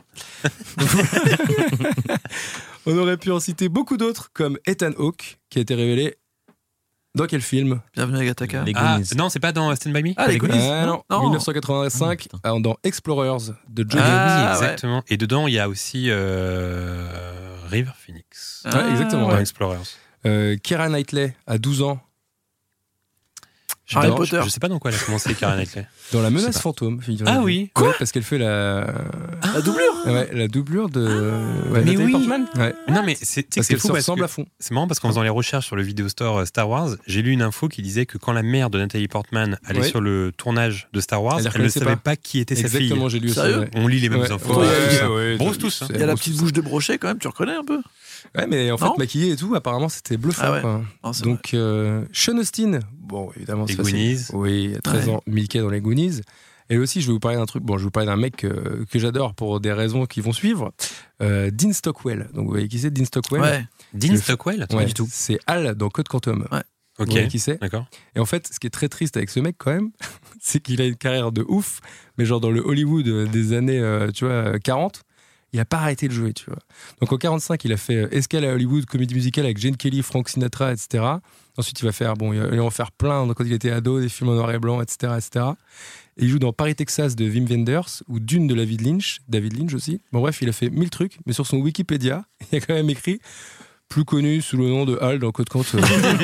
S8: On aurait pu en citer beaucoup d'autres, comme Ethan Hawke, qui a été révélé dans quel film ?
S9: Bienvenue à Gattaca.
S6: Non, c'est pas dans Stand By Me.
S9: Ah, les Goonies.
S8: Non. 1985, dans Explorers de Joe
S6: Johnny. Exactement. Ouais. Et dedans, il y a aussi River Phoenix.
S8: Ouais, exactement.
S6: Dans Explorers.
S8: Keira Knightley, à 12 ans.
S9: Harry Potter.
S6: Je sais pas dans quoi elle a commencé, Keira Knightley.
S8: Dans La Menace Fantôme.
S6: Ah oui.
S8: Quoi ? Ouais, parce qu'elle fait la
S9: doublure.
S8: Ouais, la doublure de.
S6: Mais oui.
S8: Portman. Ouais.
S6: Non, mais c'est
S8: parce qu'elle se ressemble à fond.
S6: C'est marrant parce qu'en faisant les recherches sur le vidéo store Star Wars, j'ai lu une info qui disait que quand la mère de Nathalie Portman allait sur le tournage de Star Wars, elle ne savait pas qui était sa fille.
S8: Exactement, j'ai lu ça.
S6: On lit les mêmes infos. Brosse tous.
S9: Il y a la petite bouche de brochet quand même, tu reconnais un peu.
S8: Ouais, mais en fait, maquillé et tout, apparemment, c'était bluffant.
S9: Ah ouais.
S8: Quoi. Donc, Sean Austin, bon, évidemment,
S6: les Goonies.
S8: Oui, il y a 13 ans, Mickey dans les Goonies. Et aussi, je vais vous parler d'un truc. Bon, je vais vous parler d'un mec que j'adore pour des raisons qui vont suivre. Dean Stockwell. Donc, vous voyez qui c'est, Dean Stockwell ?
S6: Ouais. Dean Stockwell ?
S8: Pas du tout. C'est Hal dans Code Quantum.
S9: Ouais.
S6: Ok.
S8: Vous voyez qui c'est ?
S6: D'accord.
S8: Et en fait, ce qui est très triste avec ce mec, quand même, c'est qu'il a une carrière de ouf, mais genre dans le Hollywood des années, 40. Il n'a pas arrêté de jouer, tu vois. Donc en 45, il a fait Escale à Hollywood, comédie musicale avec Gene Kelly, Frank Sinatra, etc. Ensuite, il va en faire plein quand il était ado, des films en noir et blanc, etc., etc. Et il joue dans Paris, Texas de Wim Wenders ou Dune de David Lynch aussi. Bon bref, il a fait 1000 trucs, mais sur son Wikipédia, il y a quand même écrit plus connu sous le nom de Hal dans Code Quantum.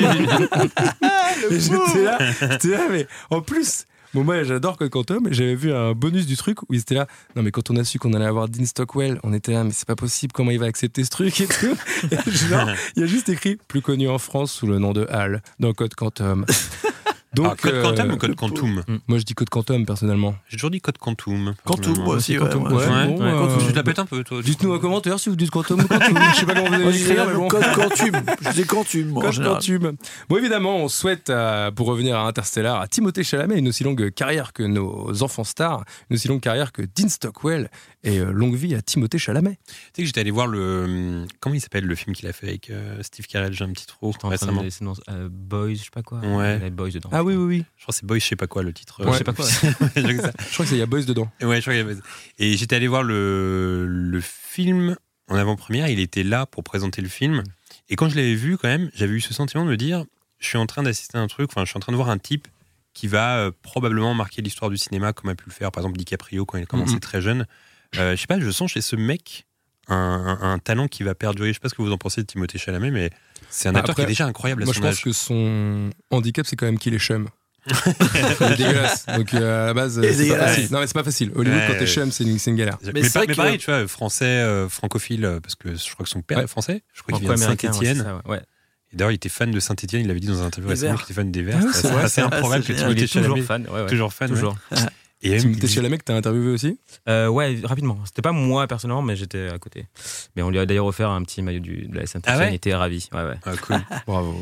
S8: J'étais là, mais en plus. Bon, moi, j'adore Code Quantum. J'avais vu un bonus du truc où ils étaient là. Non, mais quand on a su qu'on allait avoir Dean Stockwell, on était là, mais c'est pas possible, comment il va accepter ce truc et tout. Et genre, il y a juste écrit plus connu en France sous le nom de Hal dans Code Quantum. Donc,
S6: Code Quantum ou Code Quantum ?
S8: Moi, je dis Code Quantum personnellement.
S6: J'ai toujours dit Code Quantum.
S9: Quantum, moi aussi.
S8: Quantum,
S6: Tu te la pètes un peu, toi.
S8: Dites-nous en commentaire si vous dites Quantum ou Quantum. Je sais pas comment vous allez écrire, mais bon.
S9: Code Quantum. Je dis Quantum, moi.
S8: Code Quantum. Bon, évidemment, on souhaite, pour revenir à Interstellar, à Timothée Chalamet une aussi longue carrière que nos enfants stars, une aussi longue carrière que Dean Stockwell et longue vie à Timothée Chalamet.
S6: Tu sais que j'étais allé voir comment il s'appelle le film qu'il a fait avec Steve Carell, j'ai un petit trou récemment.
S7: Boys, je sais pas quoi.
S6: Ouais.
S7: Il y a Boys dedans.
S8: Ah oui.
S6: Je crois que c'est Boys, je sais pas quoi le titre.
S8: Ouais.
S7: Je sais pas quoi.
S8: Je crois qu'il y a Boys dedans.
S6: Ouais, je crois qu'il y a Boys. Et j'étais allé voir le film en avant-première, il était là pour présenter le film. Et quand je l'avais vu, quand même, j'avais eu ce sentiment de me dire, je suis en train d'assister à un truc, je suis en train de voir un type qui va probablement marquer l'histoire du cinéma, comme a pu le faire, par exemple, DiCaprio quand il a commencé très jeune. Je sais pas, je sens chez ce mec un talent qui va perdurer. Je sais pas ce que vous en pensez de Timothée Chalamet, mais c'est un acteur qui est déjà incroyable à son âge.
S8: Moi, je pense que son handicap, c'est quand même qu'il est chum. Il est dégueulasse. Donc à la base, c'est pas facile. Non, mais c'est pas facile. Hollywood, quand t'es chum, c'est une galère.
S6: Mais pareil, tu vois, français, francophile, parce que je crois que son père est français. Je crois qu'il vient de Saint-Étienne. Et d'ailleurs, il était fan de Saint-Étienne. Il l'avait dit dans un interview récemment qu'il était fan des Verts. C'est assez improbable que Timothée Chalamet. Toujours fan.
S7: Toujours.
S6: Et
S8: Timothée Chalamet que t'as interviewé aussi ?
S7: Ouais, rapidement. C'était pas moi personnellement, mais j'étais à côté. Mais on lui a d'ailleurs offert un petit maillot de la Saint-Étienne. Il était ravi. Ouais.
S6: Ah, cool.
S8: Bravo.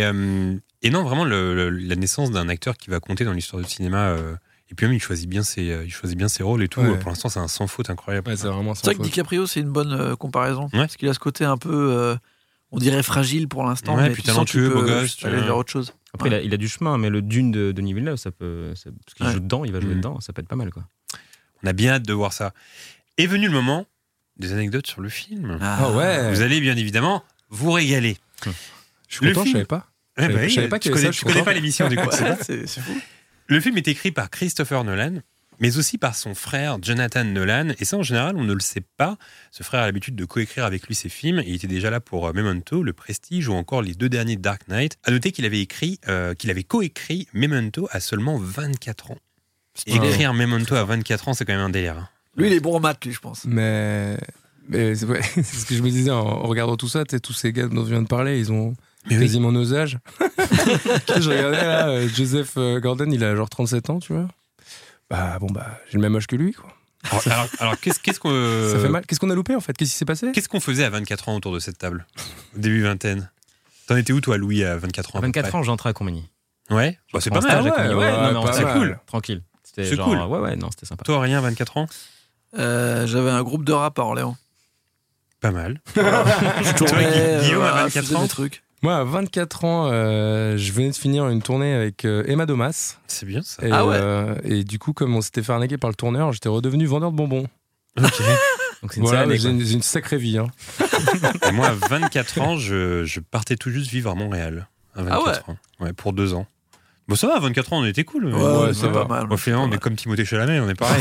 S6: Et non, vraiment, la naissance d'un acteur qui va compter dans l'histoire du cinéma. Et puis même, il choisit bien ses rôles et tout.
S8: Ouais.
S6: Pour l'instant, c'est un sans faute incroyable.
S8: Ouais, c'est vraiment sans
S9: C'est vrai
S8: faute.
S9: que DiCaprio, c'est une bonne comparaison. Parce qu'il a ce côté un peu, on dirait fragile pour l'instant.
S6: Ouais,
S9: mais
S6: puis
S9: tu sens
S6: talentueux,
S9: qu'il
S6: beau
S9: peut
S6: gosse.
S9: aller vers autre chose.
S7: Après, il a du chemin, mais le Dune de Denis Villeneuve, parce qu'il joue dedans, il va jouer dedans, ça peut être pas mal, quoi.
S6: On a bien hâte de voir ça. Est venu le moment des anecdotes sur le film.
S8: Ah ouais.
S6: Vous allez bien évidemment vous régaler.
S8: Je suis content, je savais pas. Je savais pas qu'il y avait ça.
S6: Tu connais pas l'émission du coup.
S9: C'est fou.
S6: Le film est écrit par Christopher Nolan, mais aussi par son frère Jonathan Nolan. Et ça, en général, on ne le sait pas. Ce frère a l'habitude de coécrire avec lui ses films. Il était déjà là pour Memento, Le Prestige ou encore les 2 derniers Dark Knight. À noter qu'il avait coécrit Memento à seulement 24 ans. Écrire Memento à 24 ans, c'est quand même un délire. Hein.
S9: Lui, il est bon en maths, lui, je pense.
S8: Mais c'est ce que je me disais en regardant tout ça, tous ces gars dont je viens de parler, ils ont quasiment nos âges. Je regardais là, Joseph Gordon, il a genre 37 ans, tu vois. J'ai le même âge que lui, quoi.
S6: Alors qu'est-ce qu'on...
S8: Ça fait mal. Qu'est-ce qu'on a loupé, en fait? Qu'est-ce qui s'est passé?
S6: Qu'est-ce qu'on faisait à 24 ans autour de cette table? Au début vingtaine. T'en étais où, toi, Louis, à 24 ans?
S7: À 24 ans, j'entrais à Combini.
S6: Ouais, c'est pas mal.
S7: C'est
S6: cool.
S7: Tranquille.
S6: C'est cool.
S7: Ouais, non, c'était sympa.
S6: Toi, rien, 24 ans?
S9: J'avais un groupe de rap à Orléans.
S6: Pas mal.
S9: Je tournais,
S6: Guillaume, à 24 ans?
S9: des trucs.
S8: Moi, à 24 ans, je venais de finir une tournée avec Emma Domas.
S6: C'est bien ça.
S8: Et du coup, comme on s'était fait arnaquer par le tourneur, j'étais redevenu vendeur de bonbons.
S6: Ok.
S8: Donc c'est j'ai une sacrée vie. Hein.
S6: Et moi, à 24 ans, je partais tout juste vivre à Montréal. À 24 ans. Ouais, pour 2 ans. Bon, ça va, à 24 ans, on était cool.
S9: Ouais, c'est pas mal.
S6: Au final, on est comme Timothée Chalamet, on est pareil.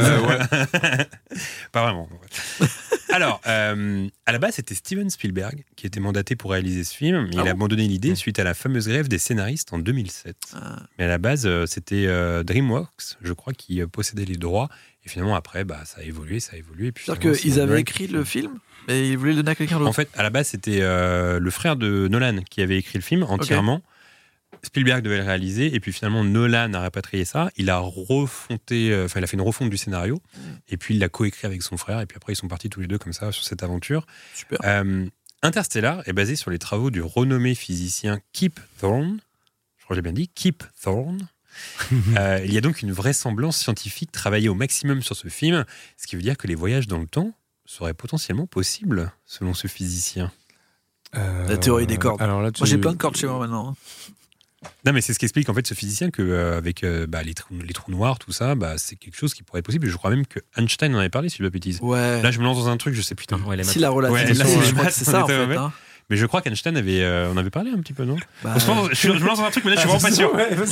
S6: Pas vraiment. Alors, à la base, c'était Steven Spielberg qui était mandaté pour réaliser ce film, mais il a abandonné l'idée suite à la fameuse grève des scénaristes en 2007. Mais à la base, c'était DreamWorks, je crois, qui possédait les droits. Et finalement, après, ça a évolué. Et puis,
S9: c'est-à-dire qu'ils avaient écrit le film, mais ils voulaient le donner à quelqu'un d'autre.
S6: En fait, à la base, c'était le frère de Nolan qui avait écrit le film entièrement. Okay. Spielberg devait le réaliser, et puis finalement Nolan a rapatrié ça. Il a il a fait une refonte du scénario, et puis il l'a coécrit avec son frère, et puis après ils sont partis tous les deux comme ça sur cette aventure.
S9: Super.
S6: Interstellar est basé sur les travaux du renommé physicien Kip Thorne. Je crois que j'ai bien dit, Kip Thorne. Il y a donc une vraisemblance scientifique travaillée au maximum sur ce film, ce qui veut dire que les voyages dans le temps seraient potentiellement possibles, selon ce physicien.
S9: La théorie des cordes.
S8: Alors là,
S9: Moi j'ai plein de cordes chez moi maintenant.
S6: Non, mais c'est ce qu'explique en fait ce physicien que avec les trous noirs, tout ça, c'est quelque chose qui pourrait être possible. Je crois même que Einstein en avait parlé, si je ne dis pas bêtise.
S9: Ouais.
S6: Là, je me lance dans un truc, je sais plus.
S9: Si la relativité, je crois que c'est ça en fait.
S6: Mais je crois qu'Einstein on avait parlé un petit peu, non? Je me lance dans un truc, mais là, je suis vraiment pas sûr.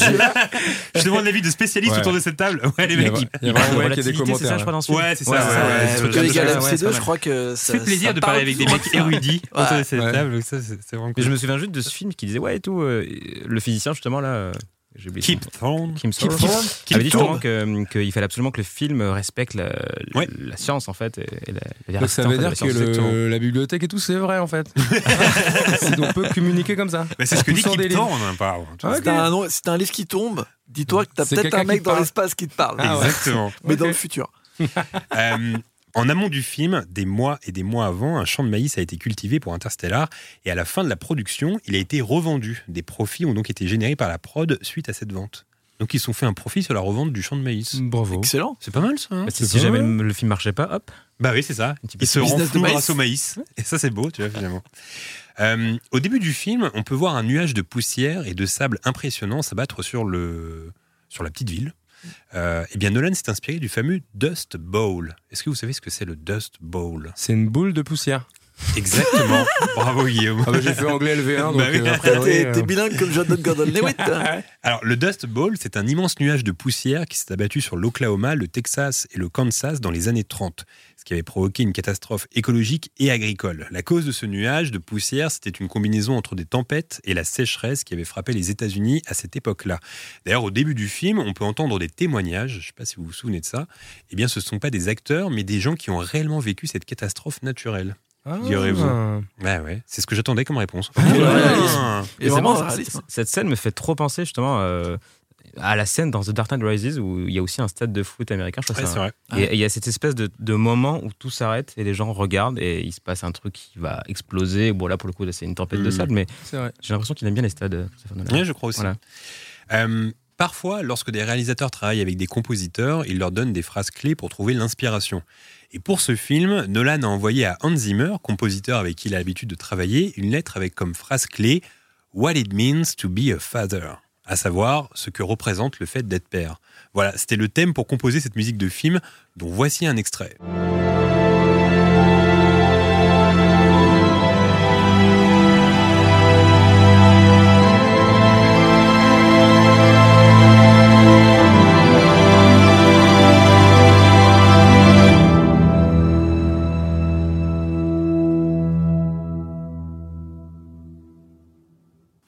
S6: Je demande l'avis de spécialistes autour de cette table. Ouais, les mecs.
S8: Il y a vraiment qui a des commentaires.
S7: C'est ça, je crois, dans ce film.
S6: Ouais, c'est ça.
S9: Les gars, je crois que
S6: ça fait plaisir de parler avec des mecs érudits autour de cette table. C'est vraiment cool.
S7: Je me souviens juste de ce film qui disait, ouais, et tout, le physicien, justement, là.
S6: Kip Thorne
S7: avait dit justement qu'il fallait absolument que le film respecte la science en fait et la
S8: donc ça veut dire que la bibliothèque et tout c'est vrai en fait. On peut communiquer comme ça.
S6: Mais c'est ce que dit Kip Thorne.
S9: C'est un livre qui tombe. Dis-toi que t'as peut-être un mec dans l'espace qui te parle.
S6: Exactement.
S9: Mais dans le futur.
S6: En amont du film, des mois et des mois avant, un champ de maïs a été cultivé pour Interstellar et à la fin de la production, il a été revendu. Des profits ont donc été générés par la prod suite à cette vente. Donc ils se sont fait un profit sur la revente du champ de maïs.
S8: Bravo.
S9: Excellent.
S6: C'est pas mal ça. Hein,
S7: si jamais le film marchait pas, hop.
S6: Bah oui, c'est ça. Il se renfloue grâce au maïs. Et ça c'est beau, tu vois, finalement. Au début du film, on peut voir un nuage de poussière et de sable impressionnant s'abattre sur la petite ville. Eh bien, Nolan s'est inspiré du fameux Dust Bowl. Est-ce que vous savez ce que c'est le Dust Bowl?
S8: C'est une boule de poussière.
S6: Exactement. Bravo Guillaume.
S8: J'ai fait anglais LV1, donc
S9: t'es bilingue comme Jordan Gordon-Levitt.
S6: Alors, le Dust Bowl, c'est un immense nuage de poussière qui s'est abattu sur l'Oklahoma, le Texas et le Kansas dans les années 30, ce qui avait provoqué une catastrophe écologique et agricole. La cause de ce nuage de poussière, c'était une combinaison entre des tempêtes et la sécheresse qui avait frappé les États-Unis à cette époque-là. D'ailleurs, au début du film, on peut entendre des témoignages, je ne sais pas si vous vous souvenez de ça, eh bien, ce ne sont pas des acteurs, mais des gens qui ont réellement vécu cette catastrophe naturelle. Direz-vous. Ouais, c'est ce que j'attendais comme réponse.
S7: Et c'est bon, cette scène me fait trop penser justement à la scène dans The Dark Knight Rises où il y a aussi un stade de foot américain, je crois que c'est vrai. Et il y a cette espèce de moment où tout s'arrête et les gens regardent et il se passe un truc qui va exploser. Bon, là pour le coup, c'est une tempête de sable, mais j'ai l'impression qu'il aime bien les stades.
S6: Oui, je crois aussi. Voilà. Parfois, lorsque des réalisateurs travaillent avec des compositeurs, ils leur donnent des phrases clés pour trouver l'inspiration. Et pour ce film, Nolan a envoyé à Hans Zimmer, compositeur avec qui il a l'habitude de travailler, une lettre avec comme phrase clé « What it means to be a father », à savoir ce que représente le fait d'être père. Voilà, c'était le thème pour composer cette musique de film, dont voici un extrait.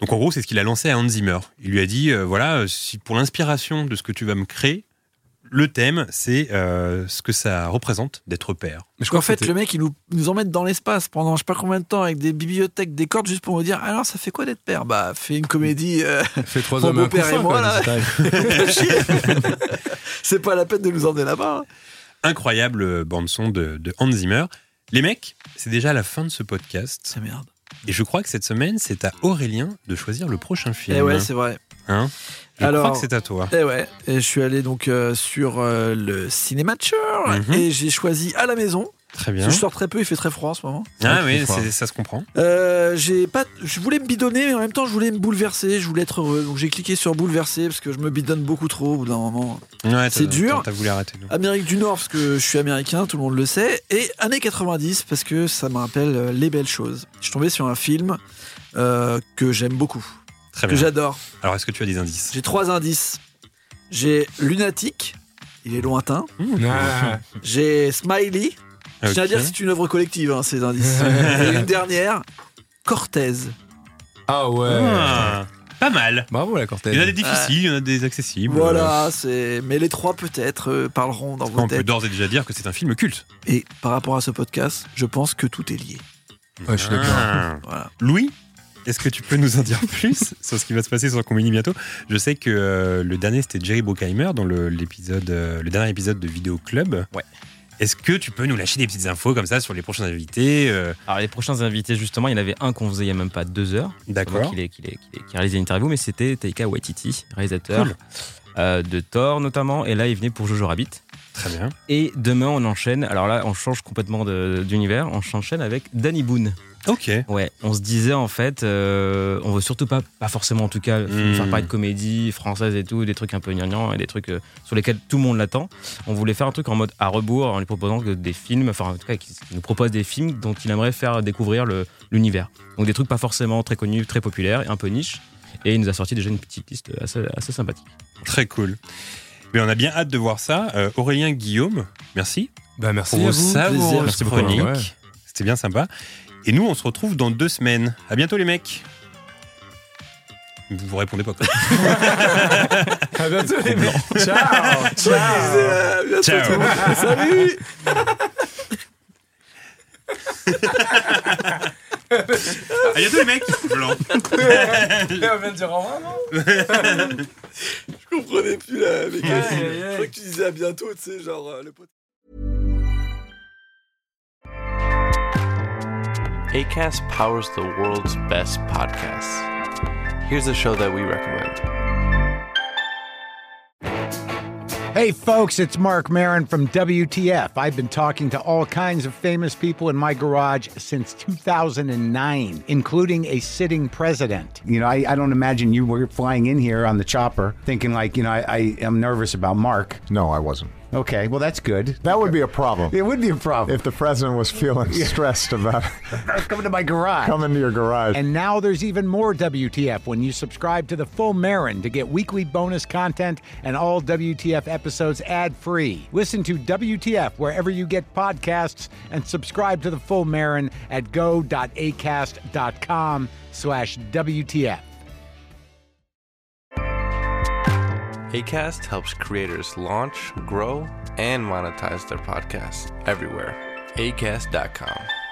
S6: Donc en gros, c'est ce qu'il a lancé à Hans Zimmer. Il lui a dit, voilà, si pour l'inspiration de ce que tu vas me créer, le thème, c'est ce que ça représente d'être père.
S9: Mais je crois qu'en fait, le mec, il nous emmène dans l'espace pendant je sais pas combien de temps avec des bibliothèques, des cordes, juste pour nous dire alors ça fait quoi d'être père ? Bah, fais une comédie.
S8: Fais 3
S9: mon
S8: hommes un
S9: beau-père et moi, là.
S8: là.
S9: C'est pas la peine de nous emmener là-bas.
S6: Incroyable bande-son de Hans Zimmer. Les mecs, c'est déjà la fin de ce podcast.
S9: C'est merde.
S6: Et je crois que cette semaine, c'est à Aurélien de choisir le prochain film.
S9: Eh ouais, c'est vrai.
S6: Hein ? Je crois que c'est à toi.
S9: Eh ouais, et je suis allé donc sur le Cinématcher et j'ai choisi À la maison.
S6: Très bien.
S9: Je sors très peu, il fait très froid en ce moment.
S6: Ah oui, ça se comprend.
S9: Je voulais me bidonner, mais en même temps, je voulais me bouleverser, je voulais être heureux. Donc j'ai cliqué sur bouleverser parce que je me bidonne beaucoup trop au bout d'un moment.
S6: Ouais,
S9: c'est dur.
S6: T'as voulu arrêter. Non.
S9: Amérique du Nord parce que je suis américain, tout le monde le sait. Et années 90 parce que ça me rappelle les belles choses. Je suis tombé sur un film que j'aime beaucoup.
S6: Très
S9: que
S6: bien.
S9: j'adore.
S6: Alors, est-ce que tu as des indices ?
S9: J'ai 3 indices. J'ai Lunatic, il est lointain. J'ai Smiley. Je tiens à dire que c'est une œuvre collective, hein, ces indices. Et une dernière, Cortez.
S8: Ah ouais.
S6: Pas mal.
S8: Bravo la Cortez.
S6: Il y en a des difficiles, il y en a des accessibles.
S9: Voilà, mais les 3 peut-être parleront dans vos
S6: On
S9: têtes.
S6: peut d'ores et déjà dire que c'est un film culte.
S9: Et par rapport à ce podcast, je pense que tout est lié.
S8: Ouais, je suis d'accord.
S9: Voilà.
S6: Louis, est-ce que tu peux nous en dire plus sur ce qui va se passer sur Combini bientôt ? Je sais que le dernier, c'était Jerry Bruckheimer dans le dernier épisode de Vidéo Club.
S7: Ouais.
S6: Est-ce que tu peux nous lâcher des petites infos comme ça sur les prochains invités ?
S7: Alors les prochains invités, justement, il y en avait un qu'on faisait il n'y a même pas 2 heures.
S6: D'accord.
S7: Qui a réalisé une interview, mais c'était Taika Waititi, réalisateur de Thor notamment. Et là, il venait pour Jojo Rabbit.
S6: Très bien.
S7: Et demain, on enchaîne. Alors là, on change complètement d'univers. On enchaîne avec Danny Boone.
S6: Ok.
S7: Ouais, on se disait en fait, on veut surtout pas forcément en tout cas faire parler de comédie française et tout, des trucs un peu gnangnang et des trucs sur lesquels tout le monde l'attend. On voulait faire un truc en mode à rebours en lui proposant des films, enfin en tout cas qui nous propose des films dont il aimerait faire découvrir l'univers. Donc des trucs pas forcément très connus, très populaires et un peu niche. Et il nous a sorti déjà une petite liste assez sympathique.
S6: Très cool. Mais on a bien hâte de voir ça. Aurélien, Guillaume, merci.
S8: Bah merci
S6: pour
S8: à
S6: vos
S8: vous.
S6: savoureuses chroniques.
S8: Ouais.
S6: C'était bien sympa. Et nous, on se retrouve dans 2 semaines. À bientôt, les mecs. Vous répondez pas quoi.
S8: À bientôt les mecs. Ciao.
S6: Ciao.
S9: Salut.
S6: À bientôt, les mecs. Blanc.
S8: On vient de dire au revoir, non ?
S9: Je comprenais plus la mécanique. Je crois que tu disais à bientôt, tu sais, genre le pote.
S12: Acast powers the world's best podcasts. Here's a show that we recommend.
S13: Hey folks, it's Mark Maron from WTF. I've been talking to all kinds of famous people in my garage since 2009, including a sitting president. You know, I don't imagine you were flying in here on the chopper thinking like, you know, I am nervous about Mark.
S14: No, I wasn't.
S13: Okay, well, that's good.
S14: That would be a problem.
S13: It would be a problem.
S14: If the president was feeling stressed about
S13: coming to my garage.
S14: Coming to your garage.
S13: And now there's even more WTF when you subscribe to The Full Marin to get weekly bonus content and all WTF episodes ad-free. Listen to WTF wherever you get podcasts and subscribe to The Full Marin at go.acast.com/WTF.
S12: Acast helps creators launch, grow, and monetize their podcasts everywhere. Acast.com.